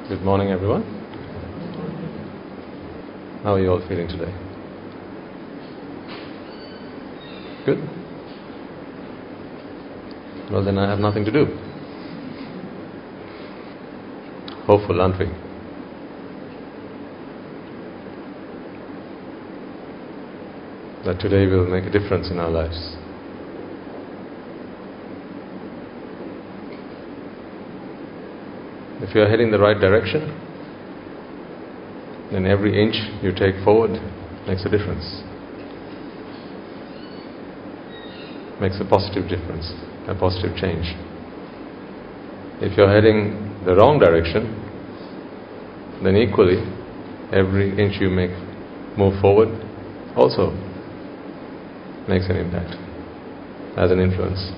Good morning, everyone. How are you all feeling today? Good? Well, then I have nothing to do. Hopeful, aren't we? That today will make a difference in our lives. If you are heading the right direction, then every inch you take forward makes a difference. Makes a positive difference, a positive change. If you're heading the wrong direction, then equally, every inch you move forward also makes an impact, has an influence.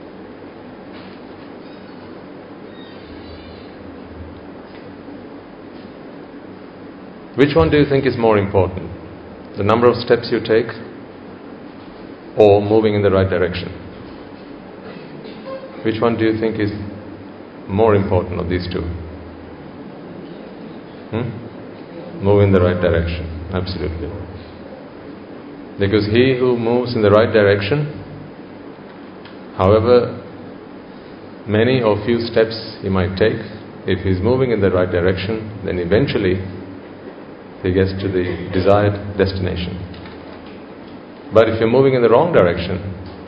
Which one do you think is more important? The number of steps you take or moving in the right direction? Which one do you think is more important of these two? Move in the right direction, absolutely. Because he who moves in the right direction, however many or few steps he might take, if he's moving in the right direction, then eventually he gets to the desired destination. But if you're moving in the wrong direction,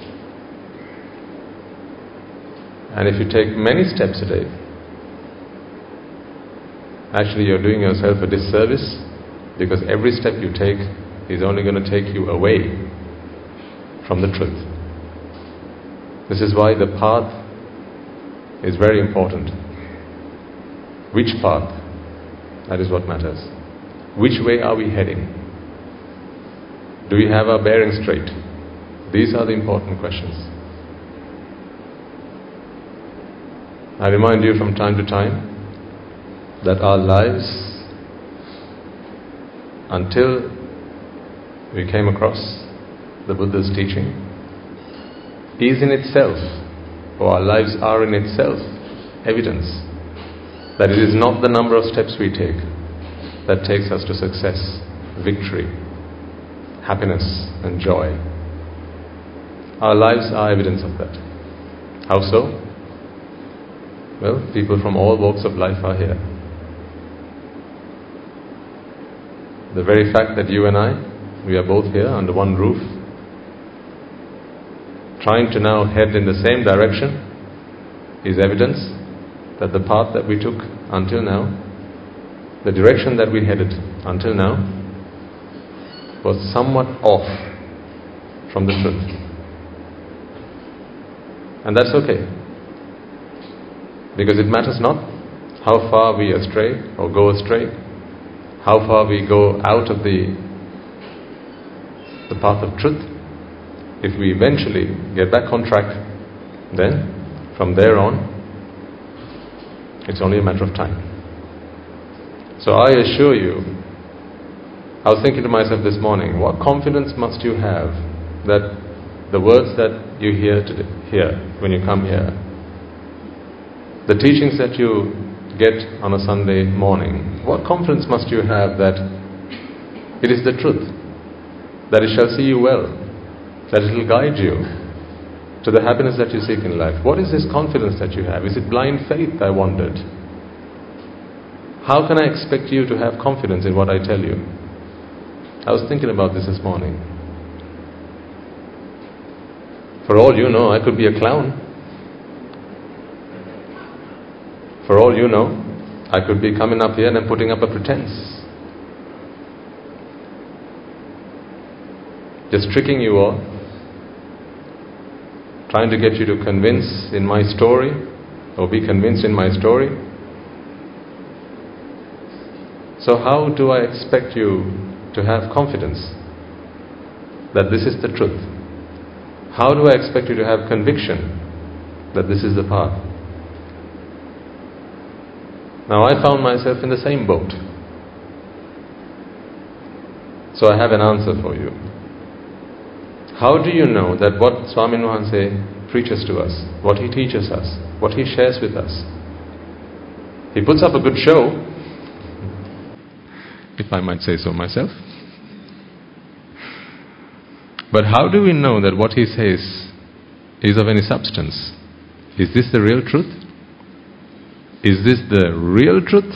and if you take many steps a day, actually you're doing yourself a disservice, because every step you take is only going to take you away from the truth. This is why the path is very important. Which path? That is what matters. Which way are we heading? Do we have our bearings straight? These are the important questions. I remind you from time to time that our lives, until we came across the Buddha's teaching, is in itself, or our lives are in itself, evidence that it is not the number of steps we take that takes us to success, victory, happiness and joy. Our lives are evidence of that. How so? Well, people from all walks of life are here. The very fact that you and I, we are both here under one roof, trying to now head in the same direction, is evidence that the path that we took until now, the direction that we headed until now, was somewhat off from the truth. And that's okay, because it matters not how far we astray or go astray, how far we go out of the path of truth. If we eventually get back on track, then from there on it's only a matter of time. So I assure you, I was thinking to myself this morning, what confidence must you have that the words that you hear when you come here, the teachings that you get on a Sunday morning, what confidence must you have that it is the truth, that it shall see you well, that it will guide you to the happiness that you seek in life? What is this confidence that you have? Is it blind faith, I wondered? How can I expect you to have confidence in what I tell you? I was thinking about this morning. For all you know, I could be a clown. For all you know, I could be coming up here and putting up a pretense. Just tricking you all. Trying to get you to convince in my story, or be convinced in my story. So how do I expect you to have confidence that this is the truth? How do I expect you to have conviction that this is the path? Now I found myself in the same boat. So I have an answer for you. How do you know that what Swami Nuhanse preaches to us, what he teaches us, what he shares with us, He puts up a good show, if I might say so myself. But how do we know that what he says is of any substance? Is this the real truth? Is this the real truth?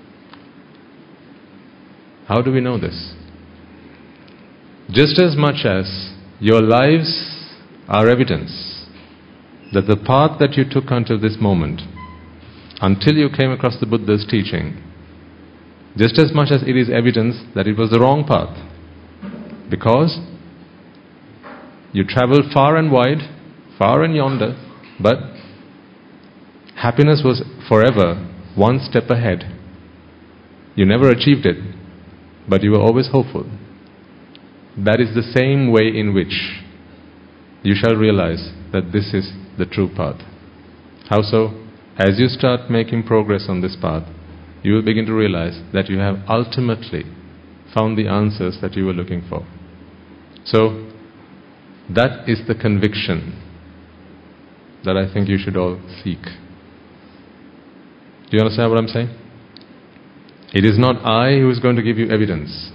How do we know this? Just as much as your lives are evidence that the path that you took until this moment, until you came across the Buddha's teaching, just as much as it is evidence that it was the wrong path, because you traveled far and wide, far and yonder, but happiness was forever one step ahead. You never achieved it, but you were always hopeful. That is the same way in which you shall realize that this is the true path. How so? As you start making progress on this path, you will begin to realize that you have ultimately found the answers that you were looking for. So, that is the conviction that I think you should all seek. Do you understand what I'm saying? It is not I who is going to give you evidence.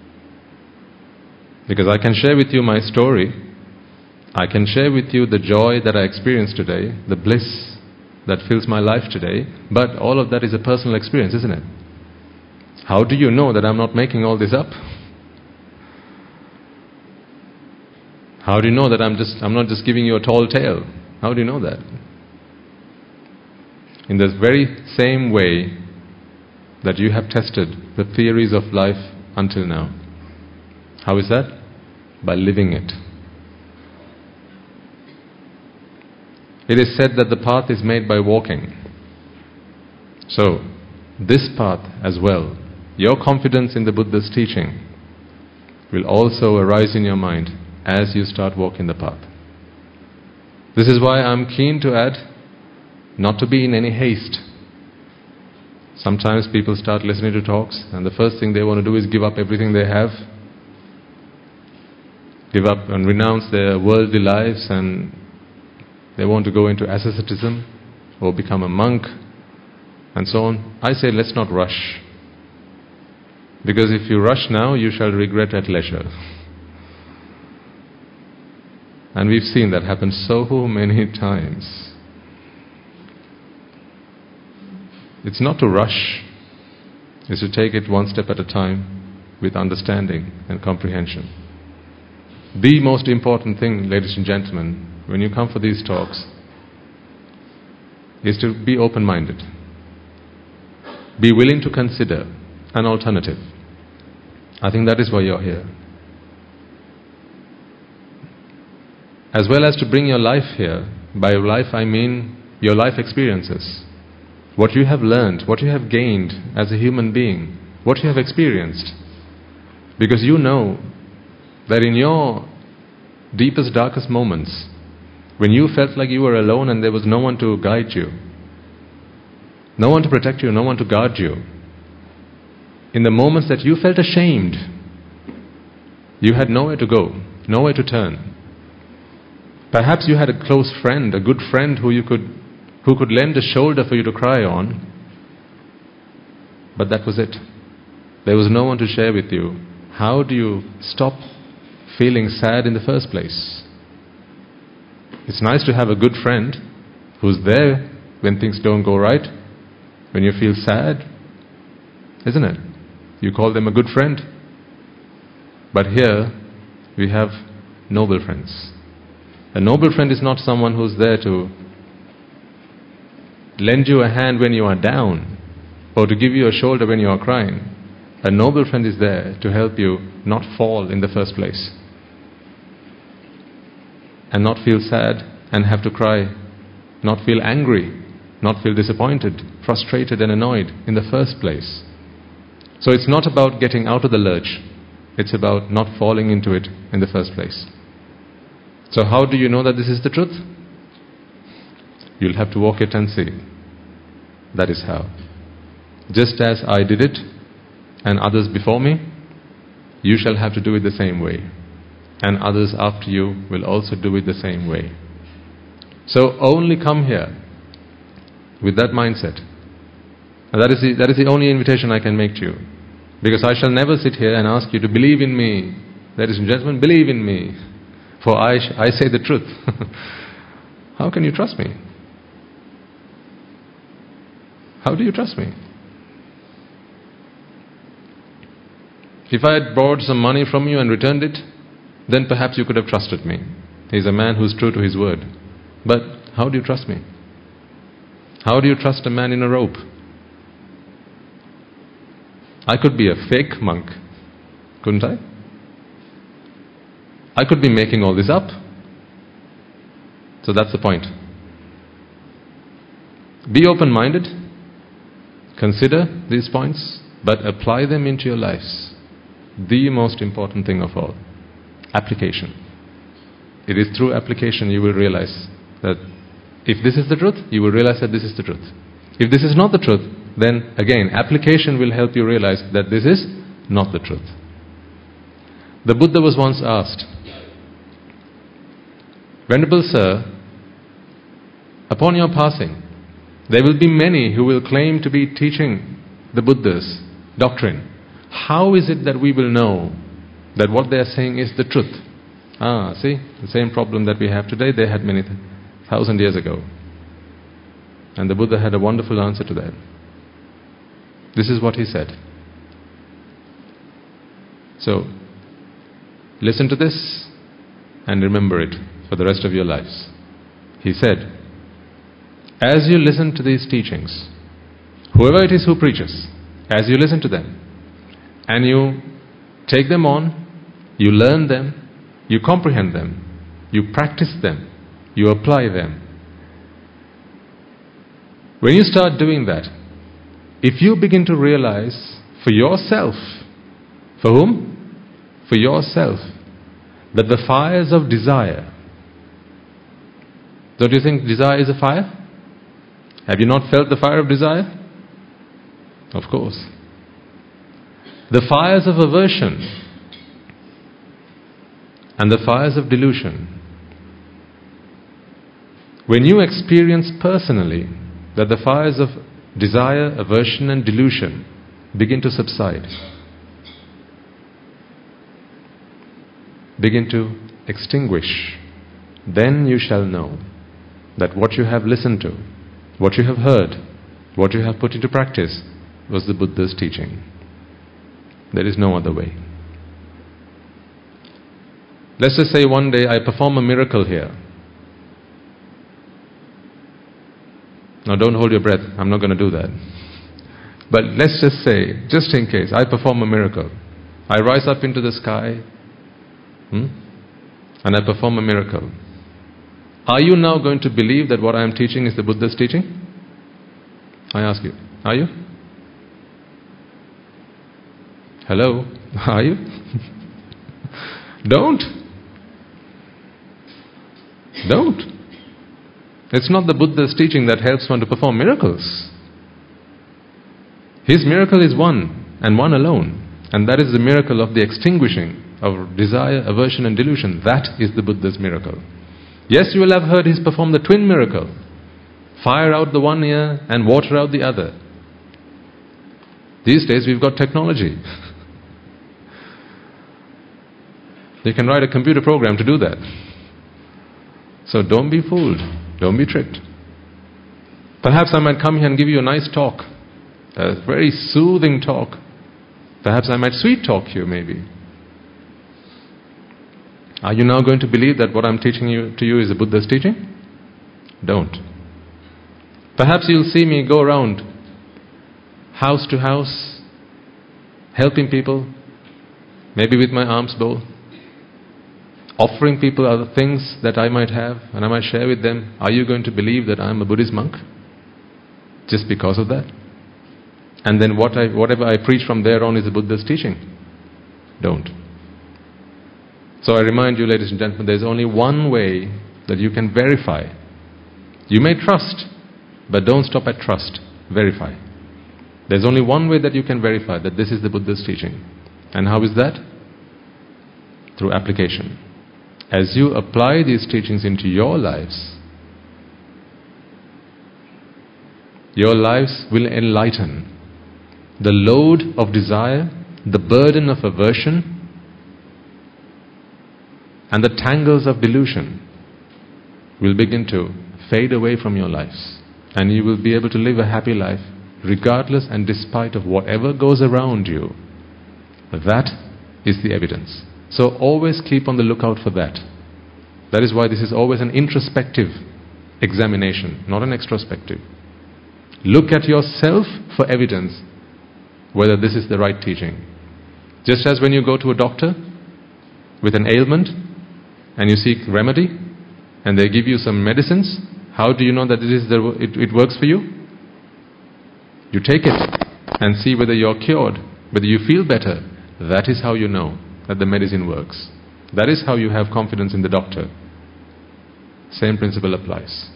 Because I can share with you my story. I can share with you the joy that I experienced today, the bliss that fills my life today, but all of that is a personal experience, isn't it? How do you know that I'm not making all this up? How do you know that I'm not just giving you a tall tale? How do you know that? In the very same way that you have tested the theories of life until now. How is that? By living it. It is said that the path is made by walking. So, this path as well, your confidence in the Buddha's teaching will also arise in your mind as you start walking the path. This is why I'm keen to add, not to be in any haste. Sometimes people start listening to talks and the first thing they want to do is give up everything they have, give up and renounce their worldly lives, and they want to go into asceticism or become a monk and so on. I say let's not rush, because if you rush now you shall regret at leisure. And we've seen that happen so many times. It's not to rush, it's to take it one step at a time with understanding and comprehension. The most important thing, ladies and gentlemen, when you come for these talks, is to be open-minded. Be willing to consider an alternative. I think that is why you're here. As well as to bring your life here. By life I mean your life experiences. What you have learned, what you have gained as a human being, what you have experienced. Because you know that in your deepest, darkest moments, when you felt like you were alone and there was no one to guide you, no one to protect you, no one to guard you, in the moments that you felt ashamed, you had nowhere to go, nowhere to turn. Perhaps you had a close friend, a good friend who could lend a shoulder for you to cry on, but that was it. There was no one to share with you. How do you stop feeling sad in the first place? It's nice to have a good friend who's there when things don't go right, when you feel sad, isn't it? You call them a good friend. But here we have noble friends. A noble friend is not someone who's there to lend you a hand when you are down or to give you a shoulder when you are crying. A noble friend is there to help you not fall in the first place and not feel sad and have to cry, not feel angry, not feel disappointed, frustrated and annoyed in the first place. So it's not about getting out of the lurch, it's about not falling into it in the first place. So how do you know that this is the truth? You'll have to walk it and see. That is how. Just as I did it and others before me, you shall have to do it the same way. And others after you will also do it the same way. So only come here with that mindset. And that is the only invitation I can make to you. Because I shall never sit here and ask you to believe in me. Ladies and gentlemen, believe in me. For I say the truth. How can you trust me? How do you trust me? If I had borrowed some money from you and returned it, then perhaps you could have trusted me. He's a man who's true to his word. But how do you trust me? How do you trust a man in a robe? I could be a fake monk, couldn't I? I could be making all this up. So that's the point. Be open-minded, consider these points, but apply them into your lives. The most important thing of all, application. It is through application you will realize that if this is the truth, you will realize that this is the truth. If this is not the truth, then again, application will help you realize that this is not the truth. The Buddha was once asked, Venerable Sir, upon your passing, there will be many who will claim to be teaching the Buddha's doctrine. How is it that we will know that what they are saying is the truth? See, the same problem that we have today, they had many 1,000 years ago. And the Buddha had a wonderful answer to that. This is what he said. So, listen to this and remember it for the rest of your lives. He said, as you listen to these teachings, whoever it is who preaches, as you listen to them, and you take them on, you learn them, you comprehend them, you practice them, you apply them. When you start doing that, if you begin to realize for yourself, for whom? For yourself, that the fires of desire, don't you think desire is a fire? Have you not felt the fire of desire? Of course. The fires of aversion and the fires of delusion. When you experience personally that the fires of desire, aversion and delusion begin to subside, begin to extinguish, then you shall know that what you have listened to, what you have heard, what you have put into practice was the Buddha's teaching. There is no other way. Let's just say one day I perform a miracle here. Now don't hold your breath, I'm not going to do that. But let's just say, just in case, I perform a miracle. I rise up into the sky and I perform a miracle. Are you now going to believe that what I am teaching is the Buddha's teaching? I ask you, are you? Hello? Are you? Don't. It's not the Buddha's teaching that helps one to perform miracles. His miracle is one and one alone. And that is the miracle of the extinguishing of desire, aversion and delusion. That is the Buddha's miracle. Yes, you will have heard he's performed the twin miracle. Fire out the one ear and water out the other. These days we've got technology. You can write a computer program to do that. So don't be fooled. Don't be tricked. Perhaps I might come here and give you a nice talk. A very soothing talk. Perhaps I might sweet talk you maybe. Are you now going to believe that what I'm teaching to you is the Buddha's teaching? Don't. Perhaps you'll see me go around house to house, helping people, maybe with my alms bowl, offering people other things that I might have and I might share with them. Are you going to believe that I'm a Buddhist monk? Just because of that? And then whatever I preach from there on is the Buddha's teaching? Don't. So I remind you, ladies and gentlemen, there's only one way that you can verify. You may trust, but don't stop at trust. Verify. There's only one way that you can verify that this is the Buddha's teaching. And how is that? Through application. As you apply these teachings into your lives, your lives will enlighten. The load of desire, the burden of aversion, and the tangles of delusion will begin to fade away from your lives. And you will be able to live a happy life regardless and despite of whatever goes around you. That is the evidence. So always keep on the lookout for that. That is why this is always an introspective examination, not an extrospective. Look at yourself for evidence whether this is the right teaching. Just as when you go to a doctor with an ailment and you seek remedy and they give you some medicines, how do you know that it works for you? You take it and see whether you're cured, whether you feel better. That is how you know that the medicine works. That is how you have confidence in the doctor. Same principle applies.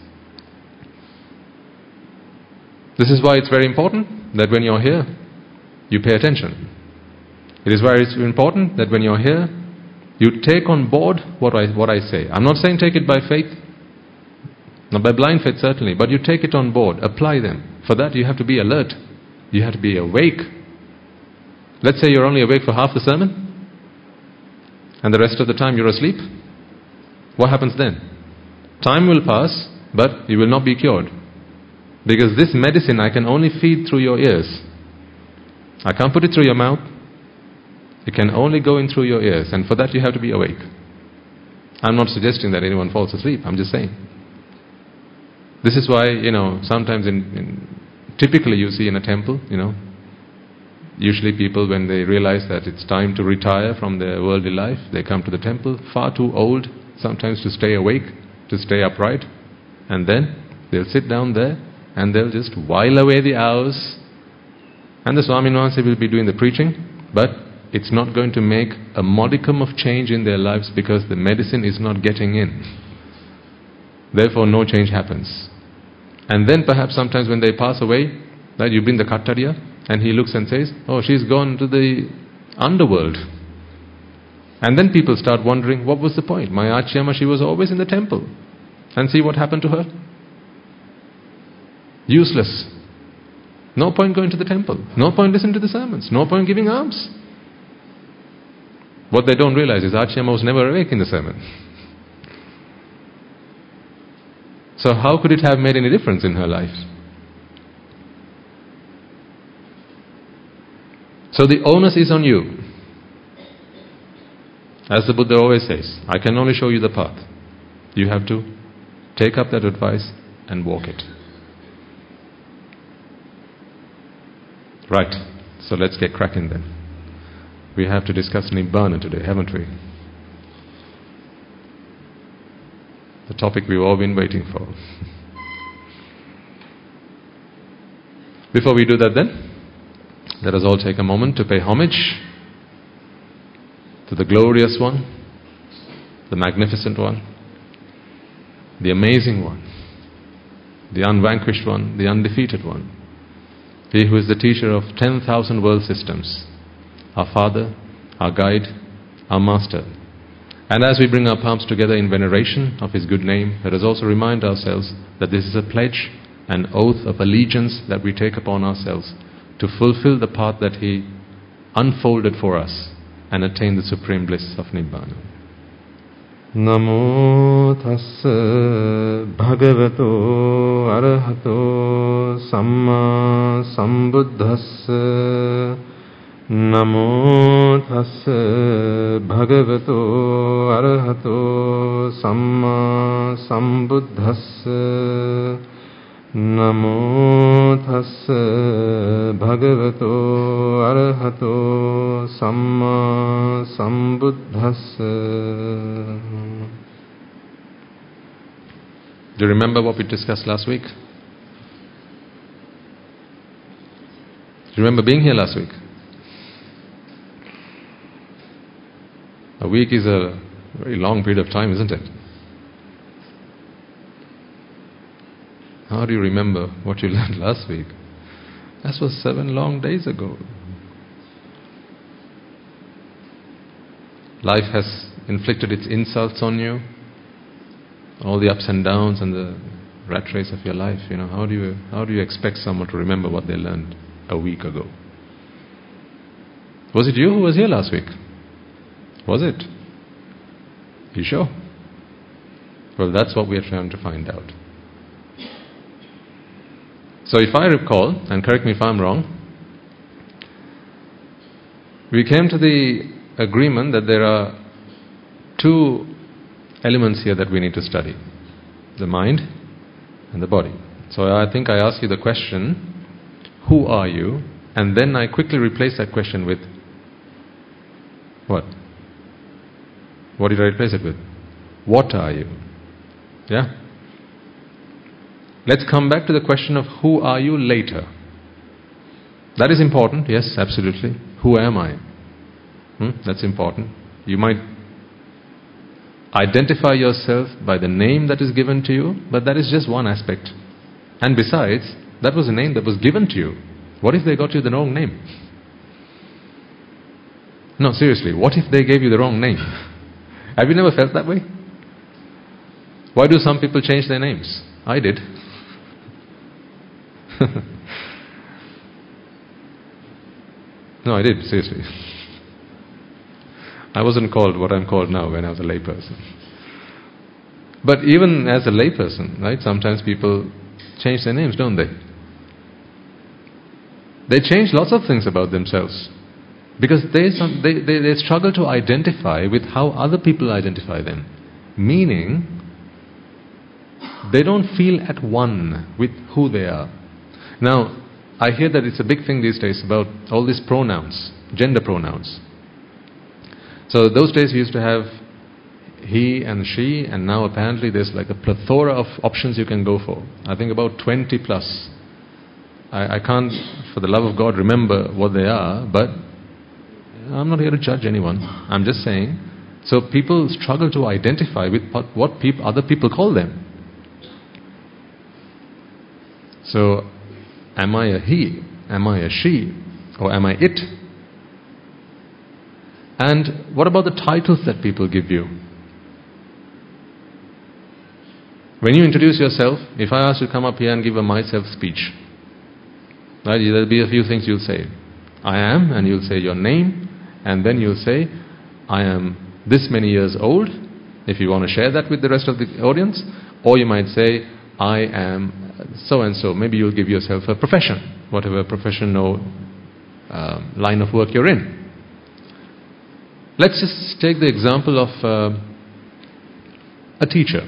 This is why it's very important that when you're here, you pay attention. It is why it's important that when you're here, you take on board what I say. I'm not saying take it by faith, not by blind faith certainly, but you take it on board, apply them. For that you have to be alert. You have to be awake. Let's say you're only awake for half the sermon, and the rest of the time you're asleep. What happens then? Time will pass, but you will not be cured. Because this medicine I can only feed through your ears. I can't put it through your mouth. It can only go in through your ears, and for that you have to be awake. I'm not suggesting that anyone falls asleep. I'm just saying. This is why, sometimes typically you see in a temple, usually people, when they realize that it's time to retire from their worldly life, they come to the temple, far too old sometimes to stay awake, to stay upright, and then they'll sit down there and they'll just while away the hours, and the Swami Namaste will be doing the preaching, but it's not going to make a modicum of change in their lives because the medicine is not getting in. Therefore no change happens. And then perhaps sometimes when they pass away, that you bring the Kattariya, and he looks and says, oh, she's gone to the underworld. And then people start wondering, what was the point? My Achiyama, she was always in the temple. And see what happened to her? Useless. No point going to the temple. No point listening to the sermons. No point giving alms. What they don't realize is Achiyama was never awake in the sermon. So how could it have made any difference in her life? So the onus is on you. As the Buddha always says, I can only show you the path. You have to take up that advice and walk it. Right, so let's get cracking then. We have to discuss Nibbana today, haven't we? The topic we've all been waiting for. Before we do that then, let us all take a moment to pay homage to the glorious one, the magnificent one, the amazing one, the unvanquished one, the undefeated one. He who is the teacher of 10,000 world systems, our Father, our guide, our Master. And as we bring our palms together in veneration of His good name, let us also remind ourselves that this is a pledge, an oath of allegiance that we take upon ourselves to fulfill the path that He unfolded for us and attain the supreme bliss of Nibbana. Namo tassa bhagavato arahato samma sambuddhassa. Namo tassa bhagavato arahato samma sambuddhassa. Namo tassa bhagavato arahato samma sambuddhassa. Do you remember what we discussed last week? Do you remember being here last week? A week is a very long period of time, isn't it? How do you remember what you learned last week? That was 7 long days ago. Life has inflicted its insults on you. All the ups and downs and the rat race of your life. How do you expect someone to remember what they learned a week ago? Was it you who was here last week? Was it? You sure? Well, that's what we are trying to find out. So if I recall, and correct me if I'm wrong, we came to the agreement that there are two elements here that we need to study: the mind and the body. So I think I asked you the question, who are you? And then I quickly replaced that question with what? What did I replace it with? What are you? Yeah? Let's come back to the question of who are you later. That is important, yes, absolutely. Who am I? That's important. You might identify yourself by the name that is given to you, but that is just one aspect. And besides, that was a name that was given to you. What if they got you the wrong name? No, seriously, what if they gave you the wrong name? Have you never felt that way? Why do some people change their names? I did. No, I did, seriously. I wasn't called what I'm called now when I was a layperson. But even as a layperson, right, sometimes people change their names, don't they? They change lots of things about themselves because they struggle to identify with how other people identify them. Meaning, they don't feel at one with who they are. Now, I hear that it's a big thing these days about all these pronouns, gender pronouns. So those days we used to have he and she, and now apparently there's like a plethora of options you can go for. I think about 20 plus. I can't, for the love of God, remember what they are, but I'm not here to judge anyone. I'm just saying. So people struggle to identify with what other people call them. So, am I a he? Am I a she? Or am I it? And what about the titles that people give you? When you introduce yourself, if I ask you to come up here and give a myself speech, right, there'll be a few things you'll say. I am, and you'll say your name, and then you'll say, I am this many years old, if you want to share that with the rest of the audience, or you might say, I am so and so. Maybe you'll give yourself a profession, whatever profession or line of work you're in. Let's just take the example of a teacher.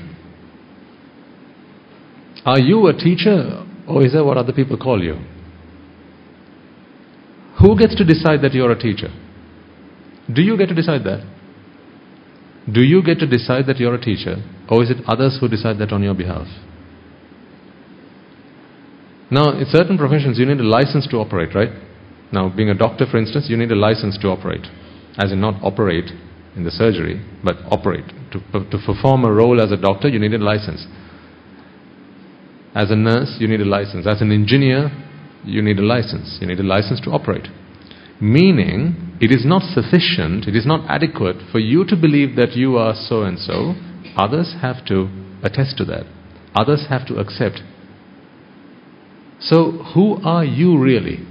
Are you a teacher, or is that what other people call you? Who gets to decide that you're a teacher? Do you get to decide that? Do you get to decide that you're a teacher, or is it others who decide that on your behalf? Now, in certain professions, you need a license to operate, right? Now, being a doctor, for instance, you need a license to operate. As in not operate in the surgery, but operate. To perform a role as a doctor, you need a license. As a nurse, you need a license. As an engineer, you need a license. You need a license to operate. Meaning, it is not sufficient, it is not adequate for you to believe that you are so and so. Others have to attest to that. Others have to accept. So, who are you really?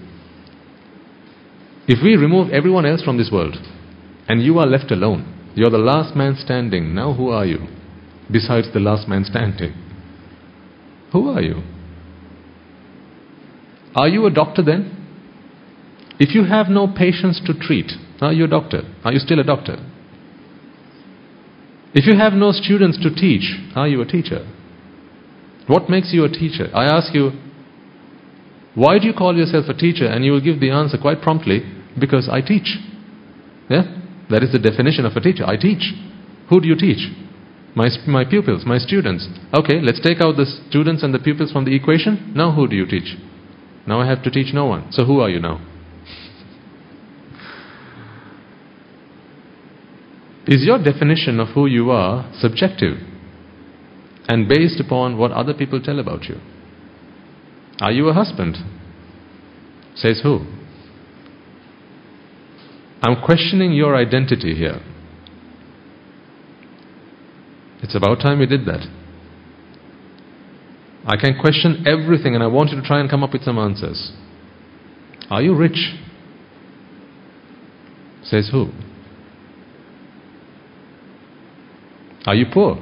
If we remove everyone else from this world, and you are left alone, you're the last man standing, now who are you? Besides the last man standing. Who are you? Are you a doctor then? If you have no patients to treat, are you a doctor? Are you still a doctor? If you have no students to teach, are you a teacher? What makes you a teacher? I ask you, why do you call yourself a teacher? And you will give the answer quite promptly, because I teach. Yeah? That is the definition of a teacher. I teach. Who do you teach? My pupils, my students. Okay, let's take out the students and the pupils from the equation. Now who do you teach? Now I have to teach no one. So who are you now? Is your definition of who you are subjective and based upon what other people tell about you? Are you a husband? Says who? I'm questioning your identity here. It's about time we did that. I can question everything, and I want you to try and come up with some answers. Are you rich? Says who? Are you poor?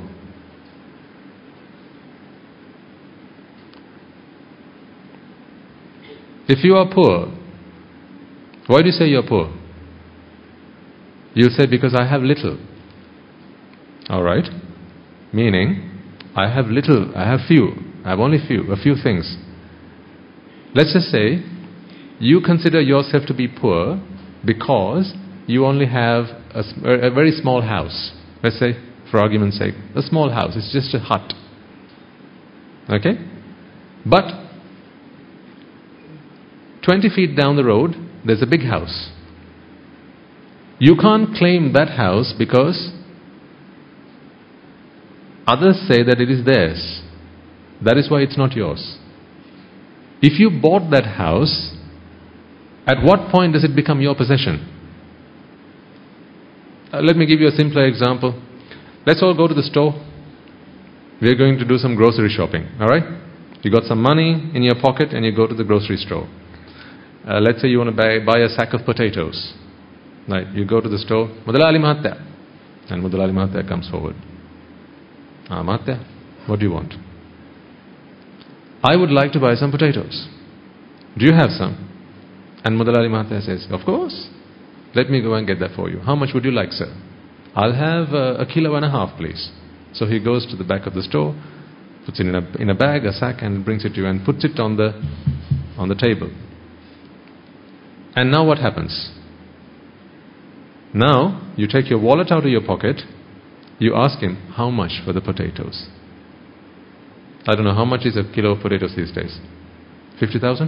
If you are poor, why do you say you are poor? You say, because I have little. Alright? Meaning, I have little, I have few, I have only a few things. Let's just say, you consider yourself to be poor because you only have a very small house. Let's say, for argument's sake, a small house, it's just a hut. Okay? But 20 feet down the road, there's a big house. You can't claim that house because others say that it is theirs. That is why it's not yours. If you bought that house, at what point does it become your possession? Let me give you a simpler example. Let's all go to the store. We're going to do some grocery shopping. Alright? You got some money in your pocket and you go to the grocery store. Let's say you want to buy a sack of potatoes. Right? You go to the store. Mudalali Mahatya. And Mudalali Mahatya comes forward. Mahatya, what do you want? I would like to buy some potatoes. Do you have some? And Mudalali Mahatya says, of course. Let me go and get that for you. How much would you like, sir? I'll have 1.5 kilos, please. So he goes to the back of the store, puts it in a bag, a sack, and brings it to you and puts it on the table. And now what happens? Now you take your wallet out of your pocket. You ask him, how much for the potatoes? I don't know, how much is a kilo of potatoes these days? 50,000?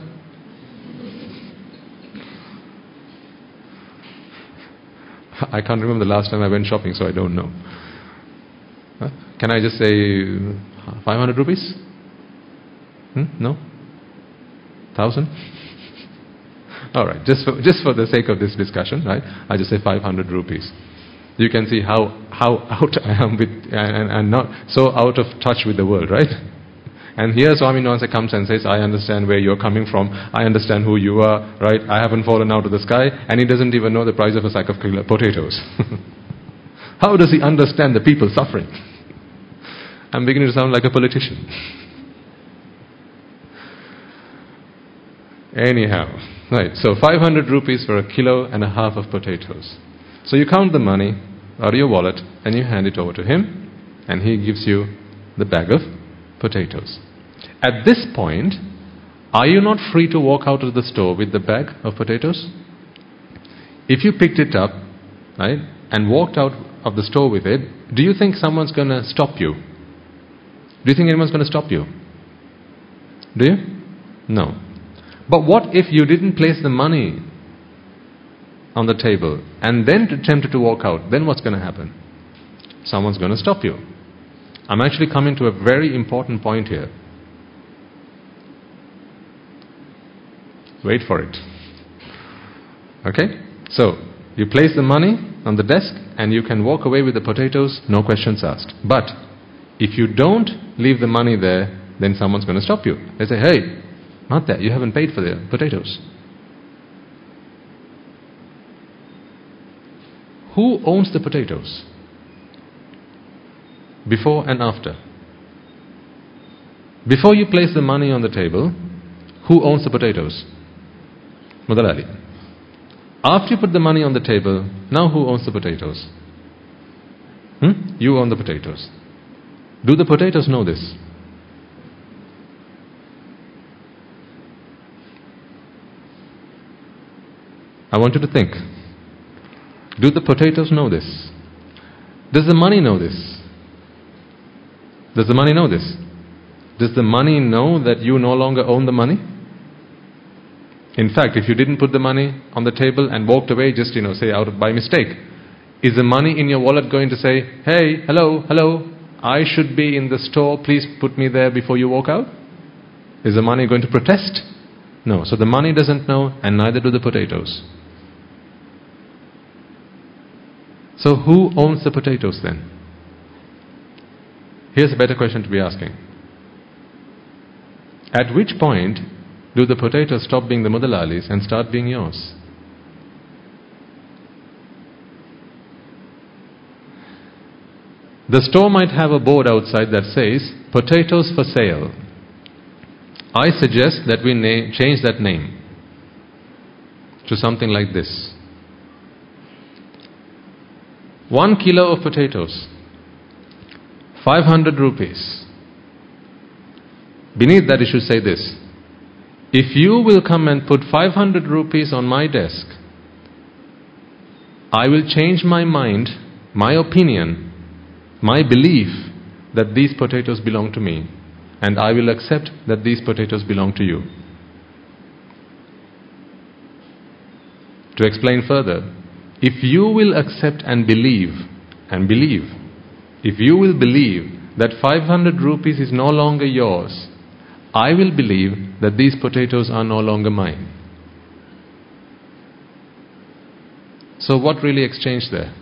I can't remember the last time I went shopping, so I don't know. Can I just say 500 rupees? No? 1,000? Alright, just for the sake of this discussion, right? I just say 500 rupees. You can see how out I am with, and not so out of touch with the world, right? And here Swami Nwansa comes and says, I understand where you're coming from, I understand who you are, right? I haven't fallen out of the sky, and he doesn't even know the price of a sack of potatoes. How does he understand the people suffering? I'm beginning to sound like a politician. Anyhow, right, so 500 rupees for 1.5 kilos of potatoes. So you count the money out of your wallet and you hand it over to him, and he gives you the bag of potatoes. At this point, are you not free to walk out of the store with the bag of potatoes? If you picked it up, right, and walked out of the store with it, do you think someone's going to stop you? Do you think anyone's going to stop you? Do you? No. But what if you didn't place the money on the table and then attempted to walk out? Then what's going to happen? Someone's going to stop you. I'm actually coming to a very important point here. Wait for it. Okay? So, you place the money on the desk and you can walk away with the potatoes, no questions asked. But, if you don't leave the money there, then someone's going to stop you. They say, hey, not that, you haven't paid for the potatoes. Who owns the potatoes? Before and after. Before you place the money on the table, who owns the potatoes? Mudalali. After you put the money on the table, now who owns the potatoes? You own the potatoes. Do the potatoes know this? I want you to think. Do the potatoes know this? Does the money know this? Does the money know this? Does the money know that you no longer own the money? In fact, if you didn't put the money on the table and walked away just, say by mistake, is the money in your wallet going to say, hey, hello, I should be in the store, please put me there before you walk out? Is the money going to protest? No. So the money doesn't know, and neither do the potatoes. So who owns the potatoes then? Here's a better question to be asking. At which point do the potatoes stop being the Mudalalis and start being yours? The store might have a board outside that says, potatoes for sale. I suggest that we change that name to something like this. 1 kilo of potatoes, 500 rupees. Beneath that it should say this: if you will come and put 500 rupees on my desk, I will change my mind, my opinion, my belief that these potatoes belong to me, and I will accept that these potatoes belong to you. To explain further, if you will accept and believe, if you will believe that 500 rupees is no longer yours, I will believe that these potatoes are no longer mine. So what really exchanged there?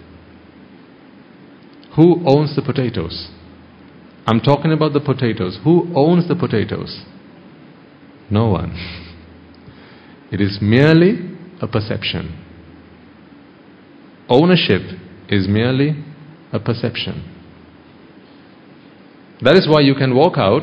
Who owns the potatoes? I'm talking about the potatoes. Who owns the potatoes? No one. It is merely a perception. Ownership is merely a perception. That is why you can walk out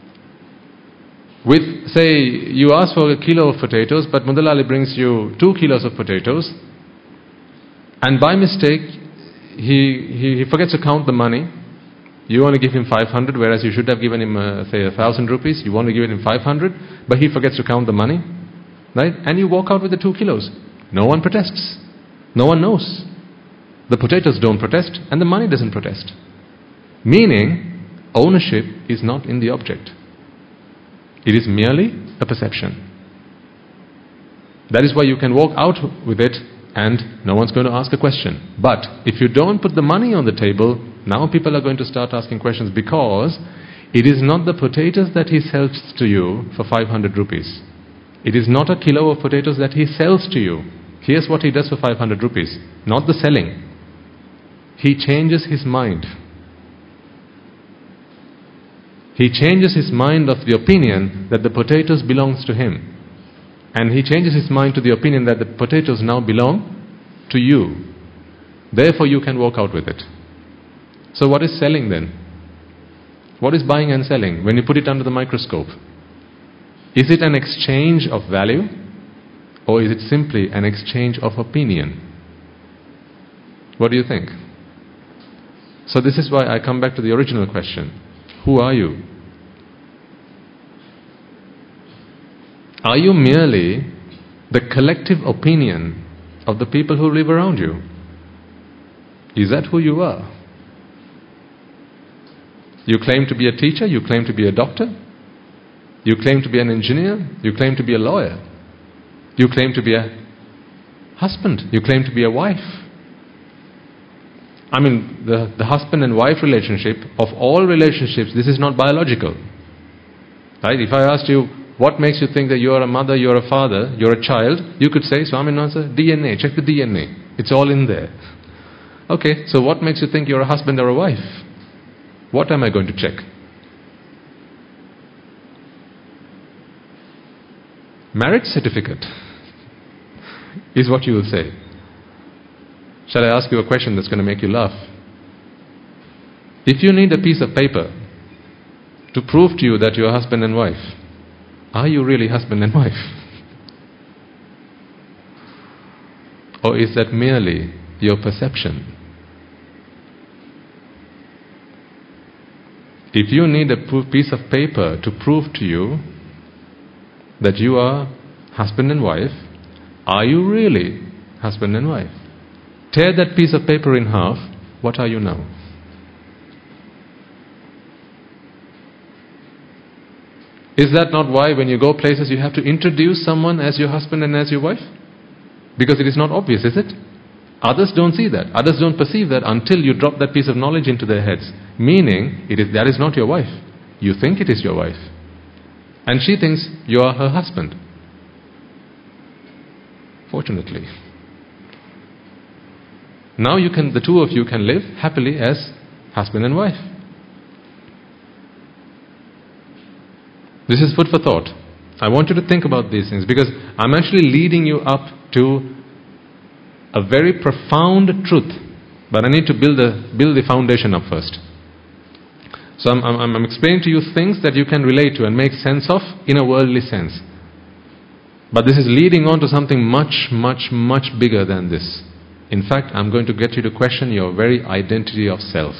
with, say, you ask for a kilo of potatoes, but Mudalali brings you 2 kilos of potatoes, and by mistake, he forgets to count the money. You want to give him 500, whereas you should have given him, say, 1,000 rupees. You want to give him 500, but he forgets to count the money, right? And you walk out with the 2 kilos. No one protests. No one knows. The potatoes don't protest, and the money doesn't protest. Meaning, ownership is not in the object. It is merely a perception. That is why you can walk out with it and no one's going to ask a question. But if you don't put the money on the table, now people are going to start asking questions, because it is not the potatoes that he sells to you for 500 rupees. It is not a kilo of potatoes that he sells to you. Here's what he does for 500 rupees. Not the selling. He changes his mind. He changes his mind of the opinion that the potatoes belongs to him. And he changes his mind to the opinion that the potatoes now belong to you. Therefore you can walk out with it. So what is selling then? What is buying and selling when you put it under the microscope? Is it an exchange of value, or is it simply an exchange of opinion? What do you think? So this is why I come back to the original question. Who are you? Are you merely the collective opinion of the people who live around you? Is that who you are? You claim to be a teacher, you claim to be a doctor, you claim to be an engineer, you claim to be a lawyer, you claim to be a husband, you claim to be a wife. I mean, the husband and wife relationship, of all relationships, this is not biological. Right? If I asked you, what makes you think that you are a mother, you are a father, you are a child, you could say, Swaminatha, DNA, check the DNA. It's all in there. Okay, so what makes you think you are a husband or a wife? What am I going to check? Marriage certificate is what you will say. Shall I ask you a question that's going to make you laugh? If you need a piece of paper to prove to you that you are husband and wife, are you really husband and wife? Or is that merely your perception? If you need a piece of paper to prove to you that you are husband and wife, are you really husband and wife? Tear that piece of paper in half, what are you now? Is that not why when you go places you have to introduce someone as your husband and as your wife? Because it is not obvious, is it? Others don't see that. Others don't perceive that until you drop that piece of knowledge into their heads. Meaning, that is not your wife. You think it is your wife. And she thinks you are her husband. Fortunately. Now the two of you can live happily as husband and wife. Do This is food for thought. I want you to think about these things because I'm actually leading you up to a very profound truth. But I need to build the foundation up first. So I'm explaining to you things that you can relate to and make sense of in a worldly sense. But this is leading on to something much, much, much bigger than this. In fact, I'm going to get you to question your very identity of self.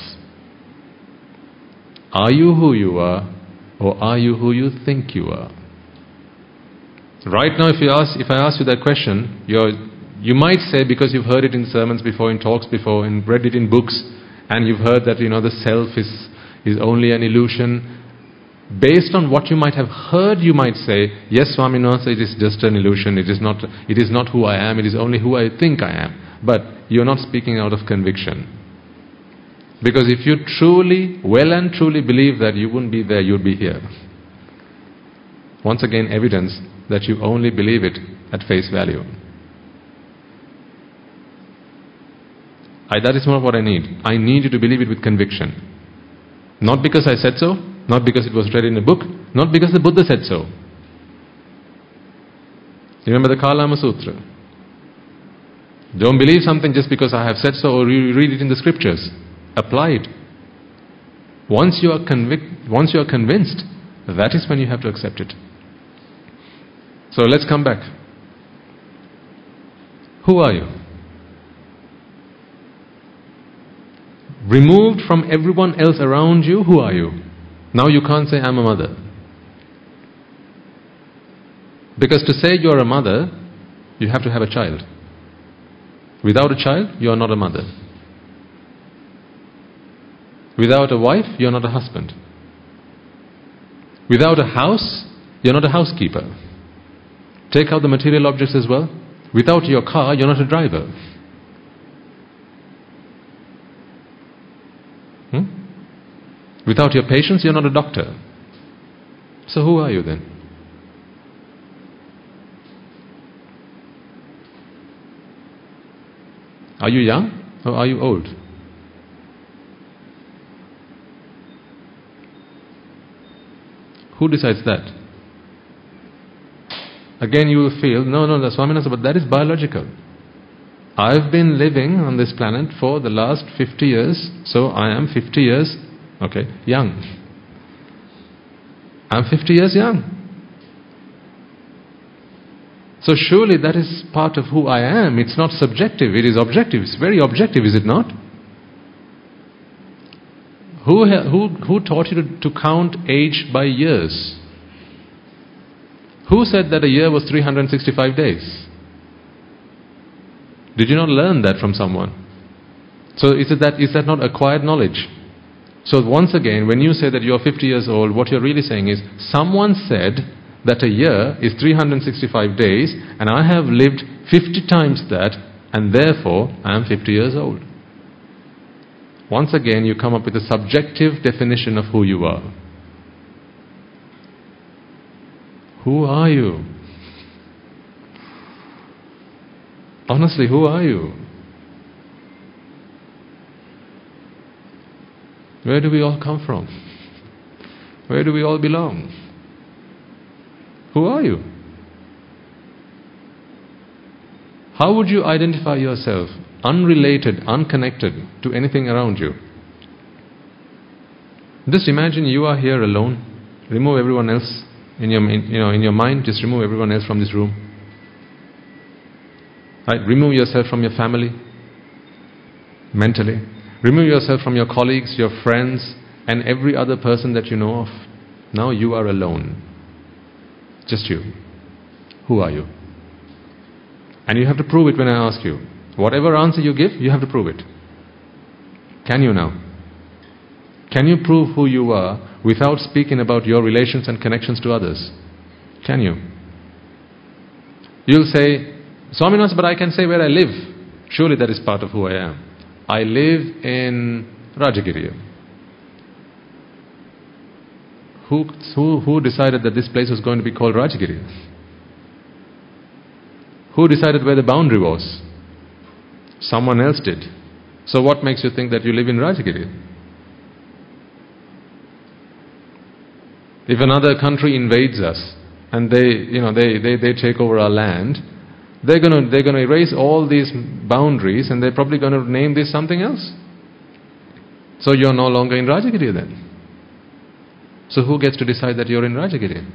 Are you who you are, or are you who you think you are? Right now, if I ask you that question, you might say, because you've heard it in sermons before, in talks before, and read it in books, and you've heard that the self is only an illusion. Based on what you might have heard, you might say, yes, Swaminatha, it is just an illusion. It is not who I am. It is only who I think I am. But you're not speaking out of conviction. Because if you truly, well and truly believe that you wouldn't be there, you'd be here. Once again, evidence that you only believe it at face value. That is not what I need. I need you to believe it with conviction. Not because I said so, not because it was read in a book, not because the Buddha said so. Remember the Kalama Sutra. Don't believe something just because I have said so or you read it in the scriptures. Apply it. Once you are convinced, that is when you have to accept it. So let's come back. Who are you? Removed from everyone else around you, who are you? Now you can't say, I'm a mother. Because to say you're a mother, you have to have a child. Without a child, you are not a mother. Without a wife, you're not a husband. Without a house, you're not a housekeeper. Take out the material objects as well. Without your car, you're not a driver. Without your patients, you're not a doctor. So who are you then? Are you young or are you old? Who decides that? Again you will feel, no, Swaminatha, but that is biological. I've been living on this planet for the last 50 years, so I am 50 years, young. I'm 50 years young. So surely that is part of who I am. It's not subjective, it is objective. It's very objective, is it not? Who taught you to count age by years? Who said that a year was 365 days? Did you not learn that from someone? So is that not acquired knowledge? So once again, when you say that you're 50 years old, what you're really saying is, someone said that a year is 365 days, and I have lived 50 times that, and therefore I am 50 years old. Once again, you come up with a subjective definition of who you are. Who are you? Honestly, who are you? Where do we all come from? Where do we all belong? Who are you? How would you identify yourself, unrelated, unconnected to anything around you? Just imagine you are here alone. Remove everyone else in your mind. Just remove everyone else from this room. Right? Remove yourself from your family, mentally. Remove yourself from your colleagues, your friends, and every other person that you know of. Now you are alone. Just you. Who are you? And you have to prove it when I ask you. Whatever answer you give, you have to prove it. Can you now? Can you prove who you are without speaking about your relations and connections to others? Can you? You'll say, Swaminatha, but I can say where I live. Surely that is part of who I am. I live in Rajagiri. Who decided that this place was going to be called Rajagiri? Who decided where the boundary was? Someone else did. So what makes you think that you live in Rajagiri? If another country invades us and they take over our land, they're going to erase all these boundaries and they're probably going to name this something else. So you're no longer in Rajagiriya then. So who gets to decide that you're in Rajagiriya?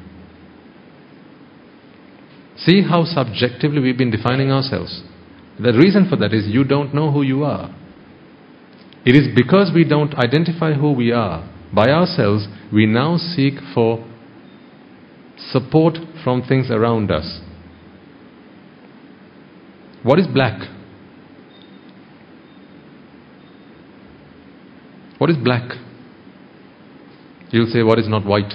See how subjectively we've been defining ourselves. The reason for that is you don't know who you are. It is because we don't identify who we are by ourselves, we now seek for support from things around us. What is black? What is black? You'll say, what is not white?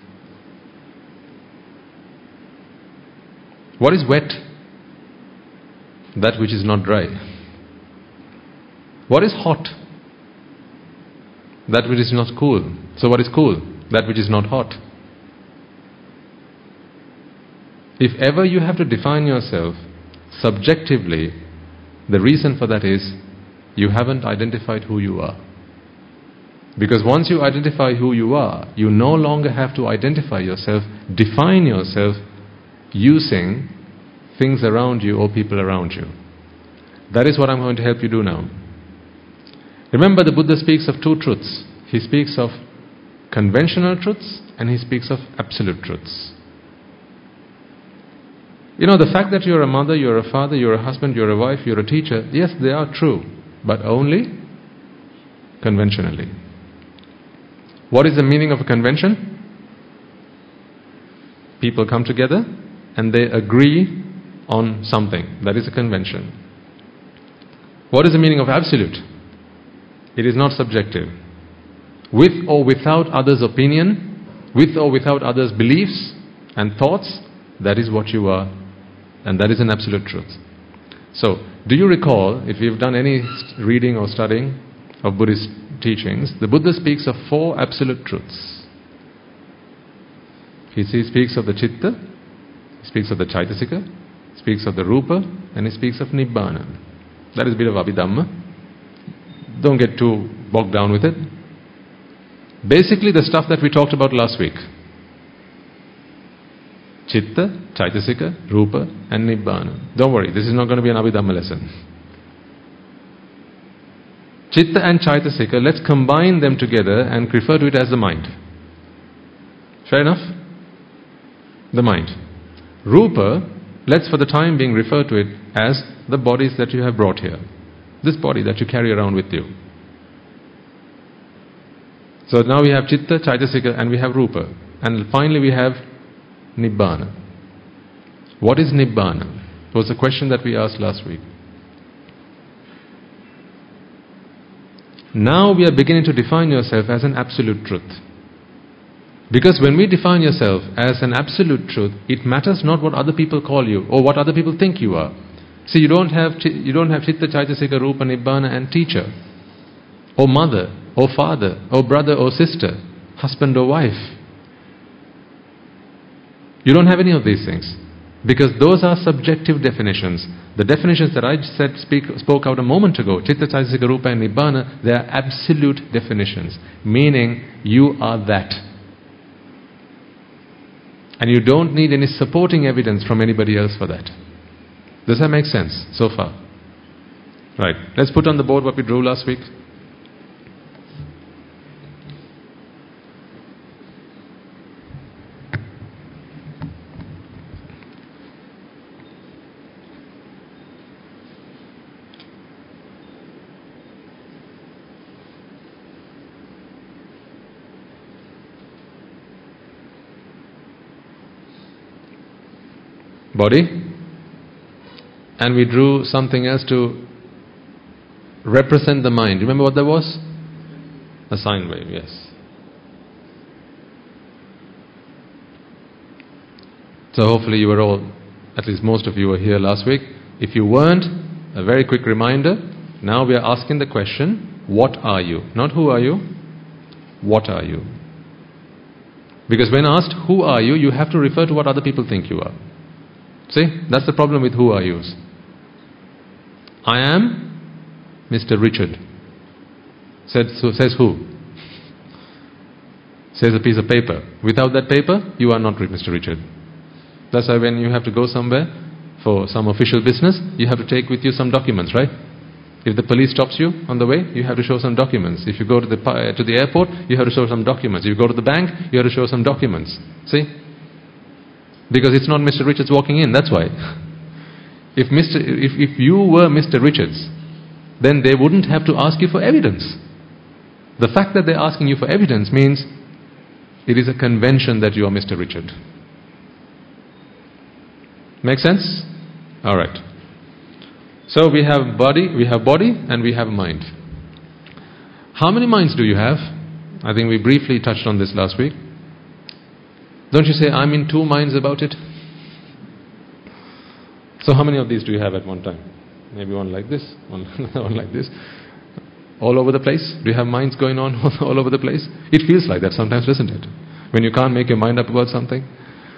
What is wet? That which is not dry. What is hot? That which is not cool. So what is cool? That which is not hot. If ever you have to define yourself subjectively, the reason for that is you haven't identified who you are. Because once you identify who you are, you no longer have to identify yourself, define yourself using things around you or people around you. That is what I'm going to help you do now. Remember, the Buddha speaks of two truths. He speaks of conventional truths and he speaks of absolute truths. You know, the fact that you're a mother, you're a father, you're a husband, you're a wife, you're a teacher, yes, they are true, but only conventionally. What is the meaning of a convention? People come together and they agree on something. That is a convention. What is the meaning of absolute? It is not subjective. With or without others' opinion, with or without others' beliefs and thoughts, that is what you are, and that is an absolute truth. So, do you recall, if you've done any reading or studying of Buddhist teachings, the Buddha speaks of 4 absolute truths. He speaks of the Chitta, he speaks of the Chaitasika, he speaks of the Rupa, and he speaks of Nibbana. That is a bit of Abhidhamma. Don't get too bogged down with it. Basically the stuff that we talked about last week. Chitta, Chaitasika, Rupa and Nibbana. Don't worry, this is not going to be an Abhidhamma lesson. Chitta and Chaitasika, let's combine them together and refer to it as the mind. Fair enough? The mind. Rupa, let's for the time being refer to it as the bodies that you have brought here. This body that you carry around with you. So now we have Chitta, Chaitasika and we have Rupa. And finally we have Nibbana. What is Nibbana? Was the question that we asked last week. Now we are beginning to define yourself as an absolute truth. Because when we define yourself as an absolute truth, it matters not what other people call you or what other people think you are. See, you don't have Chitta, Chaitasika, Rupa, Nibbana and teacher, or mother, or father, or brother, or sister, husband or wife. You don't have any of these things. Because those are subjective definitions. The definitions that I spoke out a moment ago, Chitta, Chaitasika, Rupa and Nibbana, they are absolute definitions. Meaning, you are that. And you don't need any supporting evidence from anybody else for that. Does that make sense so far? Right. Let's put on the board what we drew last week. Body. And we drew something else to represent the mind. Remember what that was? A sine wave, yes. So hopefully you were all, at least most of you were here last week. If you weren't, a very quick reminder. Now we are asking the question, what are you? Not who are you, what are you? Because when asked who are you, you have to refer to what other people think you are. See, that's the problem with who are yous. I am Mr. Richard. Says who? says a piece of paper. Without that paper, you are not Mr. Richard. That's why when you have to go somewhere for some official business, you have to take with you some documents, right? If the police stops you on the way, you have to show some documents. If you go to the airport, you have to show some documents. If you go to the bank, you have to show some documents. See? Because it's not Mr. Richards walking in, that's why. If you were Mr. Richards, then they wouldn't have to ask you for evidence. The fact that they're asking you for evidence means it is a convention that you are Mr. Richard. Make sense? Alright. So we have body and we have mind. How many minds do you have? I think we briefly touched on this last week. Don't you say, I'm in two minds about it? So how many of these do you have at one time? Maybe one like this, one like this. All over the place? Do you have minds going on all over the place? It feels like that sometimes, doesn't it? When you can't make your mind up about something.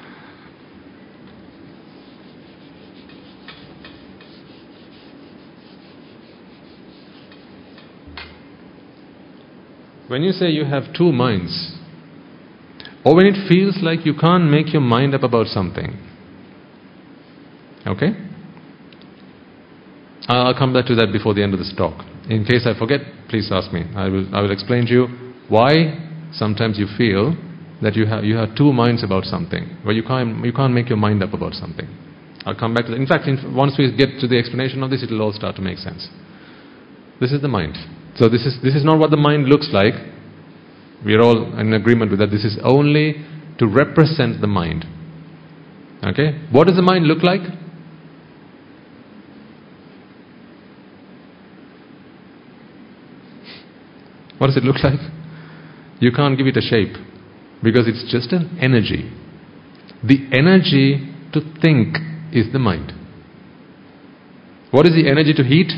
When you say you have two minds, or when it feels like you can't make your mind up about something, okay? I'll come back to that before the end of this talk. In case I forget, please ask me. I will explain to you why sometimes you feel that you have two minds about something, where you can't make your mind up about something. I'll come back to that. In fact, once we get to the explanation of this, it will all start to make sense. This is the mind. So this is not what the mind looks like. We are all in agreement with that. This is only to represent the mind. Okay? What does the mind look like? What does it look like? You can't give it a shape because it's just an energy. The energy to think is the mind. What is the energy to heat?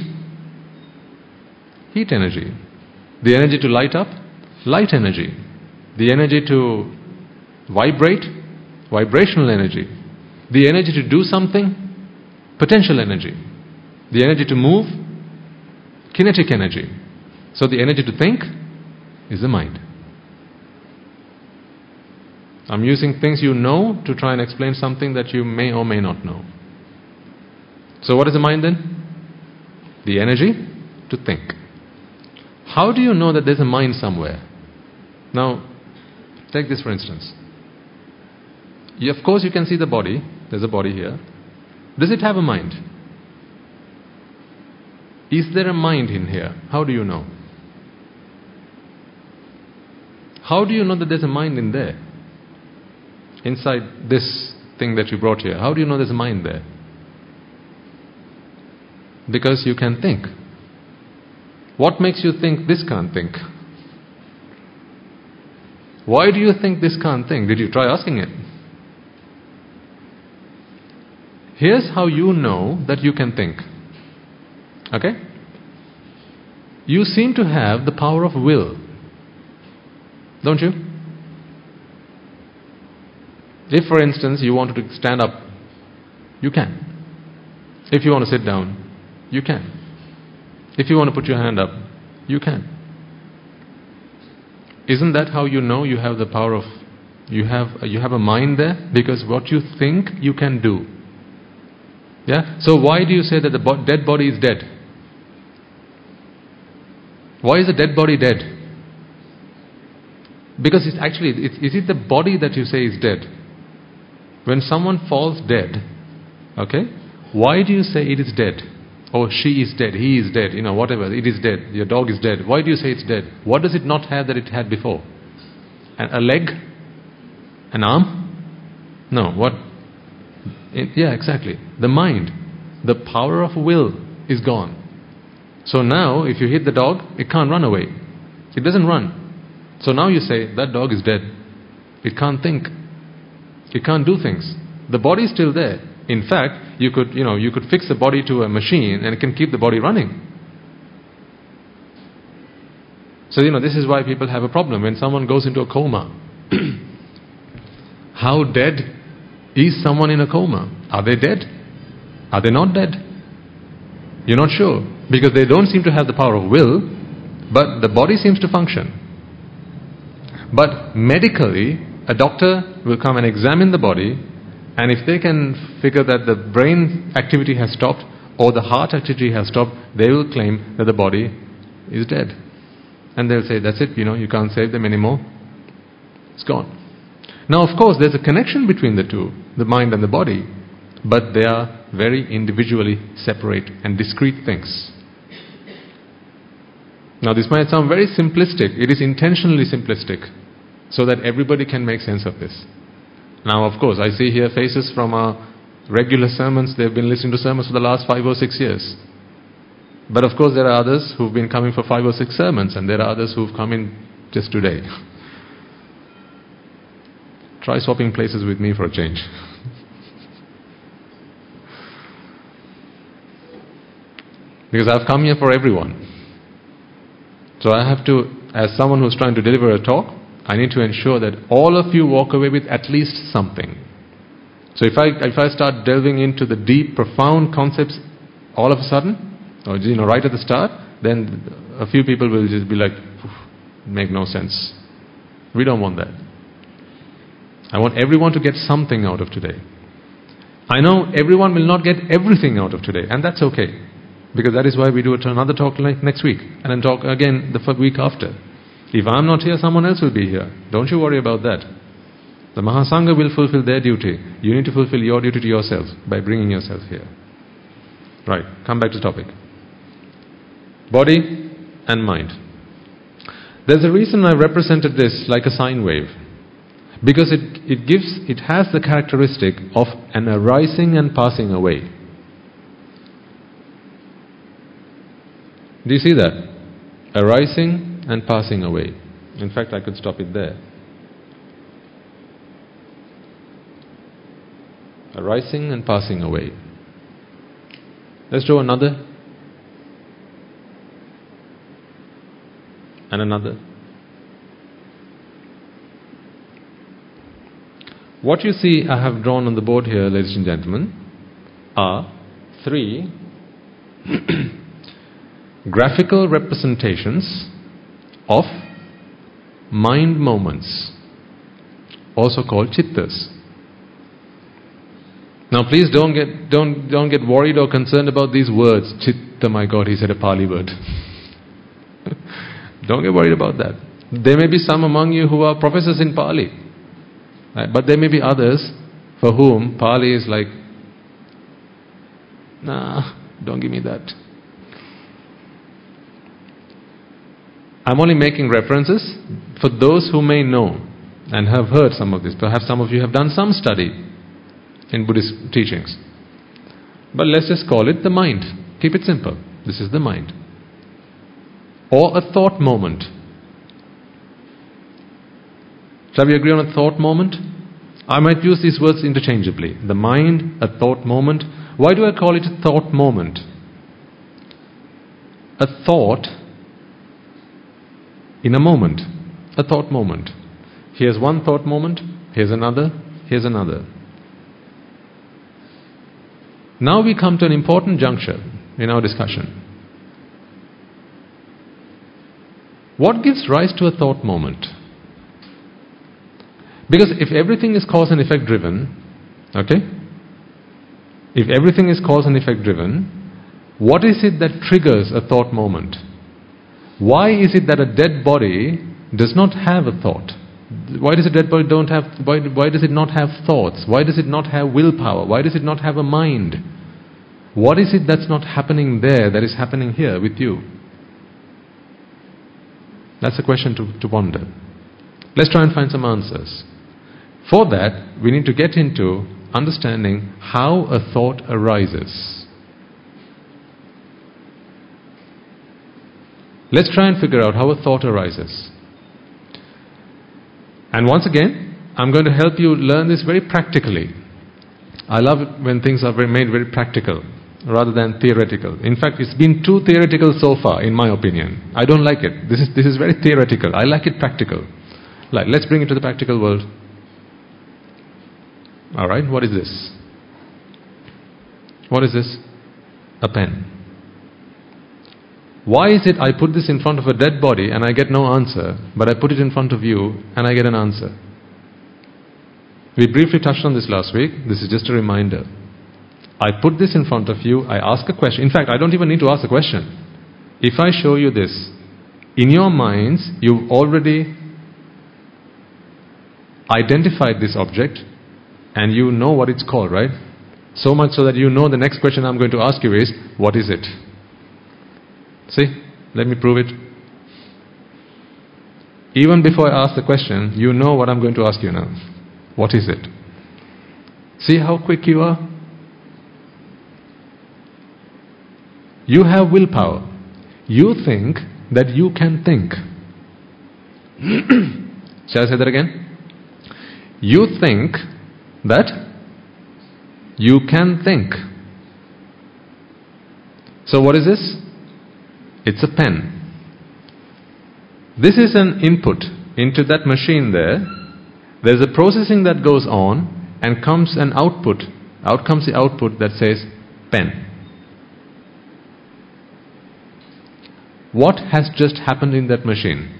Heat energy. The energy to light up? Light energy. The energy to vibrate? Vibrational energy. The energy to do something? Potential energy. The energy to move? Kinetic energy. So the energy to think is the mind. I'm using things you know to try and explain something that you may or may not know. So what is the mind then? The energy to think. How do you know that there's a mind somewhere? Now, take this for instance. Of course you can see the body. There's a body here. Does it have a mind? Is there a mind in here? How do you know? How do you know that there's a mind in there? Inside this thing that you brought here. How do you know there's a mind there? Because you can think. What makes you think this can't think? Why do you think this can't think? Did you try asking it? Here's how you know that you can think. Okay? You seem to have the power of will. Don't you? If, for instance, you wanted to stand up, you can. If you want to sit down, you can. If you want to put your hand up, you can. Isn't that how you know you have the power of... You have a mind there? Because what you think, you can do. Yeah? So why do you say that the dead body is dead? Why is the dead body dead? Because is it the body that you say is dead? When someone falls dead, okay, why do you say it is dead? Or she is dead, he is dead, whatever, it is dead, your dog is dead. Why do you say it's dead? What does it not have that it had before? A leg? An arm? No, what? Yeah, exactly. The mind, the power of will is gone. So now, if you hit the dog, it can't run away. It doesn't run. So now you say, that dog is dead. It can't think. It can't do things. The body is still there. In fact, you could fix the body to a machine and it can keep the body running. So, this is why people have a problem when someone goes into a coma. How dead is someone in a coma? Are they dead? Are they not dead? You're not sure. Because they don't seem to have the power of will, but the body seems to function. But medically, a doctor will come and examine the body, and if they can figure that the brain activity has stopped or the heart activity has stopped, they will claim that the body is dead. And they'll say, that's it, you can't save them anymore. It's gone. Now, of course, there's a connection between the two, the mind and the body, but they are very individually separate and discrete things. Now, this might sound very simplistic. It is intentionally simplistic, so that everybody can make sense of this. Now, of course, I see here faces from our regular sermons. They've been listening to sermons for the last 5 or 6 years. But of course, there are others who've been coming for 5 or 6 sermons, and there are others who've come in just today. Try swapping places with me for a change. Because I've come here for everyone. So I have to, as someone who's trying to deliver a talk, I need to ensure that all of you walk away with at least something. So if I start delving into the deep, profound concepts all of a sudden, or right at the start, then a few people will just be like, make no sense. We don't want that. I want everyone to get something out of today. I know everyone will not get everything out of today, and that's okay. Because that is why we do another talk next week, and then talk again the week after. If I'm not here, someone else will be here. Don't you worry about that. The Mahasangha will fulfill their duty. You need to fulfill your duty to yourselves by bringing yourself here. Right, come back to the topic. Body and mind. There's a reason I represented this like a sine wave. Because it has the characteristic of an arising and passing away. Do you see that? Arising and passing away. In fact, I could stop it there. Arising and passing away. Let's draw another. And another. What you see I have drawn on the board here, ladies and gentlemen, are 3 graphical representations of mind moments, also called chittas. Now please don't get worried or concerned about these words. Chitta, my God, he said a Pali word. Don't get worried about that. There may be some among you who are professors in Pali. But there may be others for whom Pali is like, nah, don't give me that. I'm only making references for those who may know and have heard some of this. Perhaps some of you have done some study in Buddhist teachings. But let's just call it the mind. Keep it simple. This is the mind. Or a thought moment. Shall we agree on a thought moment? I might use these words interchangeably. The mind, a thought moment. Why do I call it a thought moment? A thought in a moment. A thought moment. Here's one thought moment. Here's another. Here's another. Now we come to an important juncture in our discussion. What gives rise to a thought moment? Because if everything is cause and effect driven, okay? If everything is cause and effect driven, what is it that triggers a thought moment? Why is it that a dead body does not have a thought? Why does a dead body why does it not have thoughts? Why does it not have willpower? Why does it not have a mind? What is it that's not happening there that is happening here with you? That's a question to ponder. Let's try and find some answers. For that, we need to get into understanding how a thought arises. Let's try and figure out how a thought arises. And once again, I'm going to help you learn this very practically. I love it when things are made very practical rather than theoretical. In fact, it's been too theoretical so far, in my opinion. I don't like it. This is very theoretical. I like it practical. Let's bring it to the practical world. Alright, what is this? What is this? A pen. Why is it I put this in front of a dead body and I get no answer, but I put it in front of you and I get an answer? We briefly touched on this last week. This is just a reminder. I put this in front of you, I ask a question. In fact, I don't even need to ask a question. If I show you this, in your minds, you've already identified this object and you know what it's called, right? So much so that you know the next question I'm going to ask you is, what is it? See, let me prove it. Even before I ask the question, you know what I'm going to ask you now. What is it? See how quick you are? You have willpower. You think that you can think. Shall I say that again? You think that you can think. So what is this? It's a pen. This is an input into that machine there. There's a processing that goes on and comes an output. Out comes the output that says pen. What has just happened in that machine?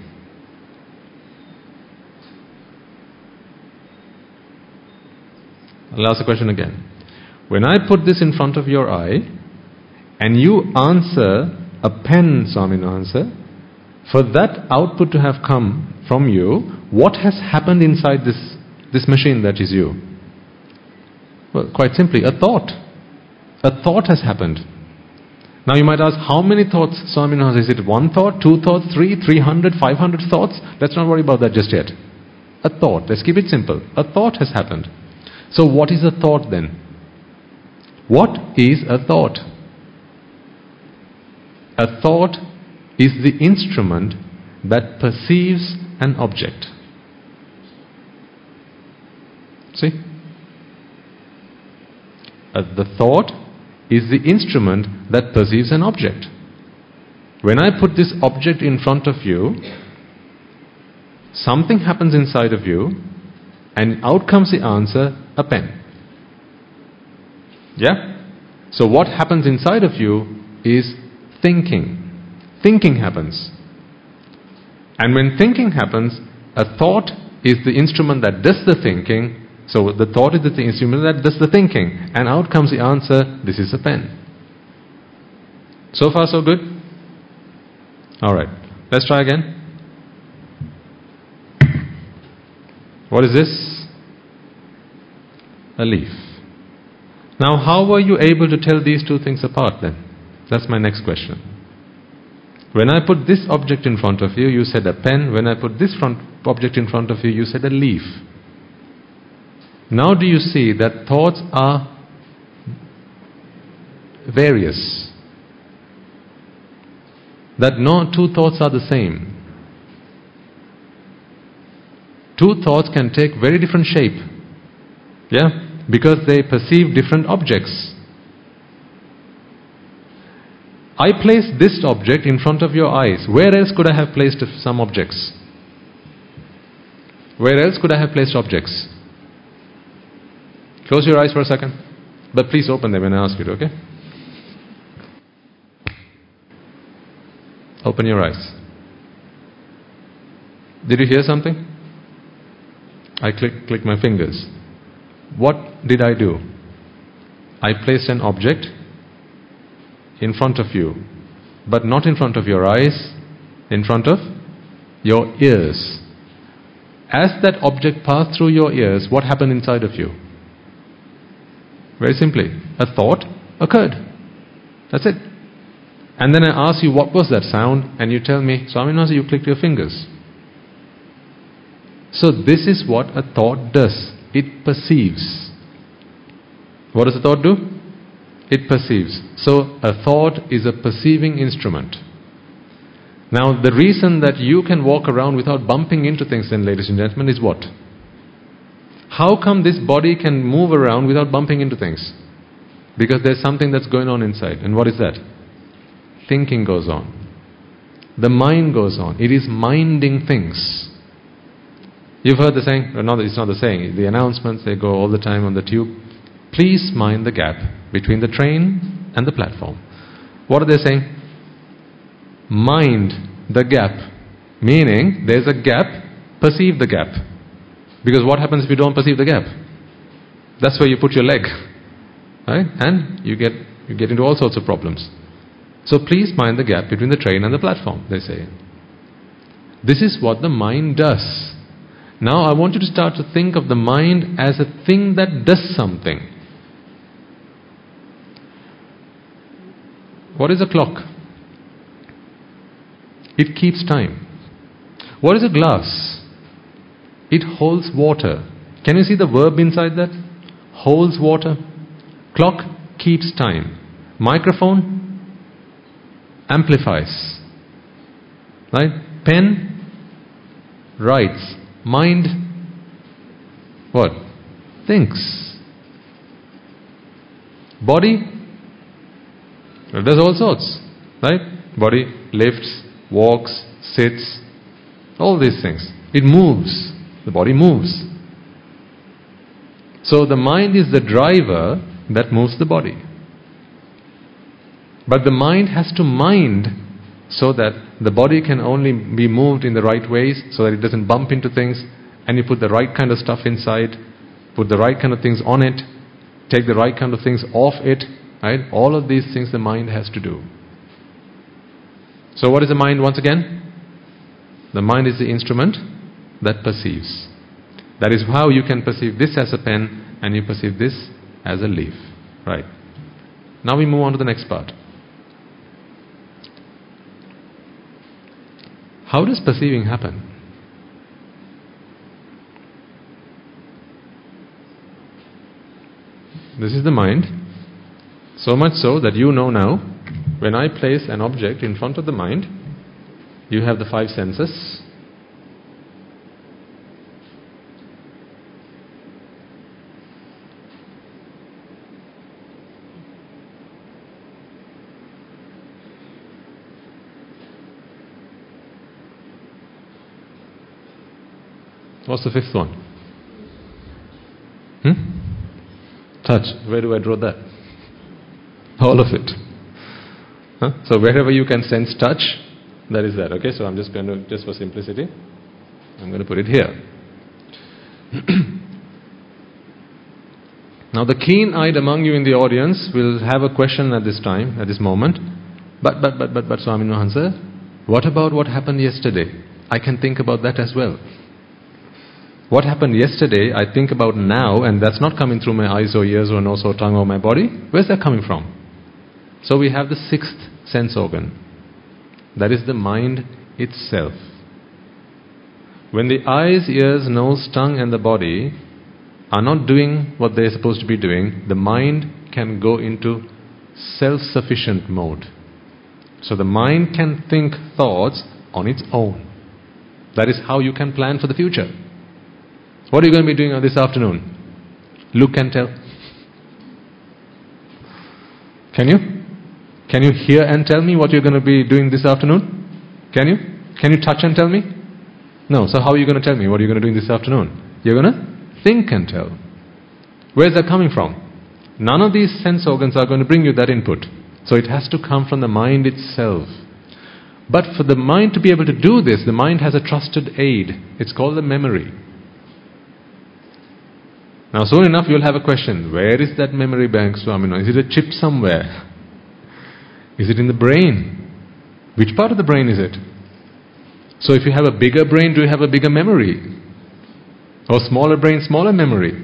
I'll ask the question again. When I put this in front of your eye and you answer a pen, Swamin answer, for that output to have come from you, what has happened inside this machine that is you? Well, quite simply, a thought. A thought has happened. Now you might ask, how many thoughts, Swami has? Is it 1 thought, 2 thoughts, 300, 500 thoughts? Let's not worry about that just yet. A thought. Let's keep it simple. A thought has happened. So what is a thought then? What is a thought? A thought is the instrument that perceives an object. See? The thought is the instrument that perceives an object. When I put this object in front of you, something happens inside of you, and out comes the answer, a pen. Yeah? So what happens inside of you is thinking. Thinking happens. And when thinking happens, a thought is the instrument that does the thinking. So the thought is the instrument that does the thinking. And out comes the answer, this is a pen. So far so good? Alright, let's try again. What is this? A leaf. Now how were you able to tell these two things apart then? That's my next question. When I put this object in front of you, you said a pen. When I put this object in front of you, you said a leaf. Now do you see that thoughts are various? That no two thoughts are the same. Two thoughts can take very different shape. Yeah? Because they perceive different objects. I placed this object in front of your eyes. Where else could I have placed some objects? Where else could I have placed objects? Close your eyes for a second. But please open them when I ask you to, okay? Open your eyes. Did you hear something? I click my fingers. What did I do? I placed an object in front of you, but not in front of your eyes, in front of your ears. As that object passed through your ears, what happened inside of you? Very simply, a thought occurred. That's it. And then I ask you, what was that sound? And you tell me, Swaminatha, you clicked your fingers. So this is what a thought does. It perceives. What does a thought do? It perceives. So a thought is a perceiving instrument. Now the reason that you can walk around without bumping into things then, ladies and gentlemen, is what? How come this body can move around without bumping into things? Because there's something that's going on inside. And what is that? Thinking goes on. The mind goes on. It is minding things. You've heard the saying, or no, it's not the saying, the announcements, they go all the time on the tube. Please mind the gap between the train and the platform. What are they saying? mind the gap. Meaning, there's a gap, perceive the gap. Because what happens if you don't perceive the gap? That's where you put your leg. Right? And you get into all sorts of problems. So please mind the gap between the train and the platform, they say. This is what the mind does. Now I want you to start to think of the mind as a thing that does something. What is a clock? It keeps time. What is a glass? It holds water. Can you see the verb inside that? Holds water. Clock keeps time. Microphone amplifies. Right? Pen writes. Mind what? Thinks. Body, it does all sorts. Right? Body lifts, walks, sits, all these things. It moves. The body moves. So the mind is the driver that moves the body. But the mind has to mind so that the body can only be moved in the right ways, so that it doesn't bump into things, and you put the right kind of stuff inside, put the right kind of things on it, take the right kind of things off it, right? All of these things the mind has to do. So what is the mind once again? The mind is the instrument that perceives. That is how you can perceive this as a pen and you perceive this as a leaf. Right. Now we move on to the next part. How does perceiving happen? This is the mind. So much so that you know now, when I place an object in front of the mind, you have the five senses. What's the fifth one? Touch. Where do I draw that? All of it. So wherever you can sense touch, that is that. Okay, so I'm just going to, just for simplicity, I'm going to put it here. Now the keen-eyed among you in the audience will have a question at this time, at this moment. But Swami Mahansa, what about what happened yesterday? I can think about that as well. What happened yesterday, I think about now, and that's not coming through my eyes or ears or nose or tongue or my body. Where's that coming from? So we have the sixth sense organ. That is the mind itself. When the eyes, ears, nose, tongue and the body are not doing what they're supposed to be doing, the mind can go into self-sufficient mode. So the mind can think thoughts on its own. That is how you can plan for the future. What are you going to be doing this afternoon? Look and tell. Can you? Can you hear and tell me what you're going to be doing this afternoon? Can you? Can you touch and tell me? No. So how are you going to tell me what you're going to do this afternoon? You're going to think and tell. Where's that coming from? None of these sense organs are going to bring you that input. So it has to come from the mind itself. But for the mind to be able to do this, the mind has a trusted aid. It's called the memory. Now soon enough you'll have a question. Where is that memory bank, Swamina? Is it a chip somewhere? Is it in the brain? Which part of the brain is it? So if you have a bigger brain, do you have a bigger memory? Or smaller brain, smaller memory?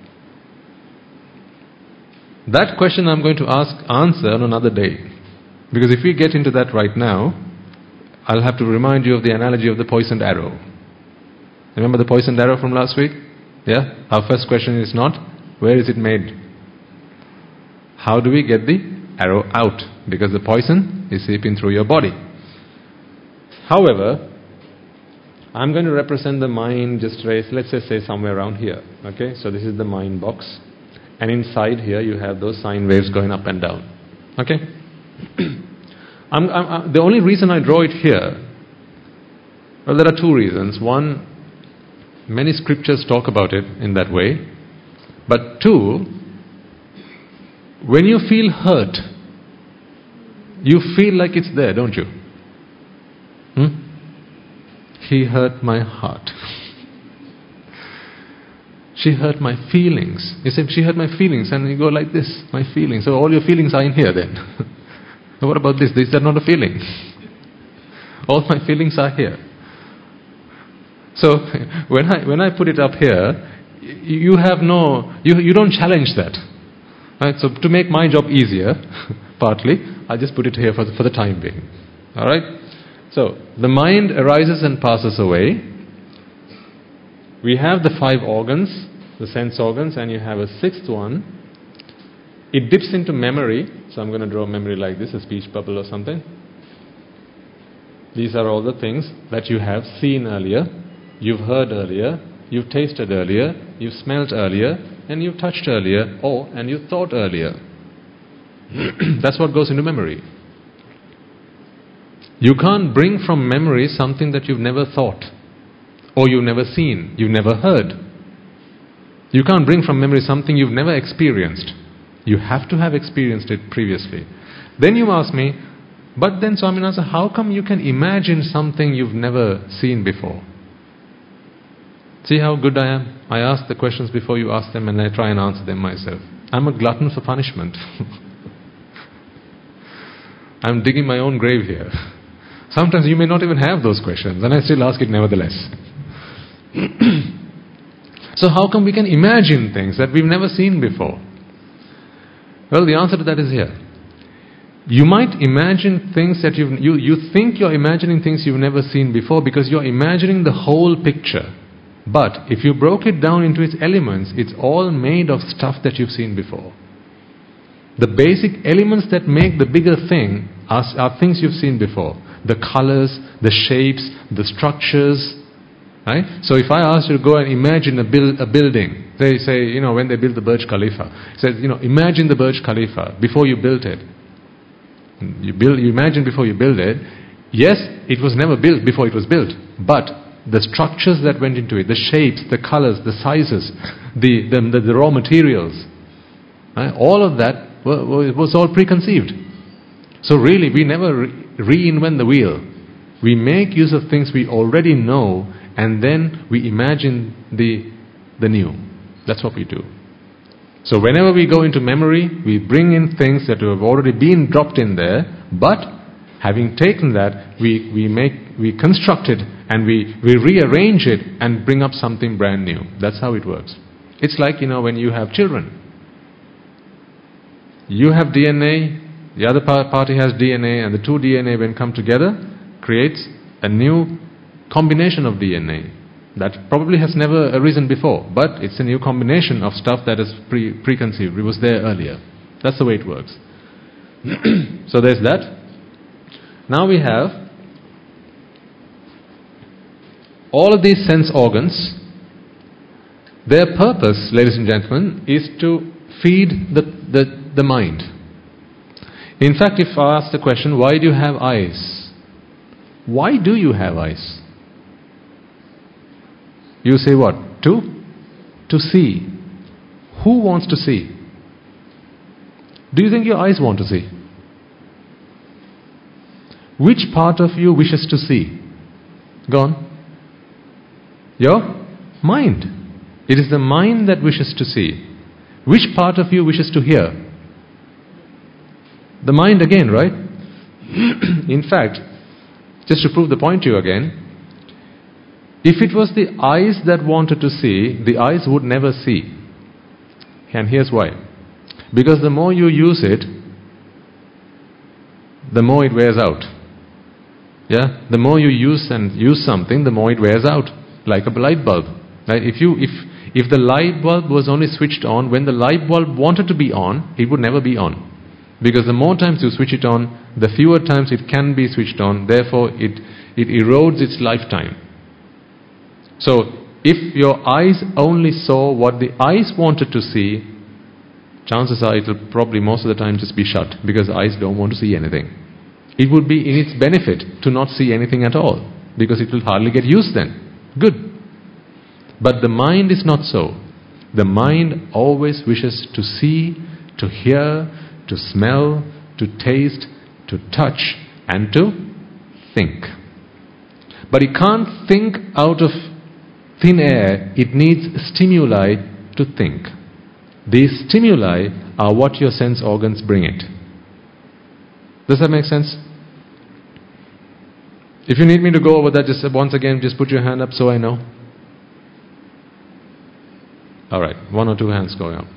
That question I'm going to answer on another day. Because if we get into that right now, I'll have to remind you of the analogy of the poisoned arrow. Remember the poisoned arrow from last week? Yeah? Our first question is not, where is it made? How do we get the arrow out? Because the poison is seeping through your body. However, I'm going to represent the mind just let's just say somewhere around here. Okay? So this is the mind box. And inside here you have those sine waves going up and down. Okay? The only reason I draw it here, well, there are two reasons. One, many scriptures talk about it in that way. But two, when you feel hurt, you feel like it's there, don't you? he hurt my heart. She hurt my feelings. You say, she hurt my feelings, and you go like this, my feelings. So all your feelings are in here then. What about this? This is not a feeling. All my feelings are here. So when I put it up here, you have you don't challenge that. Right? So to make my job easier, partly, I just put it here for the time being. Alright? So the mind arises and passes away. We have the 5 organs, the sense organs, and you have a 6th one. It dips into memory. So I'm going to draw memory like this, a speech bubble or something. These are all the things that you have seen earlier, you've heard earlier, you've tasted earlier, you've smelled earlier, and you've touched earlier, and you thought earlier. That's what goes into memory. You can't bring from memory something that you've never thought, or you've never seen, you've never heard. You can't bring from memory something you've never experienced. You have to have experienced it previously. Then you ask me, but then Swaminatha, how come you can imagine something you've never seen before? See how good I am? I ask the questions before you ask them, and I try and answer them myself. I'm a glutton for punishment. I'm digging my own grave here. Sometimes you may not even have those questions, and I still ask it nevertheless. So how come we can imagine things that we've never seen before? Well, the answer to that is here. You might imagine things that you think you're imagining things you've never seen before because you're imagining the whole picture. But if you broke it down into its elements, it's all made of stuff that you've seen before. The basic elements that make the bigger thing are things you've seen before. The colors, the shapes, the structures. Right? So if I ask you to go and imagine a building, they say, when they built the Burj Khalifa, it says, imagine the Burj Khalifa before you built it. You imagine before you build it. Yes, it was never built before it was built, but the structures that went into it, the shapes, the colors, the sizes, the raw materials, right? All of that was all preconceived. So really, we never reinvent the wheel. We make use of things we already know, and then we imagine the new. That's what we do. So whenever we go into memory, we bring in things that have already been dropped in there, but having taken that, we construct it and we rearrange it and bring up something brand new. That's how it works. It's like, when you have children. You have DNA, the other party has DNA, and the two DNA, when come together, creates a new combination of DNA. That probably has never arisen before, but it's a new combination of stuff that is preconceived. It was there earlier. That's the way it works. So there's that. Now we have all of these sense organs. Their purpose, ladies and gentlemen, is to feed the mind. In fact, if I ask the question, why do you have eyes? Why do you have eyes? You say what? To see. Who wants to see? Do you think your eyes want to see? Which part of you wishes to see? Go on. Your mind. It is the mind that wishes to see. Which part of you wishes to hear? The mind again, right? In fact, just to prove the point to you again, if it was the eyes that wanted to see, the eyes would never see. And here's why. Because the more you use it, the more it wears out. Yeah? The more you use something, the more it wears out. Like a light bulb. Right? If the light bulb was only switched on when the light bulb wanted to be on, it would never be on. Because the more times you switch it on, the fewer times it can be switched on. Therefore, it erodes its lifetime. So, if your eyes only saw what the eyes wanted to see, chances are it will probably most of the time just be shut, because eyes don't want to see anything. It would be in its benefit to not see anything at all, because it will hardly get used then. Good. But the mind is not so. The mind always wishes to see, to hear, to smell, to taste, to touch, and to think. But it can't think out of thin air. It needs stimuli to think. These stimuli are what your sense organs bring it. Does that make sense? If you need me to go over that, just once again, just put your hand up so I know. Alright, 1 or 2 hands going up.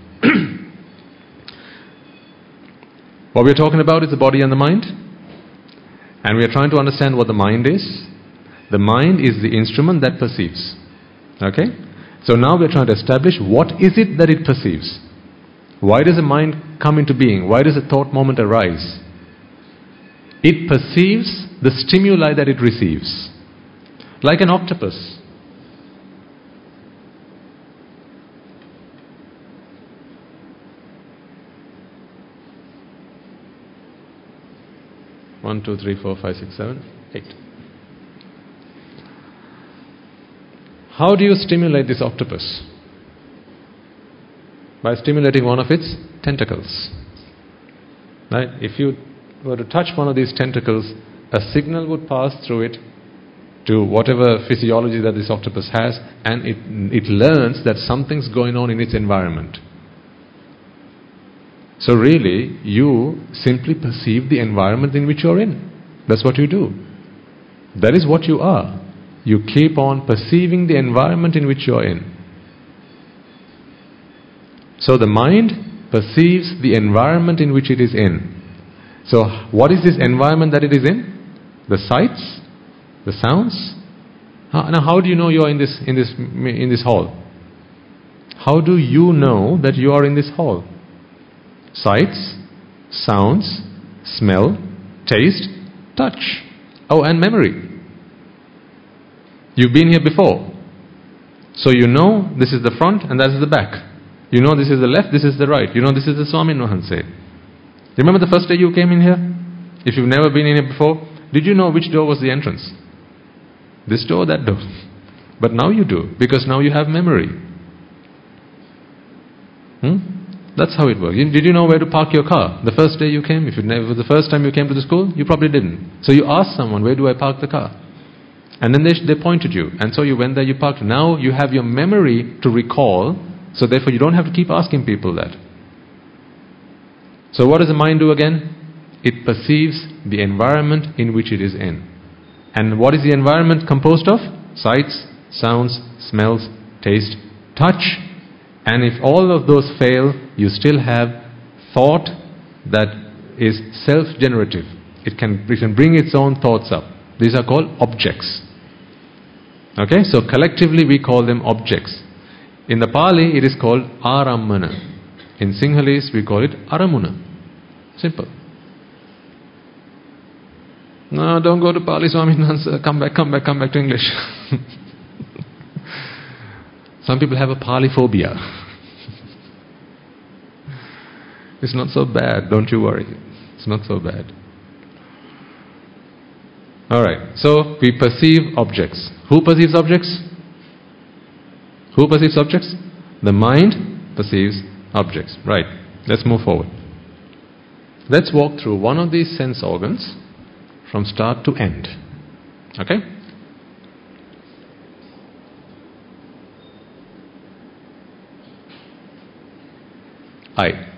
What we're talking about is the body and the mind. And we're trying to understand what the mind is. The mind is the instrument that perceives. Okay? So now we're trying to establish what is it that it perceives. Why does the mind come into being? Why does a thought moment arise? It perceives the stimuli that it receives. Like an octopus. One, two, three, four, five, six, 7, 8. How do you stimulate this octopus? By stimulating one of its tentacles. Right? If you were to touch one of these tentacles, a signal would pass through it to whatever physiology that this octopus has, and it learns that something's going on in its environment. So really, you simply perceive the environment in which you're in. That's what you do. That is what you are. You keep on perceiving the environment in which you're in. So the mind perceives the environment in which it is in. So what is this environment that it is in? The sights? The sounds? Now how do you know you're in this hall? How do you know that you are in this hall? Sights, sounds, smell, taste, touch. Oh, and memory. You've been here before. So you know this is the front and that is the back. You know this is the left, this is the right. You know this is the Swami Mahanse. You remember the first day you came in here? If you've never been in here before, did you know which door was the entrance? This door, that door. But now you do, because now you have memory. That's how it works. Did you know where to park your car the first day you came? If it was the first time you came to the school, you probably didn't. So you asked someone, where do I park the car? And then they pointed you. And so you went there, you parked. Now you have your memory to recall, so therefore you don't have to keep asking people that. So what does the mind do again? It perceives the environment in which it is in. And what is the environment composed of? Sights, sounds, smells, taste, touch. And if all of those fail, you still have thought that is self-generative. It can bring its own thoughts up. These are called objects. Okay, so collectively we call them objects. In the Pali it is called Arammana. In Sinhalese we call it Aramuna. Simple. No, don't go to Pali, Swami. Come back to English. Some people have a Pali phobia. It's not so bad, don't you worry. It's not so bad. Alright, so we perceive objects. Who perceives objects? Who perceives objects? The mind perceives objects. Right, let's move forward. Let's walk through one of these sense organs from start to end. Okay? Eye.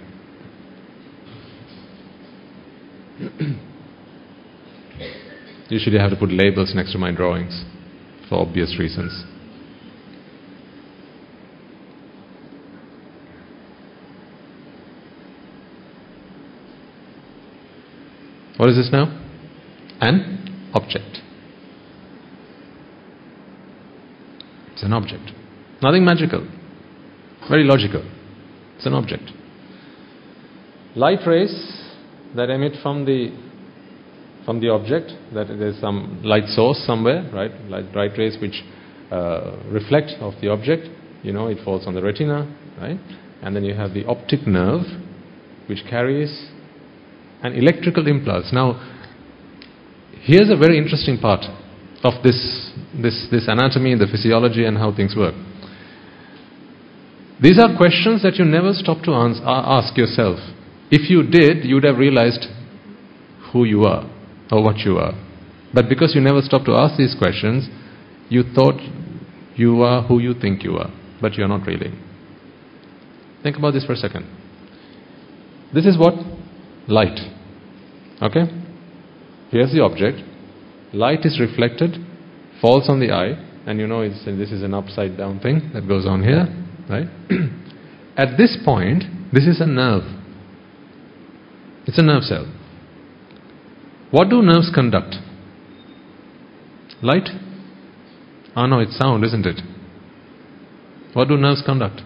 Usually I have to put labels next to my drawings for obvious reasons. What is this now? An object. It's an object. Nothing magical. Very logical. It's an object. Light rays that emit from the object, that there's some light source somewhere, right? Light rays which reflect off the object. You know, it falls on the retina, right? And then you have the optic nerve which carries an electrical impulse. Now, here's a very interesting part of this anatomy, the physiology and how things work. These are questions that you never stop to ask yourself. If you did, you would have realized who you are or what you are. But because you never stop to ask these questions, you thought you are who you think you are, but you are not really. Think about this for a second. This is what? Light. Okay? Here's the object. Light is reflected, falls on the eye, and you know this is an upside down thing that goes on here, right? At this point, this is a nerve. It's a nerve cell. What do nerves conduct? Light? Ah, no, it's sound, isn't it? What do nerves conduct?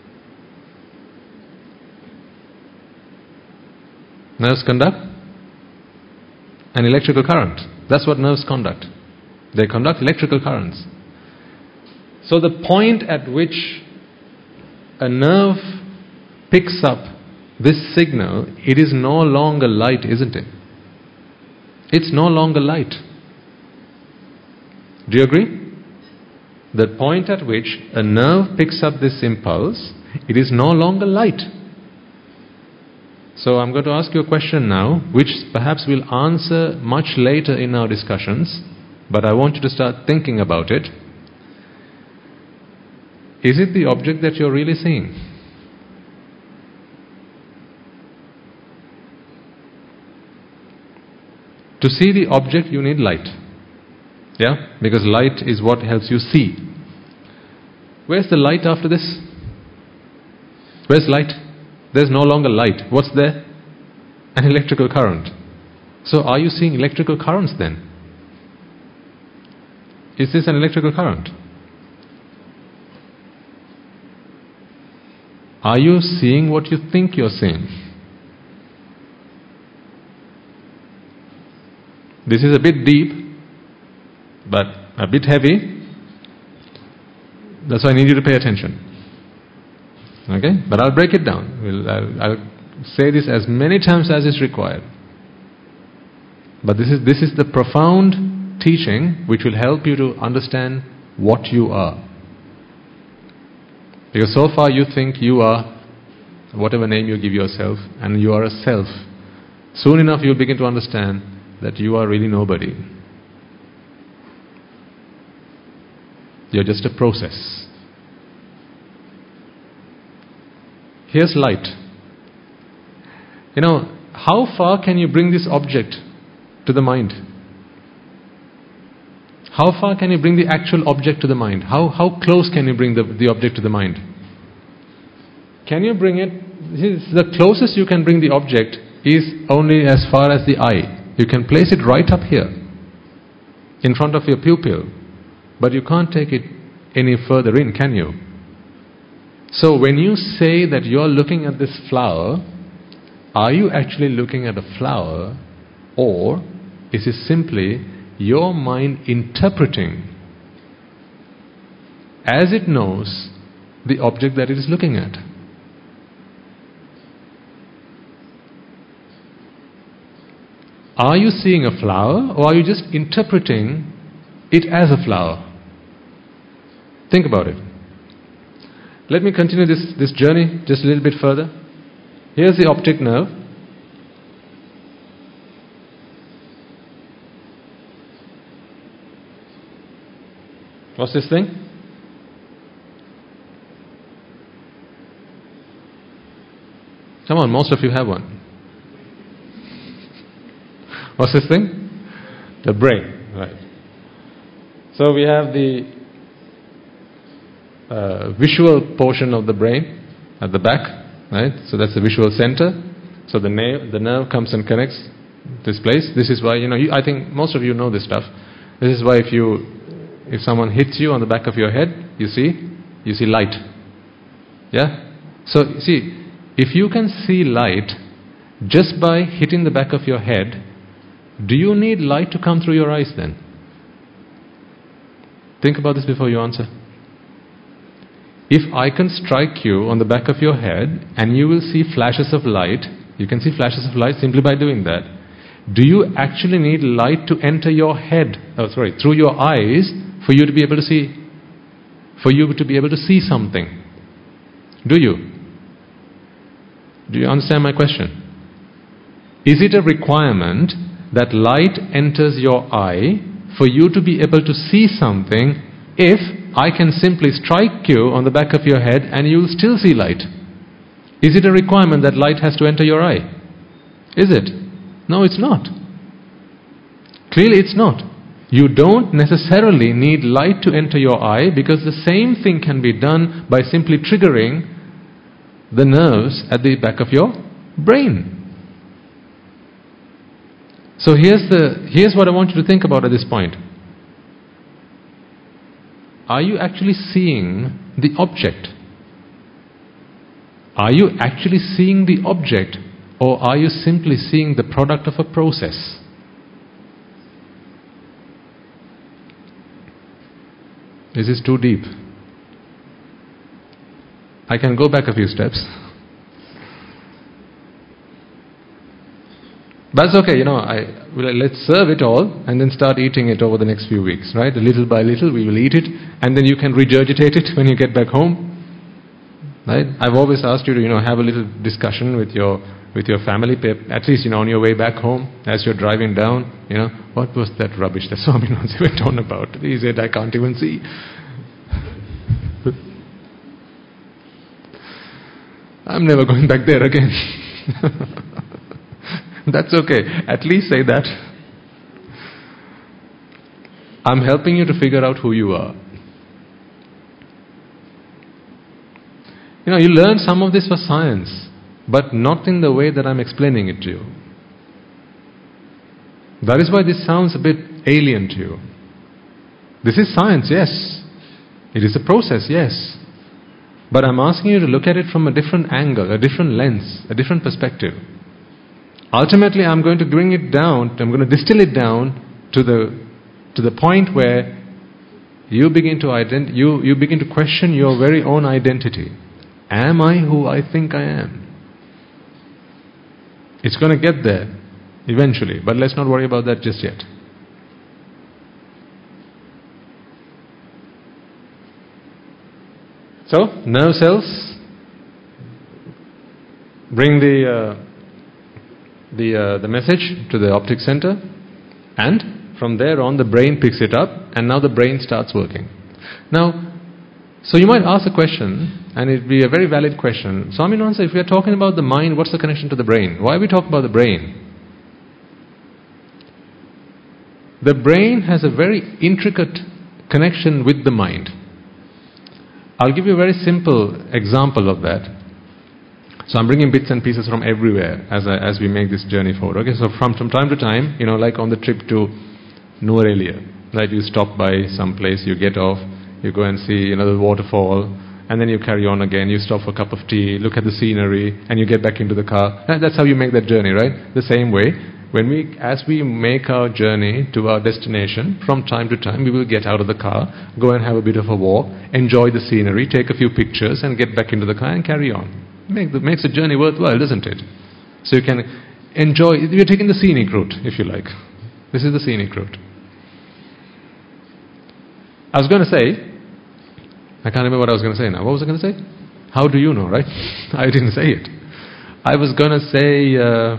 Nerves conduct an electrical current. That's what nerves conduct. They conduct electrical currents. So the point at which a nerve picks up this signal, it is no longer light, isn't it? It's no longer light. Do you agree? The point at which a nerve picks up this impulse, it is no longer light. So I'm going to ask you a question now, which perhaps we'll answer much later in our discussions, but I want you to start thinking about it. Is it the object that you're really seeing? To see the object, you need light. Yeah? Because light is what helps you see. Where's the light after this? Where's light? There's no longer light. What's there? An electrical current. So are you seeing electrical currents then? Is this an electrical current? Are you seeing what you think you're seeing? This is a bit deep, but a bit heavy. That's why I need you to pay attention. Okay? But I'll break it down. I'll say this as many times as is required. But this is the profound teaching which will help you to understand what you are. Because so far you think you are whatever name you give yourself, and you are a self. Soon enough you'll begin to understand that you are really nobody. You're just a process. Here's light. You know, how far can you bring this object to the mind? How far can you bring the actual object to the mind? How close can you bring the object to the mind? Can you bring it? The closest you can bring the object is only as far as the eye. You can place it right up here, in front of your pupil, but you can't take it any further in, can you? So when you say that you're looking at this flower, are you actually looking at a flower, or is it simply your mind interpreting as it knows the object that it is looking at? Are you seeing a flower, or are you just interpreting it as a flower? Think about it. Let me continue this journey just a little bit further. Here's the optic nerve. What's this thing? Come on, most of you have one. What's this thing? The brain, right. So we have the visual portion of the brain at the back, right? So that's the visual center. So the nerve comes and connects this place. This is why, I think most of you know this stuff. This is why if someone hits you on the back of your head, you see light. Yeah? So see, if you can see light just by hitting the back of your head, do you need light to come through your eyes then? Think about this before you answer. If I can strike you on the back of your head and you will see flashes of light, you can see flashes of light simply by doing that. Do you actually need light to enter your head, through your eyes, for you to be able to see? For you to be able to see something? Do you? Do you understand my question? Is it a requirement that light enters your eye for you to be able to see something if I can simply strike you on the back of your head and you'll still see light? Is it a requirement that light has to enter your eye? Is it? No, it's not. Clearly it's not. You don't necessarily need light to enter your eye, because the same thing can be done by simply triggering the nerves at the back of your brain. So here's what I want you to think about at this point. Are you actually seeing the object? Are you actually seeing the object, or are you simply seeing the product of a process? This is too deep. I can go back a few steps. But it's okay, let's serve it all and then start eating it over the next few weeks, right? Little by little we will eat it, and then you can regurgitate it when you get back home. Right? I've always asked you to, have a little discussion with your family, at least, on your way back home, as you're driving down, what was that rubbish that Swami Nonse went on about? He said, I can't even see. I'm never going back there again. That's okay. At least say that. I'm helping you to figure out who you are. You learn some of this for science, but not in the way that I'm explaining it to you. That is why this sounds a bit alien to you. This is science, yes. It is a process, yes. But I'm asking you to look at it from a different angle, a different lens, a different perspective. Ultimately, I'm going to bring it down, I'm going to distill it down to the point where you begin to question your very own identity. Am I who I think I am? It's going to get there eventually, but let's not worry about that just yet. So, nerve cells bring the message to the optic center, and from there on the brain picks it up, and now the brain starts working. Now, so you might ask a question, and it'd be a very valid question. Swami Nonse, if we are talking about the mind, what's the connection to the brain? Why are we talking about the brain? The brain has a very intricate connection with the mind. I'll give you a very simple example of that. So I'm bringing bits and pieces from everywhere as we make this journey forward. Okay, so from time to time, like on the trip to Nuwara, right? You stop by some place, you get off, you go and see the waterfall, and then you carry on again. You stop for a cup of tea, look at the scenery, and you get back into the car. That's how you make that journey, right? The same way, as we make our journey to our destination, from time to time we will get out of the car, go and have a bit of a walk, enjoy the scenery, take a few pictures, and get back into the car and carry on. Makes the journey worthwhile, doesn't it? So you can enjoy. You're taking the scenic route, if you like. This is the scenic route. I was going to say, I can't remember what I was going to say now. What was I going to say? How do you know, right? I didn't say it. I was going to say,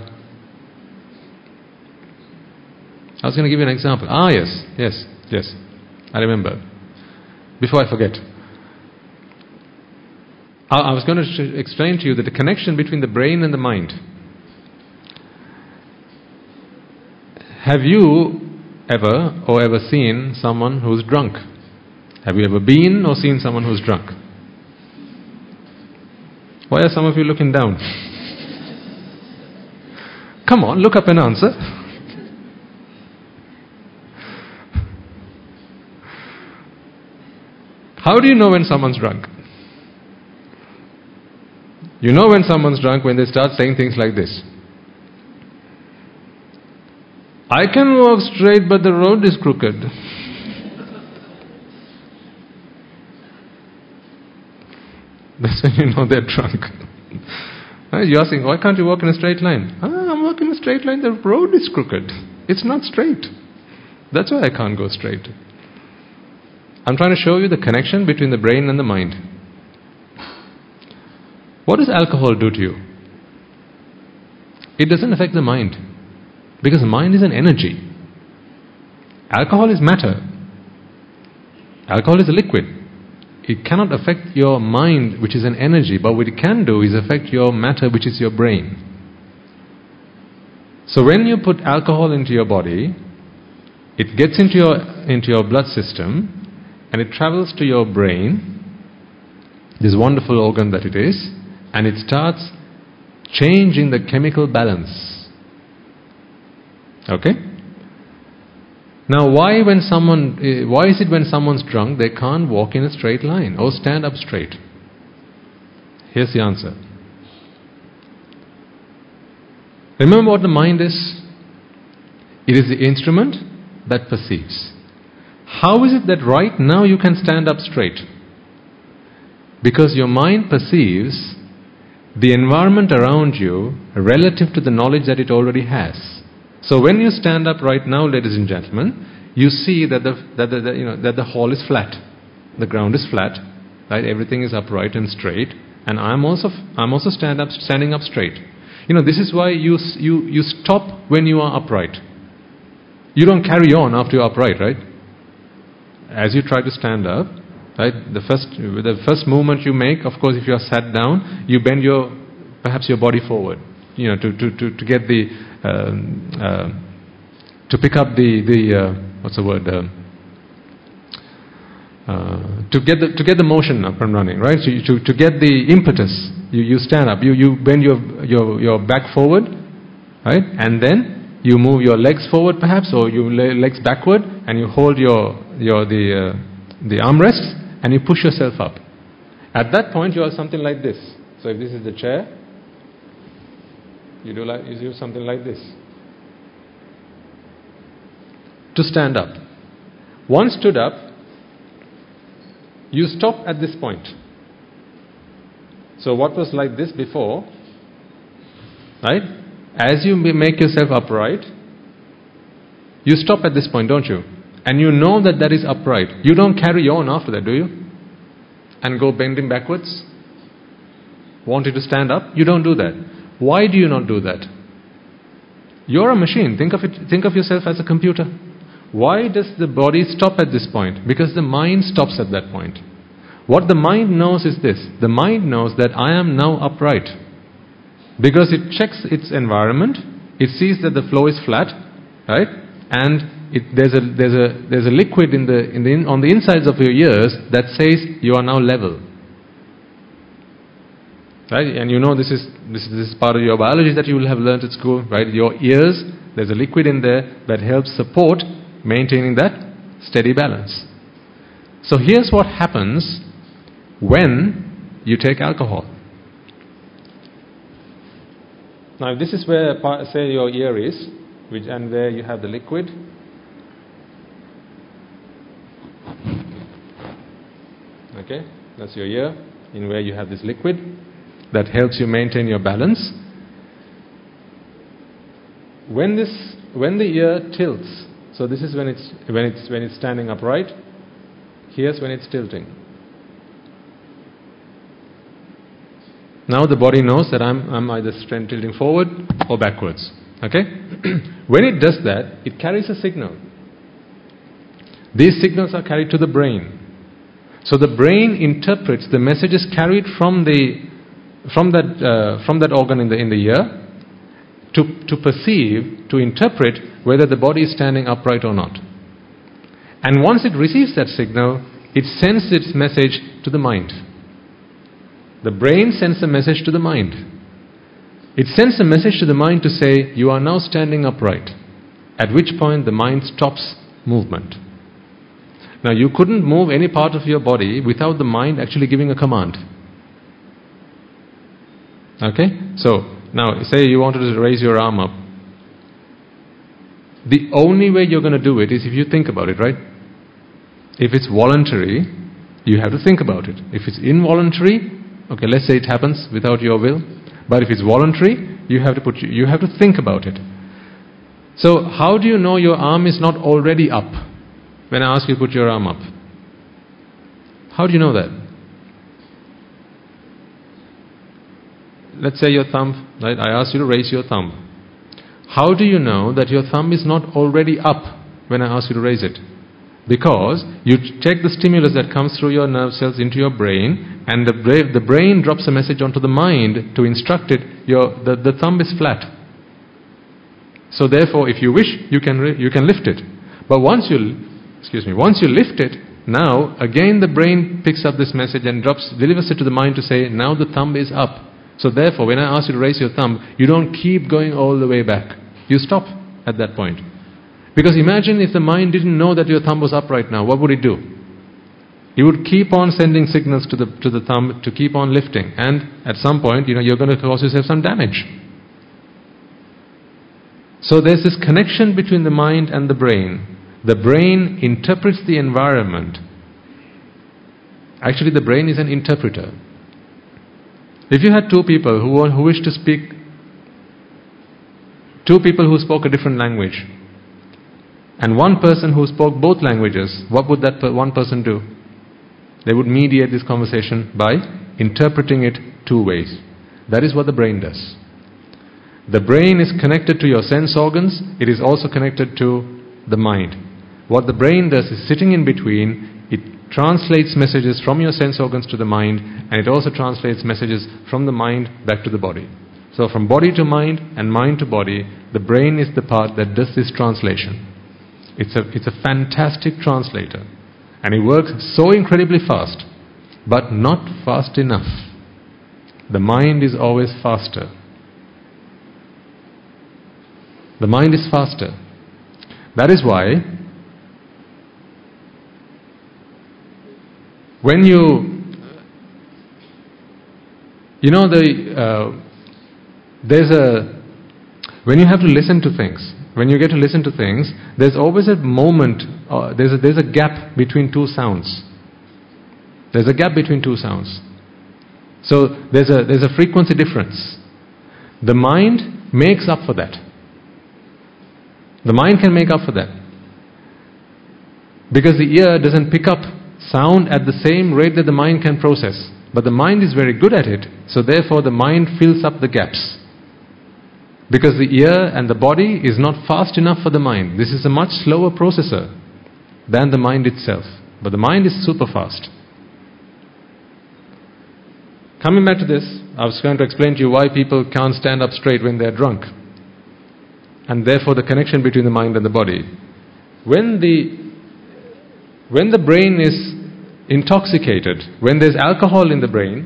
I was going to give you an example. Yes. I remember. Before I forget. I was going to explain to you that the connection between the brain and the mind. Have you ever seen someone who's drunk? Have you ever been or seen someone who's drunk? Why are some of you looking down? Come on, look up and answer. How do you know when someone's drunk? You know when someone's drunk when they start saying things like this. I can walk straight, but the road is crooked. That's when you know they're drunk. You're asking, why can't you walk in a straight line? I'm walking in a straight line, the road is crooked. It's not straight. That's why I can't go straight. I'm trying to show you the connection between the brain and the mind. What does alcohol do to you? It doesn't affect the mind. Because mind is an energy. Alcohol is matter. Alcohol is a liquid. It cannot affect your mind, which is an energy, but what it can do is affect your matter, which is your brain. So when you put alcohol into your body, it gets into your blood system and it travels to your brain, this wonderful organ that it is, and it starts changing the chemical balance. Okay? Now why is it when someone's drunk they can't walk in a straight line or stand up straight? Here's the answer. Remember what the mind is? It is the instrument that perceives. How is it that right now you can stand up straight? Because your mind perceives the environment around you relative to the knowledge that it already has. So when you stand up right now, ladies and gentlemen, you see that the hall is flat, the ground is flat, right? Everything is upright and straight, and I'm also standing up straight. This is why you stop when you are upright. You don't carry on after you're upright, right? As you try to stand up, right? The first movement you make, of course, if you are sat down, you bend perhaps your body forward, to get to pick up what's the word? To get the motion up and running, right? So to get the impetus, you stand up, you bend your back forward, right? And then you move your legs forward, perhaps, or your legs backward, and you hold the armrests, and you push yourself up. At that point, you are something like this. So if this is the chair, you do something like this to stand up. Once stood up, you stop at this point. So what was like this before, right? As you make yourself upright, you stop at this point, don't you? And you know that is upright. You don't carry on after that, do you? And go bending backwards? Wanting to stand up? You don't do that. Why do you not do that? You're a machine. Think of yourself as a computer. Why does the body stop at this point? Because the mind stops at that point. What the mind knows is this. The mind knows that I am now upright. Because it checks its environment, it sees that the floor is flat, right? And there's a liquid on the insides of your ears that says you are now level, right? And this is part of your biology that you will have learned at school, right? Your ears, there's a liquid in there that helps support maintaining that steady balance. So here's what happens when you take alcohol. Now this is where, say, your ear is, and there you have the liquid. Okay, that's your ear, in where you have this liquid that helps you maintain your balance. When the ear tilts, so this is when it's standing upright. Here's when it's tilting. Now the body knows that I'm either tilting forward or backwards. Okay? When it does that, it carries a signal. These signals are carried to the brain. So the brain interprets the messages carried from that organ in the ear to perceive, to interpret whether the body is standing upright or not. And once it receives that signal, it sends its message to the mind. The brain sends a message to the mind. It sends a message to the mind to say, you are now standing upright. At which point the mind stops movement. Now you couldn't move any part of your body without the mind actually giving a command. Okay? So, now say you wanted to raise your arm up. The only way you're going to do it is if you think about it, right? If it's voluntary, you have to think about it. If it's involuntary, okay, let's say it happens without your will. But if it's voluntary, you have to think about it. So how do you know your arm is not already up when I ask you to put your arm up? How do you know that? Let's say your thumb, right? I ask you to raise your thumb. how do you know that your thumb is not already up when I ask you to raise it? Because you check the stimulus that comes through your nerve cells into your brain, and the brain drops a message onto the mind to instruct it, the thumb is flat. So therefore, if you wish, you can lift it. But once you lift it, now again the brain picks up this message and delivers it to the mind to say, now the thumb is up. So therefore, when I ask you to raise your thumb, you don't keep going all the way back. You stop at that point. Because imagine if the mind didn't know that your thumb was up right now, what would it do? It would keep on sending signals to the thumb to keep on lifting, and at some point, you're going to cause yourself some damage. So there's this connection between the mind and the brain. The brain interprets the environment. Actually, the brain is an interpreter. If you had two people who wish to speak, two people who spoke a different language, and one person who spoke both languages, what would that one person do? They would mediate this conversation by interpreting it two ways. That is what the brain does. The brain is connected to your sense organs. It is also connected to the mind. What the brain does is sitting in between. It translates messages from your sense organs to the mind, and it also translates messages from the mind back to the body. So from body to mind and mind to body, the brain is the part that does this translation. It's a fantastic translator, and it works so incredibly fast, but not fast enough. The mind is always faster. The mind is faster. That is why when when you have to listen to things, when you get to listen to things, there's always a moment, there's a gap between two sounds. There's a gap between two sounds. So there's a frequency difference. The mind makes up for that. The mind can make up for that. Because the ear doesn't pick up sound at the same rate that the mind can process. But the mind is very good at it, so therefore the mind fills up the gaps. Because the ear and the body is not fast enough for the mind. This is a much slower processor than the mind itself. But the mind is super fast. Coming back to this, I was going to explain to you why people can't stand up straight when they're drunk. And therefore the connection between the mind and the body. When the brain is intoxicated, when there's alcohol in the brain,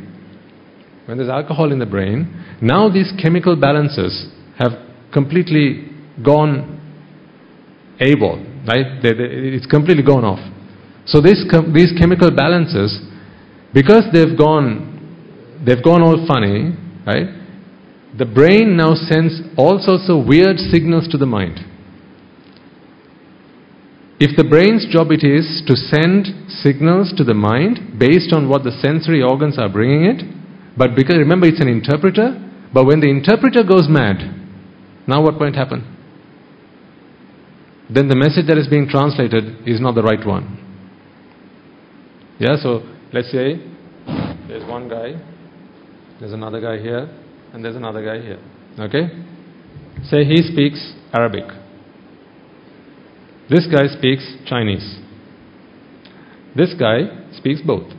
now these chemical balances have completely gone AWOL, right? It's completely gone off. So these chemical balances, because they've gone all funny, right? The brain now sends all sorts of weird signals to the mind. If the brain's job it is to send signals to the mind based on what the sensory organs are bringing it, but because remember it's an interpreter, but when the interpreter goes mad, now what might happen? Then the message that is being translated is not the right one. Yeah, so let's say there's one guy, there's another guy here, and there's another guy here. Okay? Say he speaks Arabic. This guy speaks Chinese. This guy speaks both.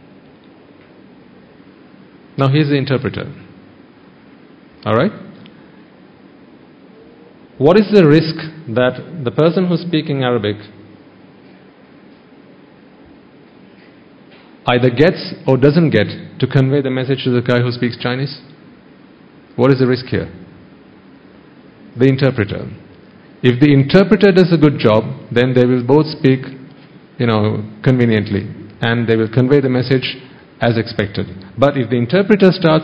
Now he's the interpreter. Alright? What is the risk that the person who's speaking Arabic either gets or doesn't get to convey the message to the guy who speaks Chinese? What is the risk here? The interpreter. If the interpreter does a good job, then they will both speak, conveniently, and they will convey the message as expected. But if the interpreter starts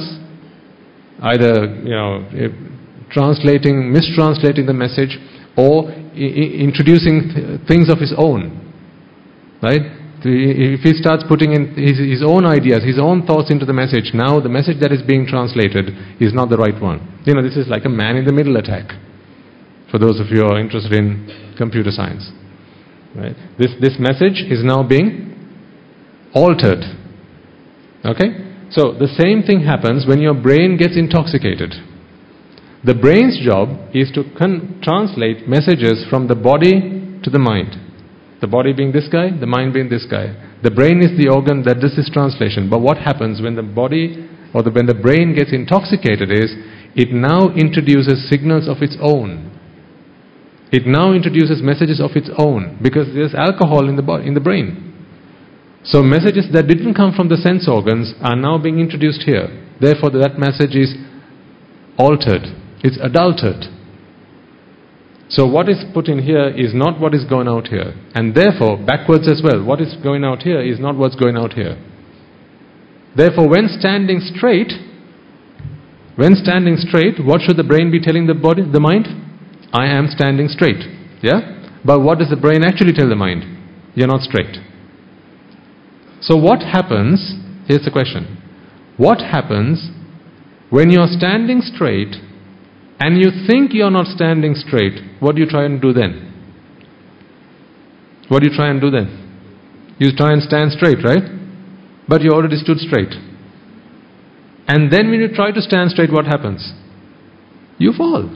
either, mistranslating the message, or introducing things of his own, right? If he starts putting in his own ideas, his own thoughts into the message, now the message that is being translated is not the right one. This is like a man-in-the-middle attack. For those of you who are interested in computer science, right? This message is now being altered. Okay? So the same thing happens when your brain gets intoxicated. The brain's job is to translate messages from the body to the mind. The body being this guy, the mind being this guy. The brain is the organ that does this translation. But what happens when the body or when the brain gets intoxicated is, it now introduces signals of its own. It now introduces messages of its own because there's alcohol in the brain. So messages that didn't come from the sense organs are now being introduced here. Therefore that message is altered. It's adulterated. So what is put in here is not what is going out here. And therefore, backwards as well, what is going out here is not what's going out here. Therefore, when standing straight, what should the brain be telling the mind? I am standing straight. Yeah? But what does the brain actually tell the mind? You're not straight. So what happens, here's the question. What happens when you're standing straight and you think you're not standing straight? What do you try and do then? What do you try and do then? You try and stand straight, right? But you already stood straight. And then when you try to stand straight, what happens? You fall.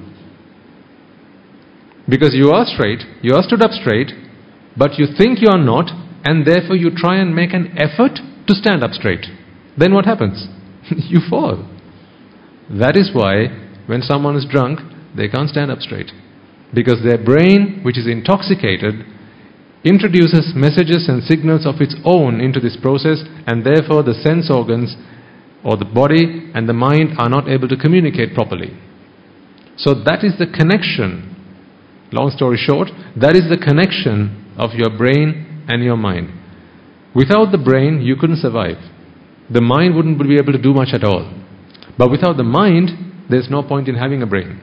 Because you are straight, you are stood up straight, but you think you are not, and therefore you try and make an effort to stand up straight. Then what happens? You fall. That is why when someone is drunk, they can't stand up straight. Because their brain, which is intoxicated, introduces messages and signals of its own into this process, and therefore the sense organs or the body and the mind are not able to communicate properly. So that is the connection. Long story short, that is the connection of your brain and your mind. Without the brain, you couldn't survive. The mind wouldn't be able to do much at all. But without the mind, there's no point in having a brain.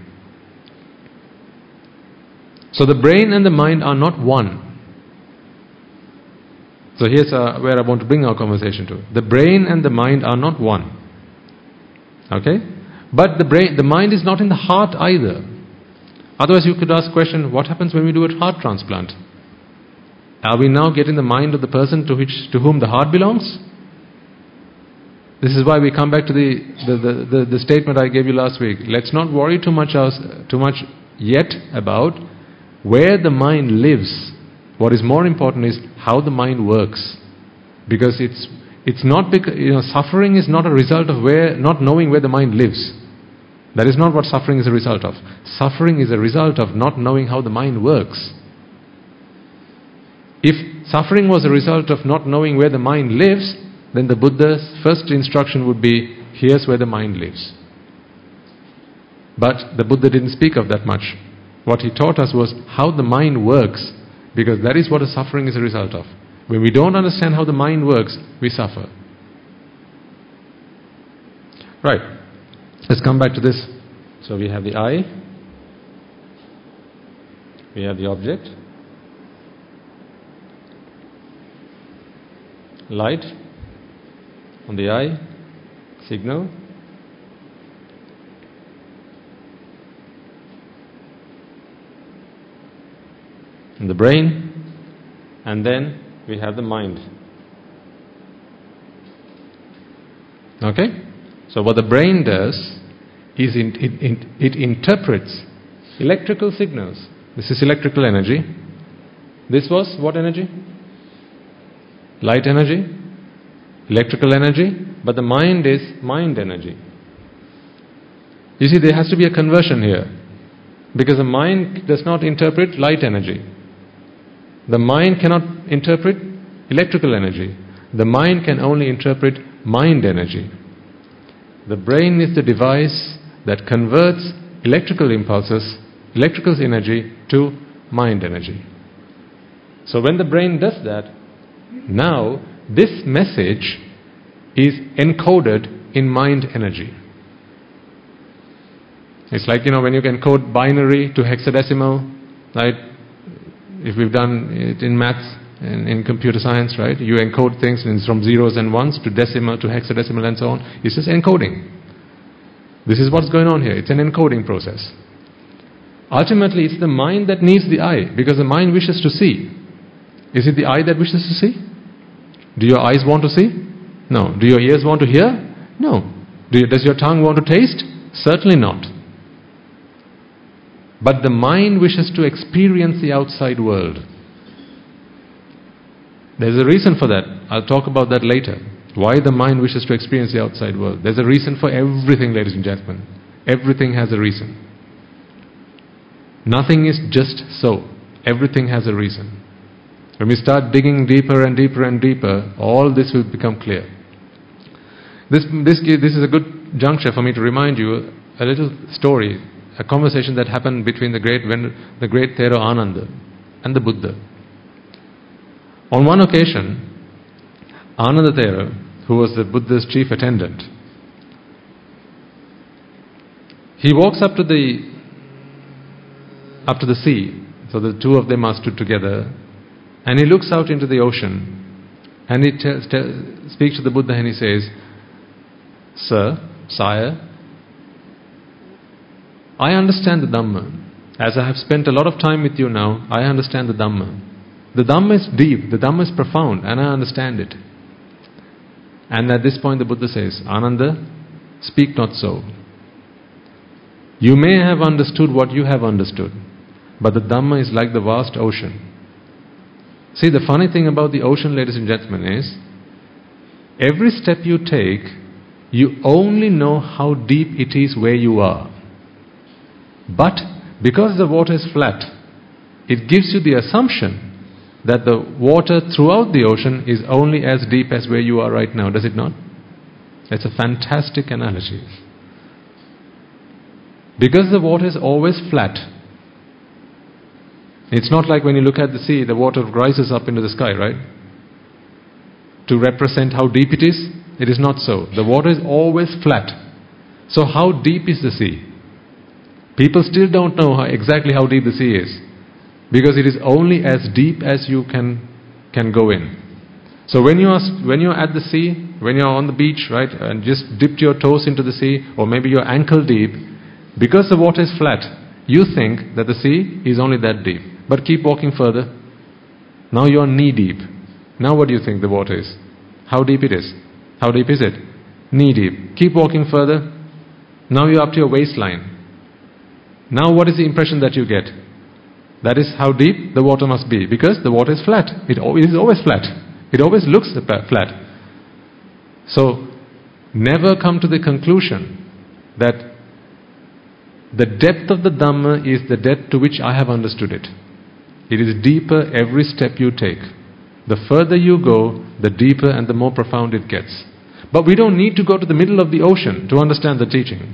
So the brain and the mind are not one. So here's where I want to bring our conversation to. The brain and the mind are not one. Okay? But the mind is not in the heart either. Otherwise you could ask the question, what happens when we do a heart transplant? Are we now getting the mind of the person to whom the heart belongs? This is why we come back to the statement I gave you last week. Let's not worry too much yet about where the mind lives. What is more important is how the mind works. Because it's not because suffering is not a result of not knowing where the mind lives. That is not what suffering is a result of. Suffering is a result of not knowing how the mind works. If suffering was a result of not knowing where the mind lives, then the Buddha's first instruction would be, here's where the mind lives. But the Buddha didn't speak of that much. What he taught us was how the mind works, because that is what a suffering is a result of. When we don't understand how the mind works, we suffer. Right. Let's come back to this. So we have the eye. We have the object. Light on the eye. Signal. And the brain. And then we have the mind. Okay? So what the brain does is it interprets electrical signals. This is electrical energy. This was what energy? Light energy, electrical energy, but the mind is mind energy. You see, there has to be a conversion here, because the mind does not interpret light energy. The mind cannot interpret electrical energy. The mind can only interpret mind energy. The brain is the device that converts electrical impulses, electrical energy to mind energy. So when the brain does that, now this message is encoded in mind energy. It's like, when you can code binary to hexadecimal, right? If we've done it in maths and in computer science, right? You encode things from zeros and ones to decimal to hexadecimal and so on. It's just encoding. This is what's going on here. It's an encoding process. Ultimately, it's the mind that needs the eye, because the mind wishes to see. Is it the eye that wishes to see? Do your eyes want to see? No. Do your ears want to hear? No. Does your tongue want to taste? Certainly not. But the mind wishes to experience the outside world. There's a reason for that. I'll talk about that later. Why the mind wishes to experience the outside world. There's a reason for everything, ladies and gentlemen. Everything has a reason. Nothing is just so. Everything has a reason. When we start digging deeper and deeper and deeper, all this will become clear. This is a good juncture for me to remind you a little story, a conversation that happened between the great Thero Ananda and the Buddha. On one occasion, Ananda Thero, who was the Buddha's chief attendant, he walks up to the sea. So the two of them are stood together, and he looks out into the ocean, and he speaks to the Buddha, and he says, "Sir, Sire, I understand the Dhamma. As I have spent a lot of time with you now, I understand the Dhamma. The Dhamma is deep, the Dhamma is profound, and I understand it." And at this point the Buddha says, "Ananda, speak not so. You may have understood what you have understood, but the Dhamma is like the vast ocean." See, the funny thing about the ocean, ladies and gentlemen, is every step you take, you only know how deep it is where you are. But because the water is flat, it gives you the assumption that the water throughout the ocean is only as deep as where you are right now, does it not? It's a fantastic analogy. Because the water is always flat. It's not like when you look at the sea, the water rises up into the sky, right? To represent how deep it is not so. The water is always flat. So how deep is the sea? People still don't know exactly how deep the sea is, because it is only as deep as you can go in. So when you're at the sea, when you're on the beach, right, and just dipped your toes into the sea, or maybe you're ankle deep, because the water is flat, you think that the sea is only that deep. But keep walking further. Now you're knee deep. Now what do you think the water is? How deep it is? How deep is it? Knee deep. Keep walking further. Now you're up to your waistline. Now what is the impression that you get? That is how deep the water must be, because the water is flat. It is always flat. It always looks flat. So never come to the conclusion that the depth of the Dhamma is the depth to which I have understood it. It is deeper every step you take. The further you go, the deeper and the more profound it gets. But we don't need to go to the middle of the ocean to understand the teaching.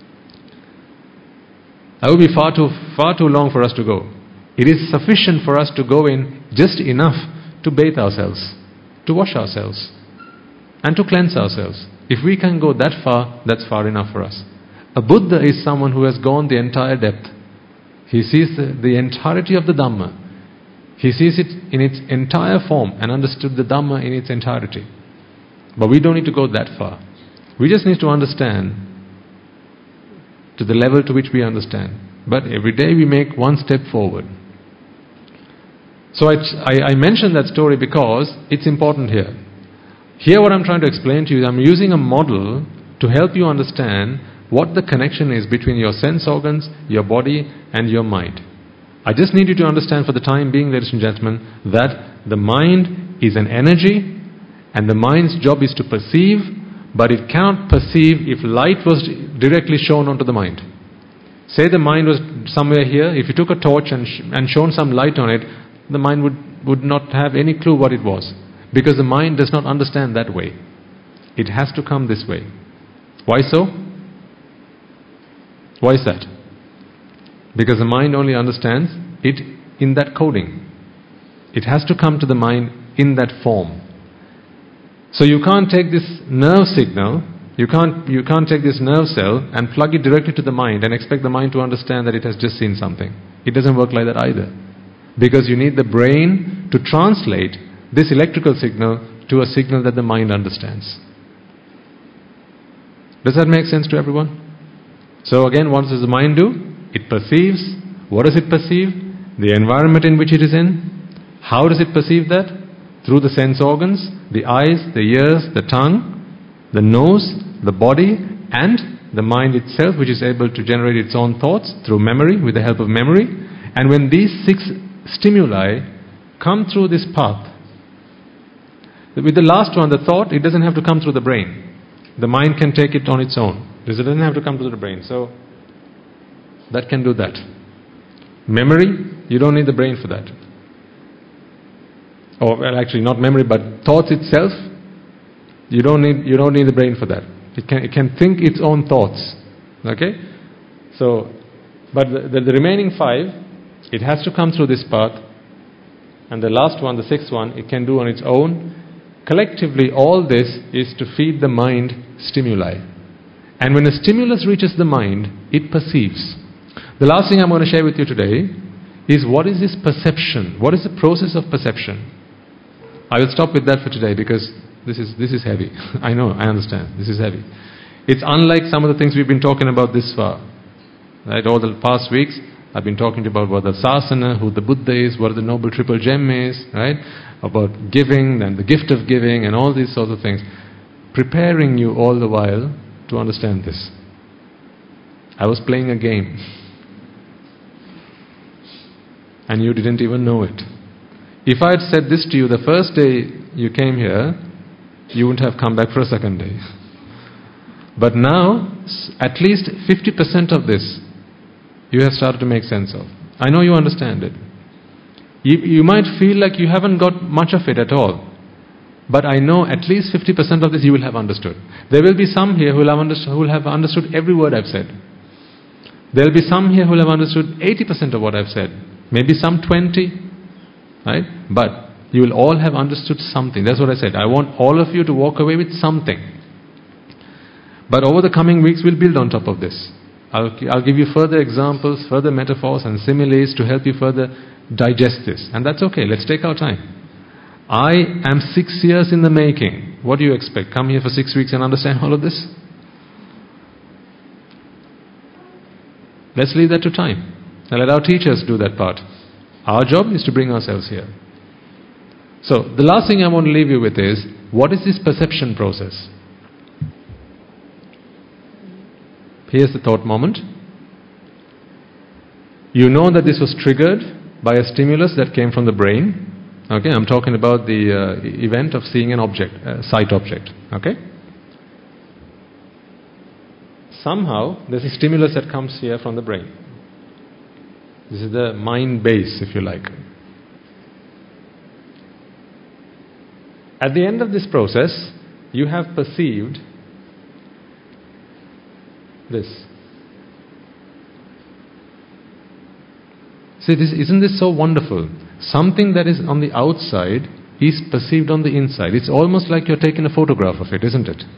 That would be far too long for us to go. It is sufficient for us to go in just enough to bathe ourselves, to wash ourselves, and to cleanse ourselves. If we can go that far, that's far enough for us. A Buddha is someone who has gone the entire depth. He sees the entirety of the Dhamma. He sees it in its entire form and understood the Dhamma in its entirety. But we don't need to go that far. We just need to understand to the level to which we understand. But every day we make one step forward. So I mentioned that story because it's important here. Here what I'm trying to explain to you is I'm using a model to help you understand what the connection is between your sense organs, your body and your mind. I just need you to understand for the time being, ladies and gentlemen, that the mind is an energy and the mind's job is to perceive, but it cannot perceive if light was directly shown onto the mind. Say the mind was somewhere here, if you took a torch and shone some light on it, the mind would not have any clue what it was, because the mind does not understand that way. It has to come this way. Why so? Why is that? Because the mind only understands it in that coding. It has to come to the mind in that form. So you can't take this nerve signal, you can't take this nerve cell and plug it directly to the mind and expect the mind to understand that it has just seen something. It doesn't work like that either. Because you need the brain to translate this electrical signal to a signal that the mind understands. Does that make sense to everyone? So again, what does the mind do? It perceives. What does it perceive? The environment in which it is in. How does it perceive that? Through the sense organs, the eyes, the ears, the tongue, the nose, the body, and the mind itself, which is able to generate its own thoughts through memory, with the help of memory. And when these 6 stimuli come through this path, with the last one, the thought, it doesn't have to come through the brain. The mind can take it on its own. It doesn't have to come through the brain. So, that can do that. Memory, you don't need the brain for that. Or, well, actually not memory, but thoughts itself, you don't need the brain for that. It can think its own thoughts. Okay? So, but the remaining 5, it has to come through this path. And the last one, the 6th one, it can do on its own. Collectively, all this is to feed the mind stimuli. And when a stimulus reaches the mind, it perceives. The last thing I'm going to share with you today is, what is this perception? What is the process of perception? I will stop with that for today, because this is heavy. I know, I understand. This is heavy. It's unlike some of the things we've been talking about this far. Right? All the past weeks, I've been talking to you about what the sasana, who the Buddha is, what the Noble Triple Gem is, right? About giving and the gift of giving and all these sorts of things. Preparing you all the while to understand this. I was playing a game. And you didn't even know it. If I had said this to you the first day you came here, you wouldn't have come back for a second day. But now, at least 50% of this, you have started to make sense of. I know you understand it. You might feel like you haven't got much of it at all. But I know at least 50% of this you will have understood. There will be some here who will have understood every word I've said. There will be some here who will have understood 80% of what I've said. Maybe some 20. Right? But you will all have understood something. That's what I said. I want all of you to walk away with something. But over the coming weeks, we'll build on top of this. I'll give you further examples, further metaphors and similes to help you further digest this. And that's okay. Let's take our time. I am 6 years in the making. What do you expect? Come here for 6 weeks and understand all of this? Let's leave that to time. And let our teachers do that part. Our job is to bring ourselves here. So, the last thing I want to leave you with is, what is this perception process? Here's the thought moment. You know that this was triggered by a stimulus that came from the brain. Okay, I'm talking about the event of seeing an object, a sight object. Okay? Somehow, there's a stimulus that comes here from the brain. This is the mind base, if you like. At the end of this process, you have perceived this. See, isn't this so wonderful? Something that is on the outside is perceived on the inside. It's almost like you're taking a photograph of it, isn't it?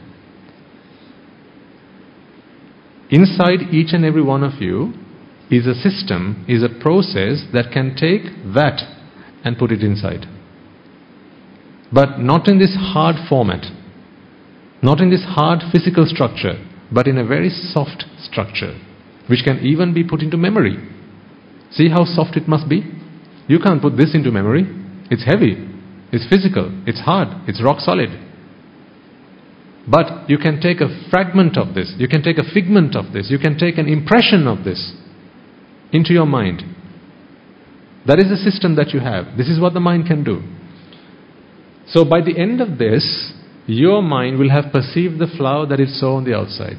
Inside each and every one of you is a system, is a process that can take that and put it inside. But not in this hard format. Not in this hard physical structure, but in a very soft structure, which can even be put into memory. See how soft it must be? You can't put this into memory. It's heavy. It's physical. It's hard. It's rock solid. But you can take a fragment of this. You can take a figment of this. You can take an impression of this into your mind. That is the system that you have. This is what the mind can do. So by the end of this, your mind will have perceived the flower that it saw on the outside.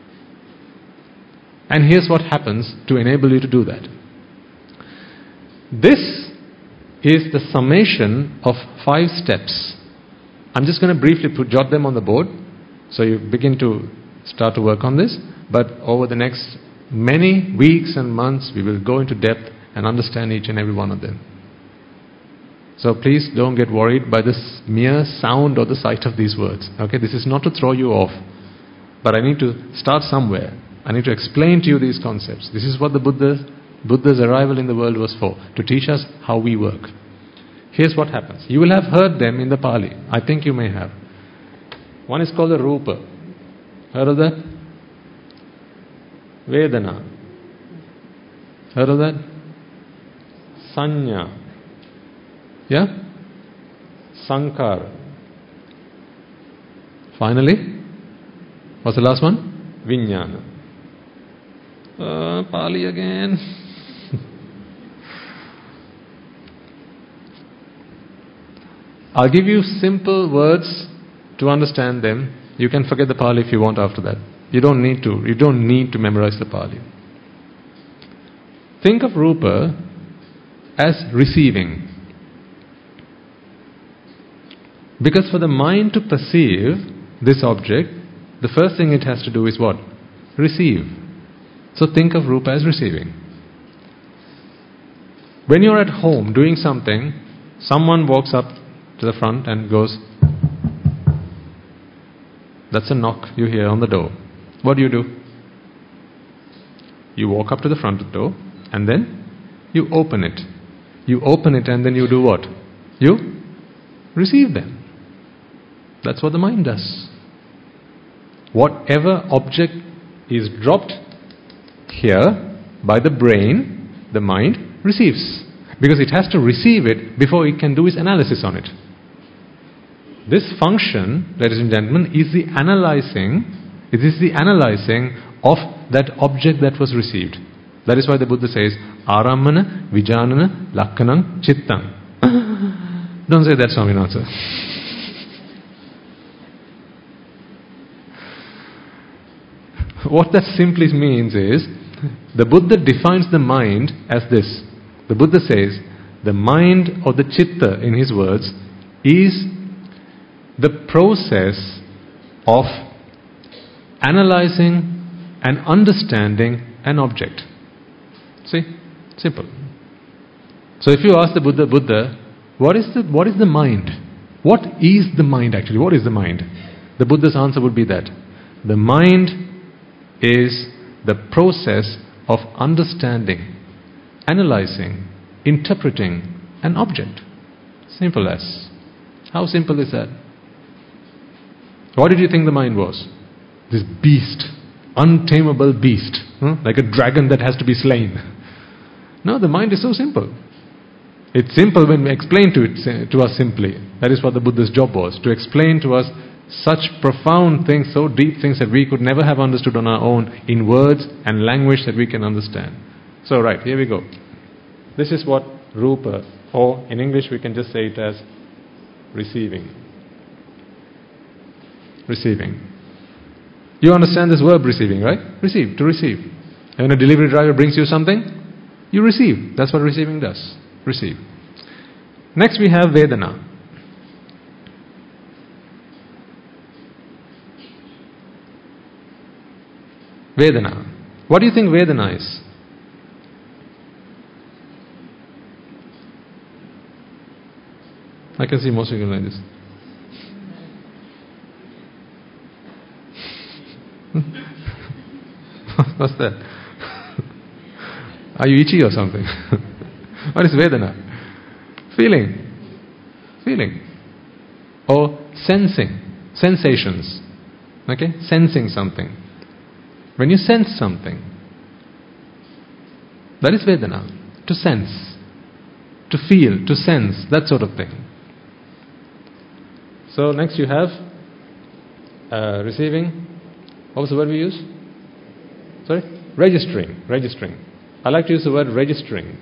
And here's what happens to enable you to do that. This is the summation of 5 steps. I'm just going to briefly jot them on the board, so you begin to start to work on this. But over the next many weeks and months, we will go into depth and understand each and every one of them. So please don't get worried by this mere sound or the sight of these words. Okay, this is not to throw you off. But I need to start somewhere. I need to explain to you these concepts. This is what the Buddha's arrival in the world was for. To teach us how we work. Here's what happens. You will have heard them in the Pali. I think you may have. One is called the Rupa. Heard of that? Vedana. Heard of that? Sanya. Yeah? Sankara. Finally, what's the last one? Vijnana. Pali again. I'll give you simple words to understand them. You can forget the Pali if you want after that. You don't need to. You don't need to memorize the Pali. Think of Rupa as receiving. Because for the mind to perceive this object, the first thing it has to do is what? Receive. So think of Rupa as receiving. When you're at home doing something, someone walks up to the front and goes, that's a knock you hear on the door. What do? You walk up to the front door and then you open it. You open it and then you do what? You receive them. That's what the mind does. Whatever object is dropped here by the brain, the mind receives. Because it has to receive it before it can do its analysis on it. This function, ladies and gentlemen, is the analyzing of that object that was received. That is why the Buddha says, Arammana, Vijanana, Lakkanam, Chittam. Don't say that, Swaminatha. What that simply means is, the Buddha defines the mind as this. The Buddha says, the mind or the chitta, in his words, is the process of analyzing and understanding an object. See? Simple. So if you ask the Buddha, what is the mind? What is the mind actually? What is the mind? The Buddha's answer would be that the mind is the process of understanding, analyzing, interpreting an object. Simple as. How simple is that? What did you think the mind was? This beast, untamable beast, like a dragon that has to be slain. No, the mind is so simple. It's simple when we explain to us simply. That is what the Buddha's job was, to explain to us such profound things, so deep things that we could never have understood on our own in words and language that we can understand. So right, here we go. This is what Rupa, or in English we can just say it as receiving. Receiving. You understand this verb receiving, right? Receive, to receive. And when a delivery driver brings you something, you receive. That's what receiving does. Receive. Next we have Vedana. Vedana. What do you think Vedana is? I can see most of you like this. What's that? Are you itchy or something? What is Vedana? Feeling. Or sensing. Sensations. Okay? Sensing something. When you sense something, that is Vedana. To sense. To feel, to sense, that sort of thing. So next you have receiving. What was the word we used? Sorry? Registering. I like to use the word registering.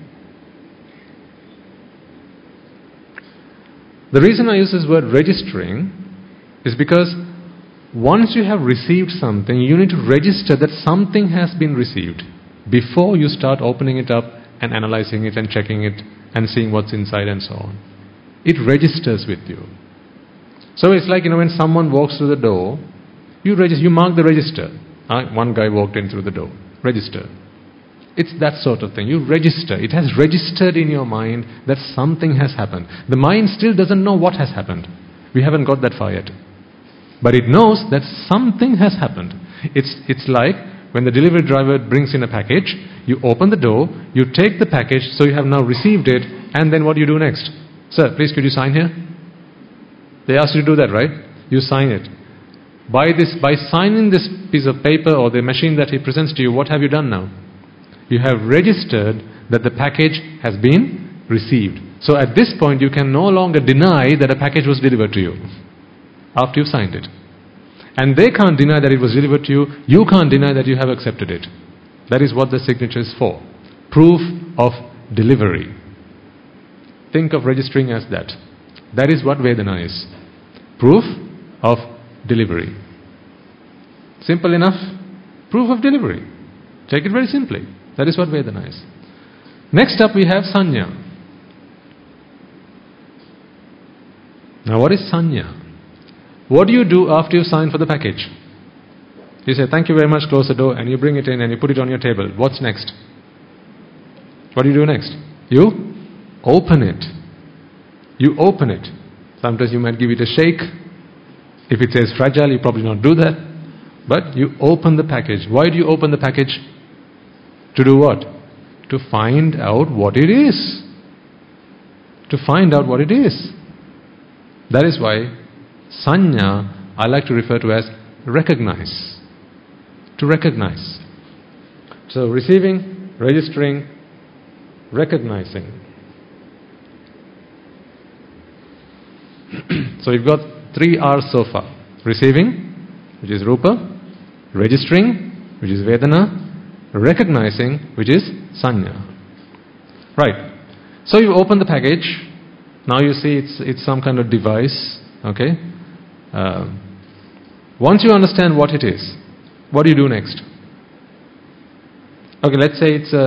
The reason I use this word registering is because once you have received something, you need to register that something has been received before you start opening it up and analyzing it and checking it and seeing what's inside and so on. It registers with you. So it's like, when someone walks through the door, you mark the register. One guy walked in through the door. Register. It's that sort of thing. You register. It has registered in your mind that something has happened. The mind still doesn't know what has happened. We haven't got that far yet. But it knows that something has happened. It's like when the delivery driver brings in a package, you open the door, you take the package, so you have now received it, and then what do you do next? Sir, please could you sign here? They ask you to do that, right? You sign it. By signing this piece of paper or the machine that he presents to you, what have you done now? You have registered that the package has been received. So at this point you can no longer deny that a package was delivered to you after you've signed it. And they can't deny that it was delivered to you. You can't deny that you have accepted it. That is what the signature is for. Proof of delivery. Think of registering as that. That is what Vedana is. Proof of delivery. Simple enough. Proof of delivery. Take it very simply. That is what Vedana is. Next up we have Sanya. Now what is Sanya? What do you do after you sign for the package? You say, thank you very much, close the door, and you bring it in and you put it on your table. What's next? What do you do next? You open it. You open it. Sometimes you might give it a shake. If it says fragile, you probably not do that. But you open the package. Why do you open the package? To do what? To find out what it is. To find out what it is. That is why Sanya I like to refer to as recognize. To recognize. So receiving, registering, recognizing. So you've got 3 R's so far. Receiving, which is Rupa. Registering, which is Vedana. Recognizing, which is Sanya. Right. So you open the package. Now you see it's some kind of device. Okay. Once you understand what it is, what do you do next? Okay, let's say it's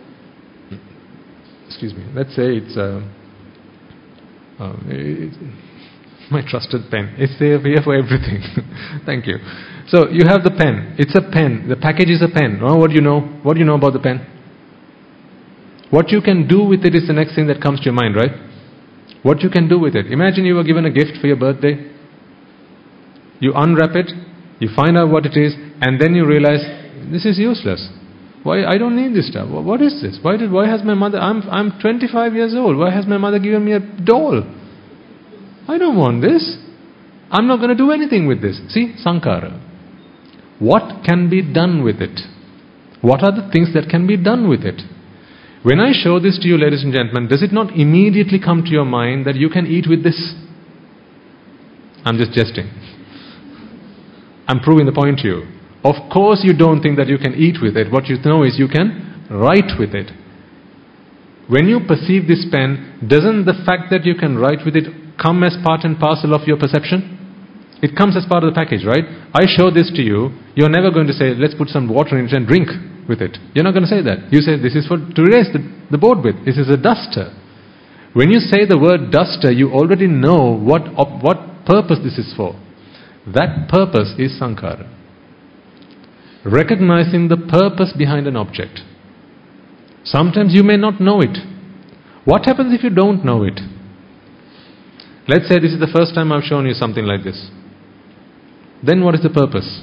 my trusted pen. It's here for everything. Thank you. So you have the pen. It's a pen. The package is a pen. Oh, what do you know? What do you know about the pen? What you can do with it is the next thing that comes to your mind, right? What you can do with it. Imagine you were given a gift for your birthday. You unwrap it, you find out what it is, and then you realize, this is useless. Why? I don't need this stuff. What is this? Why has my mother, I'm 25 years old, why has my mother given me a doll? I don't want this. I'm not going to do anything with this. See, Sankara. What can be done with it? What are the things that can be done with it? When I show this to you, ladies and gentlemen, does it not immediately come to your mind that you can eat with this? I'm just jesting. I'm proving the point to you. Of course you don't think that you can eat with it. What you know is you can write with it. When you perceive this pen, doesn't the fact that you can write with it come as part and parcel of your perception? It comes as part of the package, right? I show this to you. You're never going to say, let's put some water in it and drink with it. You're not going to say that. You say, this is for to erase the board with. This is a duster. When you say the word duster, you already know what purpose this is for. That purpose is Sankara. Recognizing the purpose behind an object. Sometimes you may not know it. What happens if you don't know it? Let's say this is the first time I've shown you something like this. Then what is the purpose?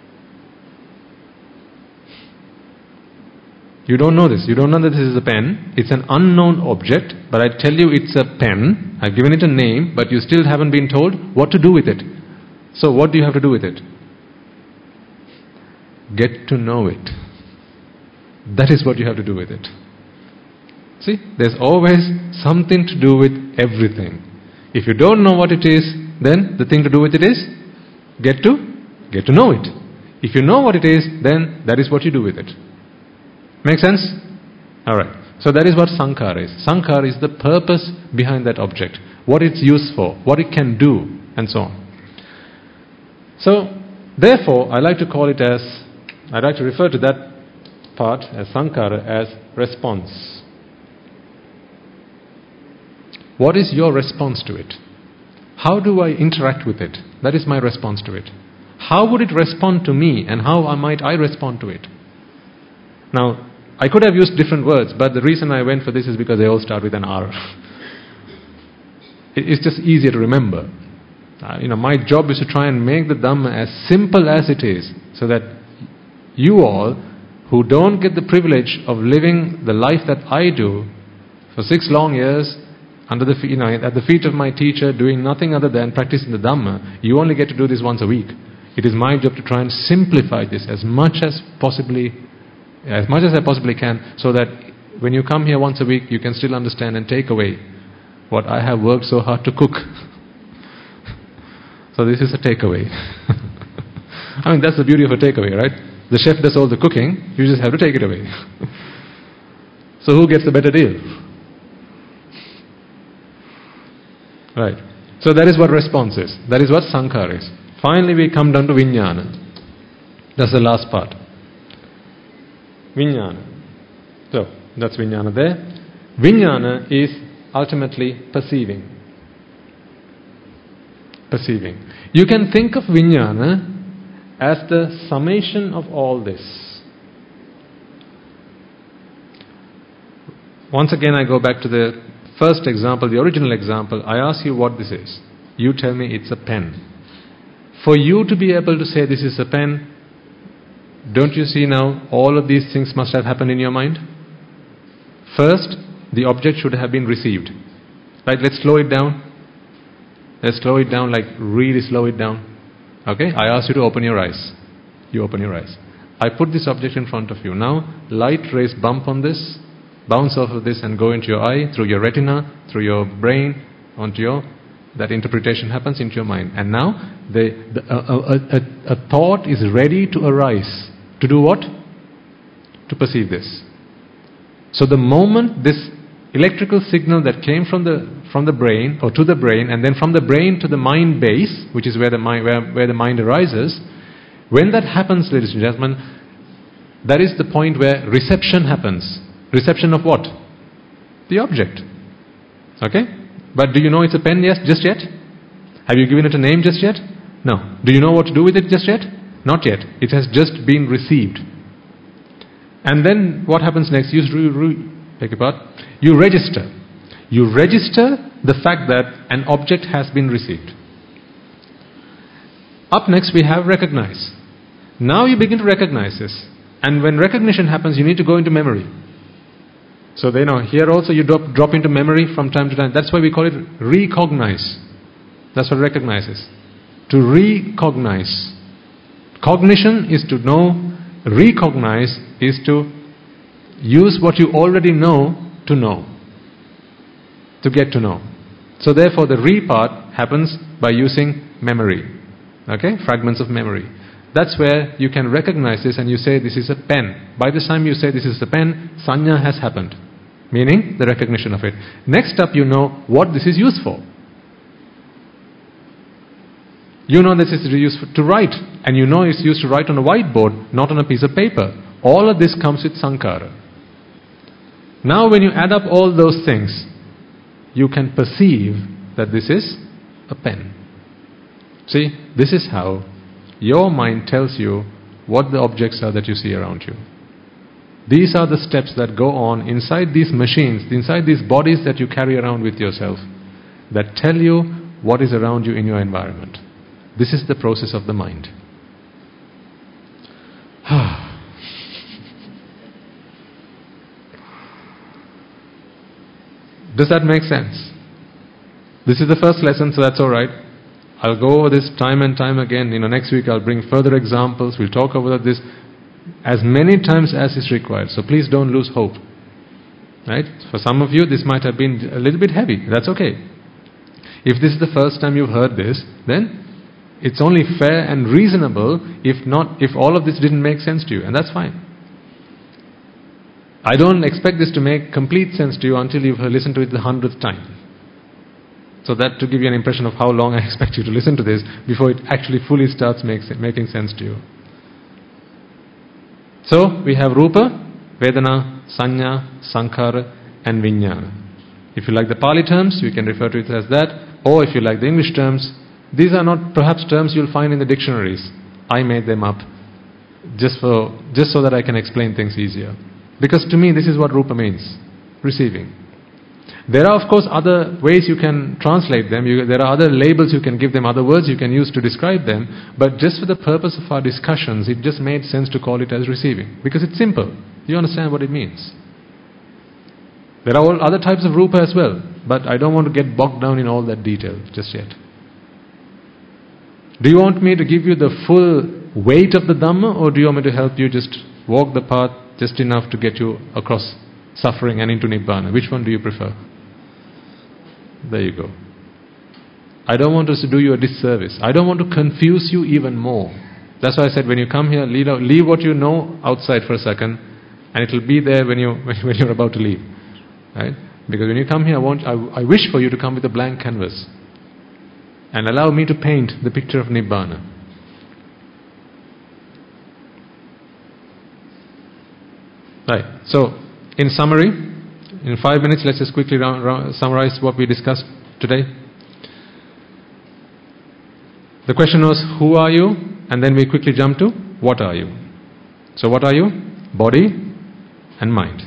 You don't know this. You don't know that this is a pen. It's an unknown object, but I tell you it's a pen. I've given it a name, but you still haven't been told what to do with it. So what do you have to do with it? Get to know it. That is what you have to do with it. See, there's always something to do with everything. If you don't know what it is, then the thing to do with it is get to know it. If you know what it is, then that is what you do with it. Make sense? Alright. So that is what Sankara is. Sankara is the purpose behind that object. What it's used for, what it can do, and so on. So, therefore, I like to refer to that part as Sankara as response. What is your response to it? How do I interact with it? That is my response to it. How would it respond to me, and how might I respond to it? Now, I could have used different words, but the reason I went for this is because they all start with an R. It's just easier to remember. My job is to try and make the Dhamma as simple as it is, so that you all who don't get the privilege of living the life that I do for 6 long years under the at the feet of my teacher, doing nothing other than practicing the Dhamma, you only get to do this once a week. It is my job to try and simplify this as much as I possibly can, so that when you come here once a week, you can still understand and take away what I have worked so hard to cook. So this is a takeaway. I mean, that's the beauty of a takeaway, right? The chef does all the cooking, you just have to take it away. So who gets the better deal? Right. So that is what response is. That is what sankhara is. Finally we come down to vijnana. That's the last part. Vijnana. So, that's vijnana there. Vijnana is ultimately perceiving. Perceiving. You can think of vijnana as the summation of all this. Once again I go back to the first example, the original example. I ask you what this is. You tell me it's a pen. For you to be able to say this is a pen, don't you see now all of these things must have happened in your mind? First, the object should have been received. Right, let's slow it down. Let's slow it down, like really slow it down. Okay, I ask you to open your eyes. You open your eyes. I put this object in front of you. Now, light rays bump on this, bounce off of this and go into your eye, through your retina, through your brain, onto your, that interpretation happens into your mind. And now, a thought is ready to arise. To do what? To perceive this. So the moment this electrical signal that came from the brain, or to the brain, and then from the brain to the mind base, which is where the mind arises, when that happens, ladies and gentlemen, that is the point where reception happens. Reception of what? The object. Okay? But do you know it's a pen just yet? Have you given it a name just yet? No. Do you know what to do with it just yet? Not yet. It has just been received. And then what happens next? Beg your pardon? You register. You register the fact that an object has been received. Up next we have recognize. Now you begin to recognize this. And when recognition happens, you need to go into memory. So they know, here also you drop into memory from time to time. That's why we call it recognize. That's what recognize is. To recognize. Cognition is to know. Recognize is to use what you already know to know. To get to know. So therefore the re part happens by using memory. Okay? Fragments of memory. That's where you can recognize this and you say this is a pen. By the time you say this is a pen, sanya has happened. Meaning the recognition of it. Next up you know what this is used for. You know this is used to write. And you know it's used to write on a whiteboard, not on a piece of paper. All of this comes with sankhara. Now when you add up all those things, you can perceive that this is a pen. See, this is how your mind tells you what the objects are that you see around you. These are the steps that go on inside these machines, inside these bodies that you carry around with yourself, that tell you what is around you in your environment. This is the process of the mind. Does that make sense? This is the first lesson, so that's alright. I'll go over this time and time again. Next week I'll bring further examples. We'll talk over this as many times as is required. So please don't lose hope. Right? For some of you, this might have been a little bit heavy. That's okay. If this is the first time you've heard this, then it's only fair and reasonable if all of this didn't make sense to you. And that's fine. I don't expect this to make complete sense to you until you've listened to it the 100th time. So that to give you an impression of how long I expect you to listen to this before it actually fully starts making sense to you. So we have Rupa, Vedana, Sanya, Sankhara and Vijnana. If you like the Pali terms, you can refer to it as that. Or if you like the English terms, these are not perhaps terms you'll find in the dictionaries. I made them up just so that I can explain things easier. Because to me this is what Rupa means. Receiving. There are of course other ways you can translate them. There are other labels you can give them, other words you can use to describe them. But just for the purpose of our discussions, it just made sense to call it as receiving. Because it's simple. You understand what it means. There are all other types of Rupa as well. But I don't want to get bogged down in all that detail just yet. Do you want me to give you the full weight of the Dhamma, or do you want me to help you just walk the path just enough to get you across suffering and into Nibbana? Which one do you prefer? There you go. I don't want us to do you a disservice. I don't want to confuse you even more. That's why I said when you come here, leave what you know outside for a second, and it will be there when you're about to leave. Right? Because when you come here, I wish for you to come with a blank canvas and allow me to paint the picture of Nibbana. Right. So, in summary, in 5 minutes, let's just quickly summarize what we discussed today. The question was, who are you? And then we quickly jump to, what are you? So what are you? Body and mind.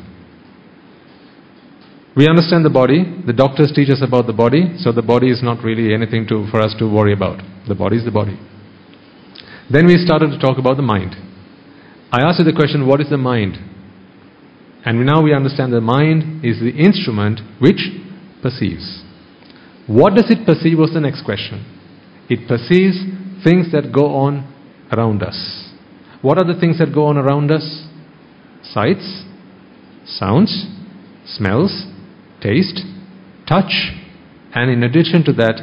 We understand the body. The doctors teach us about the body. So the body is not really anything for us to worry about. The body is the body. Then we started to talk about the mind. I asked you the question, what is the mind? And now we understand the mind is the instrument which perceives. What does it perceive was the next question. It perceives things that go on around us. What are the things that go on around us? Sights, sounds, smells, taste, touch, and in addition to that,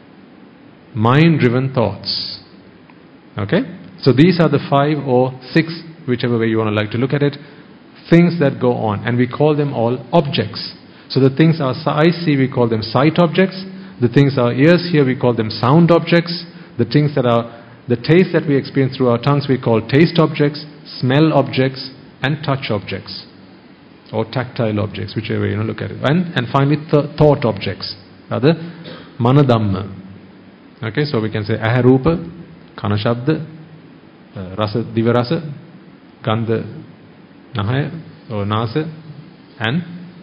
mind-driven thoughts. Okay? So these are the 5 or 6, whichever way you want to like to look at it, things that go on, and we call them all objects. So the things our eyes see, we call them sight objects. The things our ears hear, we call them sound objects. The things that are the taste that we experience through our tongues, we call taste objects, smell objects, and touch objects, or tactile objects, whichever way you look at it. And finally, thought objects, rather manadamma. Okay, so we can say aha rupa, kana shabda, rasa diva rasa, gandha nahaya or nasa, and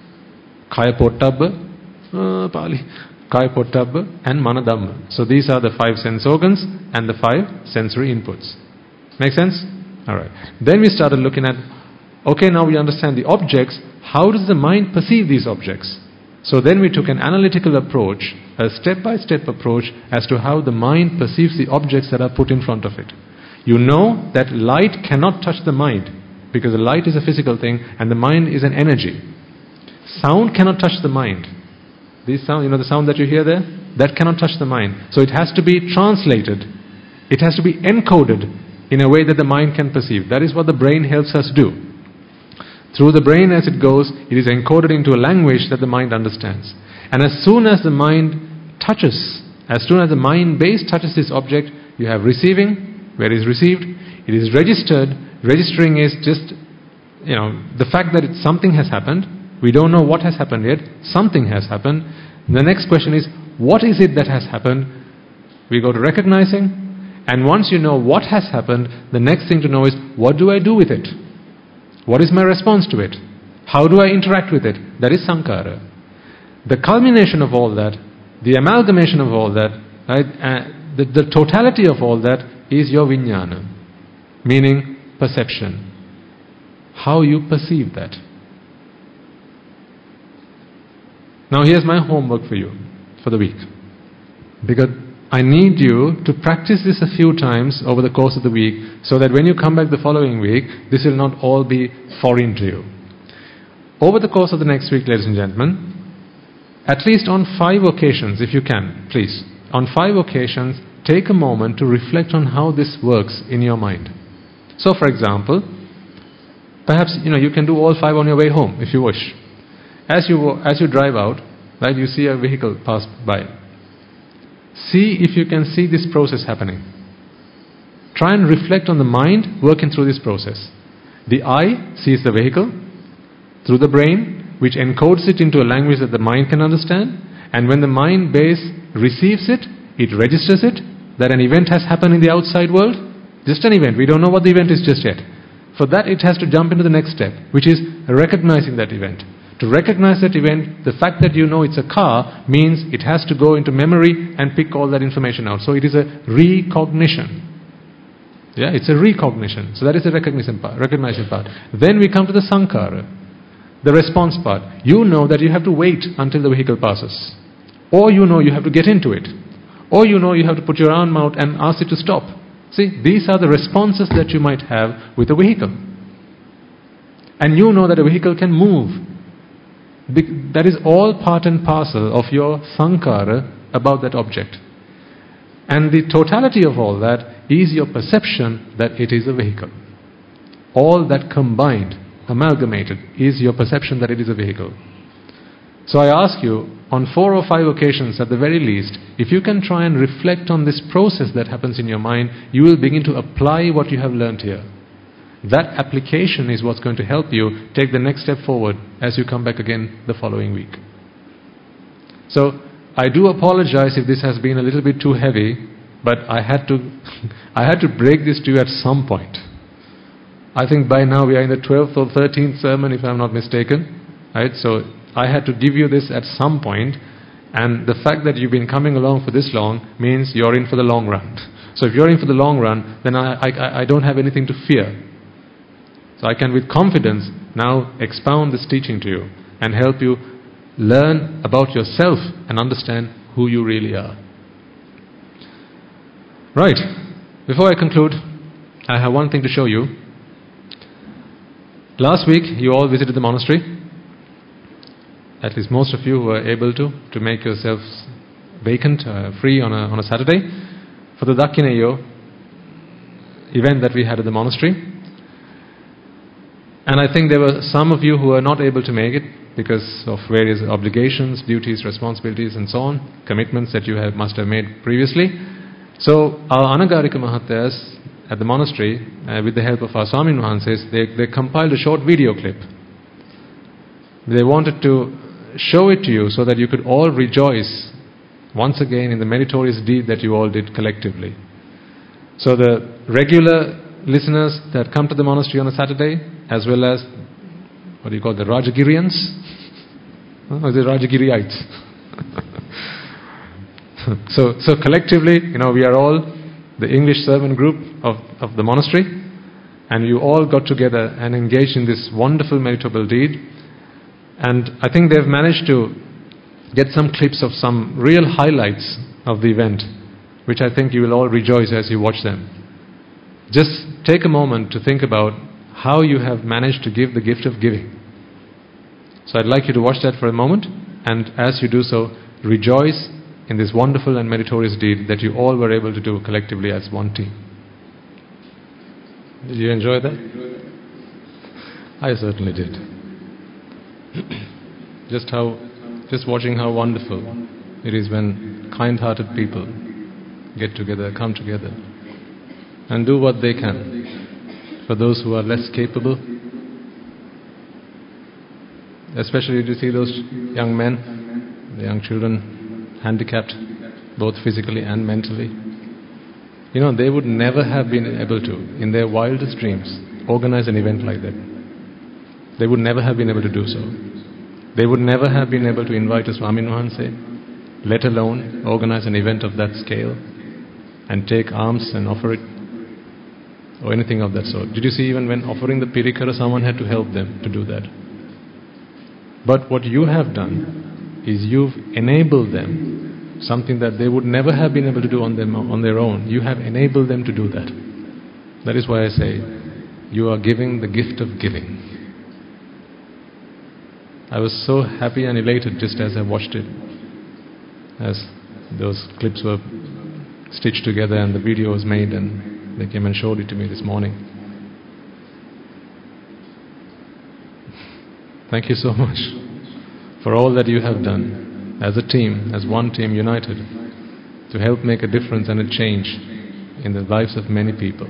kaya pottabba, Pali. Kaya pottabba and manadamma. So these are the 5 sense organs and the 5 sensory inputs. Make sense? Alright. Then we started looking at, okay, now we understand the objects. How does the mind perceive these objects? So then we took an analytical approach, a step-by-step approach as to how the mind perceives the objects that are put in front of it. You know that light cannot touch the mind because the light is a physical thing and the mind is an energy. Sound cannot touch the mind. This sound, the sound that you hear there, that cannot touch the mind. So it has to be translated. It has to be encoded in a way that the mind can perceive. That is what the brain helps us do. Through the brain as it goes, it is encoded into a language that the mind understands. And as soon as the mind touches, as soon as the mind base touches this object, you have receiving, where is received, it is registered. Registering is just, the fact that something has happened. We don't know what has happened yet. Something has happened. The next question is, what is it that has happened? We go to recognizing. And once you know what has happened, the next thing to know is, what do I do with it? What is my response to it? How do I interact with it? That is sankhara. The culmination of all that, the amalgamation of all that, right, the totality of all that is your vijnana. Meaning perception. How you perceive that. Now here's my homework for you for the week. Because I need you to practice this a few times over the course of the week so that when you come back the following week, this will not all be foreign to you. Over the course of the next week, ladies and gentlemen, at least on 5 occasions, if you can, please, on 5 occasions, take a moment to reflect on how this works in your mind. So for example, perhaps you can do all 5 on your way home if you wish. As you drive out, right, you see a vehicle pass by. See if you can see this process happening. Try and reflect on the mind working through this process. The eye sees the vehicle through the brain, which encodes it into a language that the mind can understand. And when the mind base receives it, it registers it, that an event has happened in the outside world. Just an event. We don't know what the event is just yet. For that, it has to jump into the next step, which is recognizing that event. To recognize that event, the fact that you know it's a car means it has to go into memory and pick all that information out. So it is a recognition. Yeah, it's a recognition. So that is the recognition part. Then we come to the sankhara, the response part. You know that you have to wait until the vehicle passes. Or you know you have to get into it. Or you know you have to put your arm out and ask it to stop. See, these are the responses that you might have with a vehicle. And you know that a vehicle can move. That is all part and parcel of your sankhara about that object. And the totality of all that is your perception that it is a vehicle. All that combined, amalgamated, is your perception that it is a vehicle. So I ask you, on 4 or 5 occasions at the very least, if you can try and reflect on this process that happens in your mind, you will begin to apply what you have learned here. That application is what's going to help you take the next step forward as you come back again the following week. So, I do apologize if this has been a little bit too heavy, but I had to break this to you at some point. I think by now we are in the 12th or 13th sermon, if I'm not mistaken. Right? So, I had to give you this at some point, and the fact that you've been coming along for this long means you're in for the long run. So if you're in for the long run, then I don't have anything to fear. So I can with confidence now expound this teaching to you and help you learn about yourself and understand who you really are. Right, before I conclude, I have one thing to show you. Last week you all visited the monastery. At least most of you were able to make yourselves vacant, free on a Saturday for the Dakkhineyo event that we had at the monastery. And I think there were some of you who were not able to make it because of various obligations, duties, responsibilities and so on, commitments that you must have made previously. So our Anagarika Mahatyas at the monastery, with the help of our Swamin Wahanses, they compiled a short video clip. They wanted to show it to you so that you could all rejoice once again in the meritorious deed that you all did collectively. So the regular listeners that come to the monastery on a Saturday, as well as, what do you call the Rajagirians? Or is it Rajagiriites? So collectively, we are all the English servant group of the monastery, and you all got together and engaged in this wonderful meritable deed. And I think they've managed to get some clips of some real highlights of the event, which I think you will all rejoice as you watch them. Just take a moment to think about how you have managed to give the gift of giving. So I'd like you to watch that for a moment, and as you do so, rejoice in this wonderful and meritorious deed that you all were able to do collectively as one team. Did you enjoy that? I certainly did. Just watching how wonderful it is when kind-hearted people get together, come together and do what they can for those who are less capable. Especially to see those young men, the young children, handicapped both physically and mentally. They would never have been able to, in their wildest dreams, organize an event like that. They would never have been able to do so. They would never have been able to invite a Swamin Wahanse, let alone organize an event of that scale and take alms and offer it, or anything of that sort. Did you see, even when offering the pirikara, someone had to help them to do that? But what you have done is you've enabled them, something that they would never have been able to do on their own. You have enabled them to do that. That is why I say, you are giving the gift of giving. I was so happy and elated just as I watched it, as those clips were stitched together and the video was made, and they came and showed it to me this morning. Thank you so much for all that you have done as a team, as one team united, to help make a difference and a change in the lives of many people.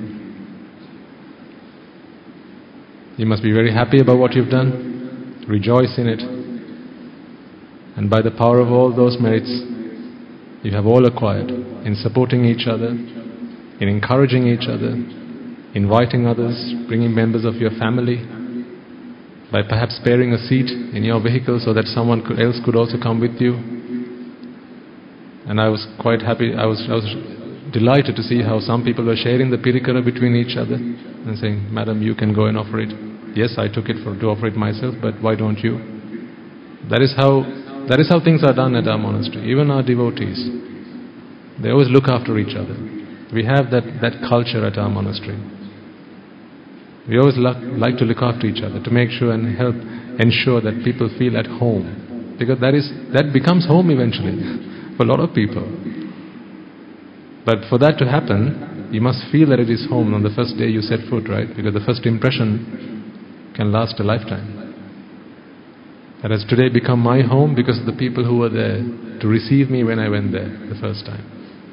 You must be very happy about what you've done. Rejoice in it, and by the power of all those merits you have all acquired in supporting each other, in encouraging each other, inviting others, bringing members of your family, by perhaps sparing a seat in your vehicle so that someone else could also come with you. And I was quite happy, I was delighted to see how some people were sharing the pirikara between each other and saying, "Madam, you can go and offer it." Yes, I took it to offer it myself, but why don't you? That is how things are done at our monastery. Even our devotees, they always look after each other. We have that culture at our monastery. We always like to look after each other, to make sure and help ensure that people feel at home, because that becomes home eventually for a lot of people. But for that to happen, you must feel that it is home on the first day you set foot, right? Because the first impression can last a lifetime. That has today become my home because of the people who were there to receive me when I went there the first time.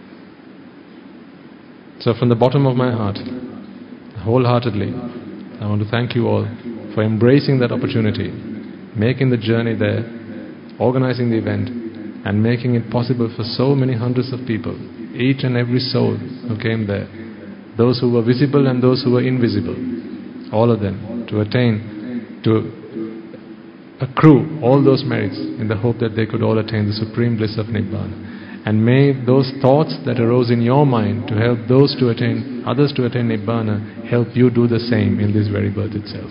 So from the bottom of my heart, wholeheartedly, I want to thank you all for embracing that opportunity, making the journey there, organizing the event, and making it possible for so many hundreds of people, each and every soul who came there, those who were visible and those who were invisible, all of them, to attain, to accrue all those merits in the hope that they could all attain the supreme bliss of Nibbana. And may those thoughts that arose in your mind to help those to attain, others to attain Nibbana, help you do the same in this very birth itself.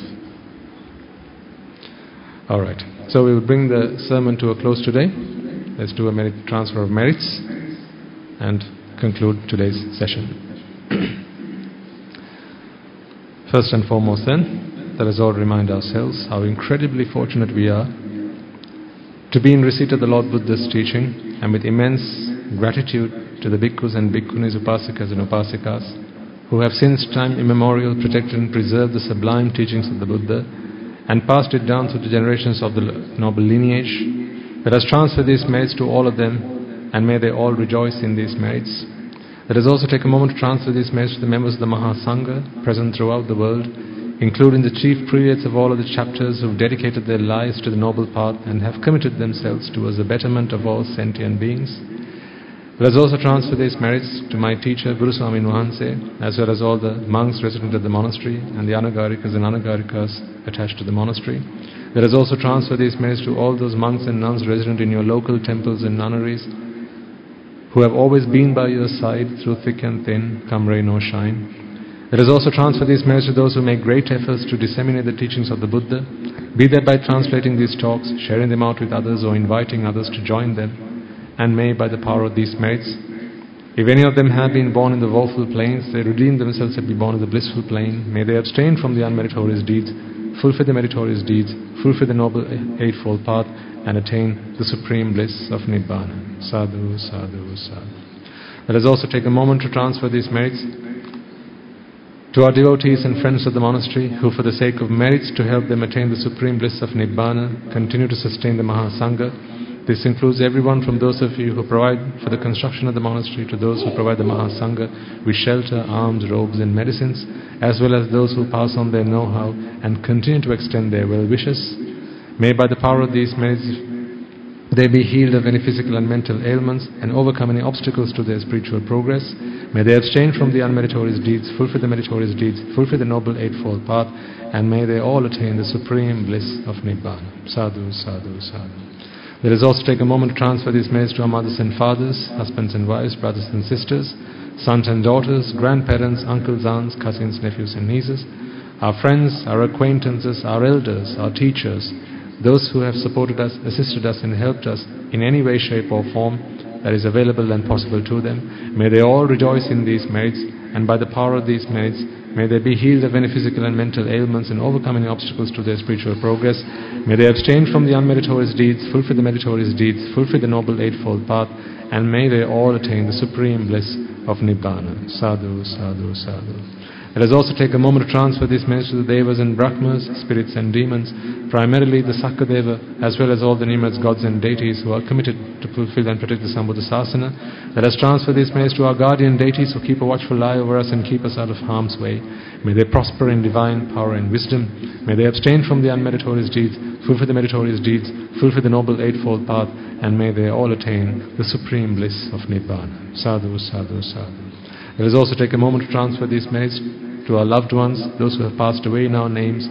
Alright, so we will bring the sermon to a close today. Let's do a transfer of merits and conclude today's session. First and foremost then, let us all remind ourselves how incredibly fortunate we are to be in receipt of the Lord Buddha's teaching, and with immense gratitude to the bhikkhus and bhikkhunis, upasikas and upasikas, who have since time immemorial protected and preserved the sublime teachings of the Buddha and passed it down through the generations of the noble lineage. Let us transfer these merits to all of them, and may they all rejoice in these merits. Let us also take a moment to transfer these merits to the members of the Mahasangha present throughout the world, including the chief prelates of all of the chapters who have dedicated their lives to the noble path and have committed themselves towards the betterment of all sentient beings. Let us also transfer these merits to my teacher, Guru Swami Nuhanse, as well as all the monks resident at the monastery and the Anagarikas and Anagarikas attached to the monastery. Let us also transfer these merits to all those monks and nuns resident in your local temples and nunneries, who have always been by your side through thick and thin, come rain or shine. Let us also transfer these merits to those who make great efforts to disseminate the teachings of the Buddha, be that by translating these talks, sharing them out with others, or inviting others to join them. And may, by the power of these merits, if any of them have been born in the woeful plains, they redeem themselves and be born in the blissful plain. May they abstain from the unmeritorious deeds, fulfill the meritorious deeds, fulfill the noble eightfold path, and attain the supreme bliss of Nibbana. Sadhu, sadhu, sadhu. Let us also take a moment to transfer these merits to our devotees and friends of the monastery, who for the sake of merits to help them attain the supreme bliss of Nibbana, continue to sustain the Mahasangha. This includes everyone from those of you who provide for the construction of the monastery to those who provide the Mahasangha with shelter, alms, robes and medicines, as well as those who pass on their know-how and continue to extend their well wishes. May by the power of these merits they be healed of any physical and mental ailments and overcome any obstacles to their spiritual progress. May they abstain from the unmeritorious deeds, fulfill the meritorious deeds, fulfill the noble eightfold path, and may they all attain the supreme bliss of Nibbana. Sadhu, sadhu, sadhu. Let us also take a moment to transfer these merits to our mothers and fathers, husbands and wives, brothers and sisters, sons and daughters, grandparents, uncles, aunts, cousins, nephews and nieces, our friends, our acquaintances, our elders, our teachers, those who have supported us, assisted us and helped us in any way, shape or form that is available and possible to them. May they all rejoice in these merits, and by the power of these merits, may they be healed of any physical and mental ailments and overcome any obstacles to their spiritual progress. May they abstain from the unmeritorious deeds, fulfill the meritorious deeds, fulfill the noble eightfold path, and may they all attain the supreme bliss of Nibbana. Sadhu, sadhu, sadhu. Let us also take a moment to transfer these merits to the Devas and Brahmas, spirits and demons, primarily the Sakadeva, as well as all the numerous gods and deities who are committed to fulfill and protect the Sambuddha Sasana. Let us transfer these merits to our guardian deities who keep a watchful eye over us and keep us out of harm's way. May they prosper in divine power and wisdom. May they abstain from the unmeritorious deeds, fulfill the meritorious deeds, fulfill the noble eightfold path, and may they all attain the supreme bliss of Nibbana. Sadhu, sadhu, sadhu. Let us also take a moment to transfer these merits to our loved ones, those who have passed away in our names,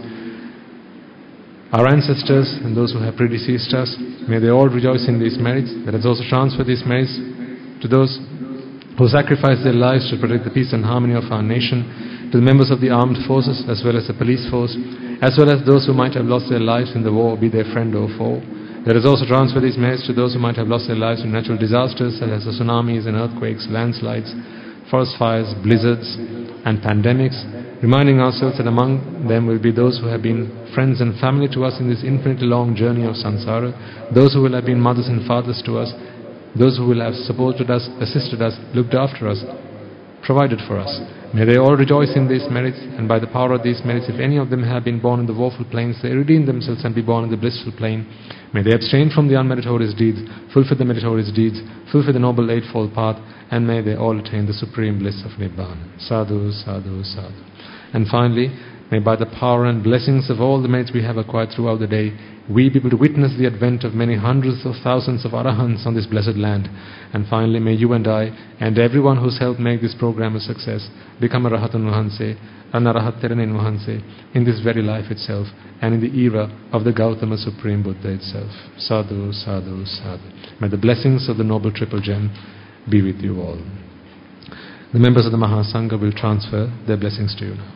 our ancestors and those who have predeceased us. May they all rejoice in these merits. Let us also transfer these merits to those who sacrifice their lives to protect the peace and harmony of our nation, to the members of the armed forces as well as the police force, as well as those who might have lost their lives in the war, be they friend or foe. Let us also transfer these merits to those who might have lost their lives in natural disasters such as the tsunamis and earthquakes, landslides, forest fires, blizzards and pandemics, reminding ourselves that among them will be those who have been friends and family to us in this infinitely long journey of samsara, those who will have been mothers and fathers to us those who will have supported us, assisted us, looked after us, provided for us. May they all rejoice in these merits, and by the power of these merits, if any of them have been born in the woeful plains, they redeem themselves and be born in the blissful plain. May they abstain from the unmeritorious deeds, fulfill the meritorious deeds, fulfill the noble eightfold path, and may they all attain the supreme bliss of Nibbana. Sadhu, sadhu, sadhu. And finally, may by the power and blessings of all the merits we have acquired throughout the day, we be able to witness the advent of many hundreds of thousands of Arahants on this blessed land. And finally, may you and I, and everyone who's helped make this program a success, become a Rahatun Vahanse, an Arahat Teranin Vahanse, in this very life itself, and in the era of the Gautama Supreme Buddha itself. Sadhu, sadhu, sadhu. May the blessings of the Noble Triple Gem be with you all. The members of the Mahasangha will transfer their blessings to you now.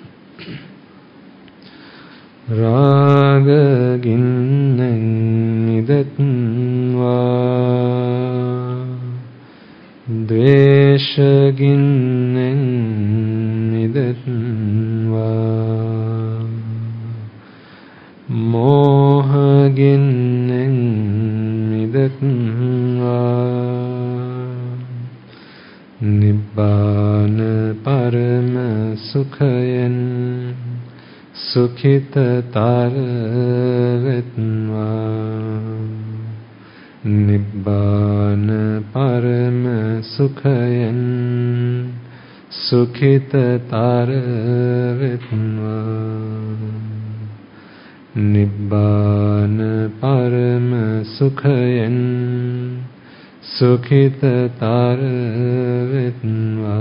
Raga ginnen nidatva Dvesha ginnen nidatva Moha ginnen nidatva Nibbana parama sukhayan Sukhita taratva Nibbana parama sukhayan Sukhita taratva Nibbana parama sukhayan Sukhita taratva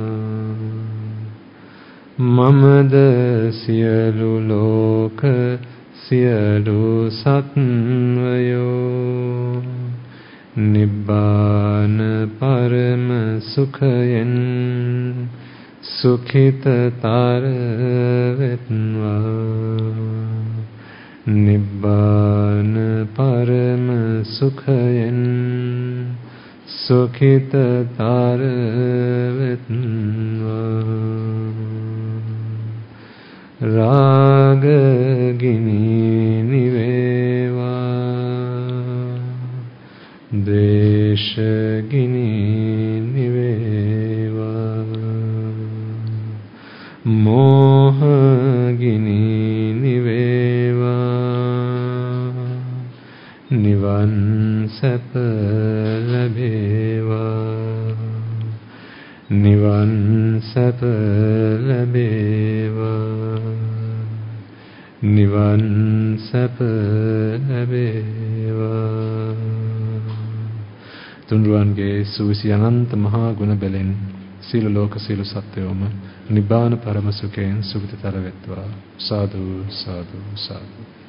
Mamada siyalu loka siyalu satvayo Nibbana parama sukhayan Sukhita taratva Nibbana parama sukhayan Sukhita taratva Raga gini niveva Desha gini niveva Moha gini niveva Nivan sapa labeva Nivan sapa labeva Nivan sapa labeva Tunruange suvisi ananta maha guna belen Sila loka sila satyoma Nibbana paramasukhen suvititara vetva Sadhu, sadhu, sadhu.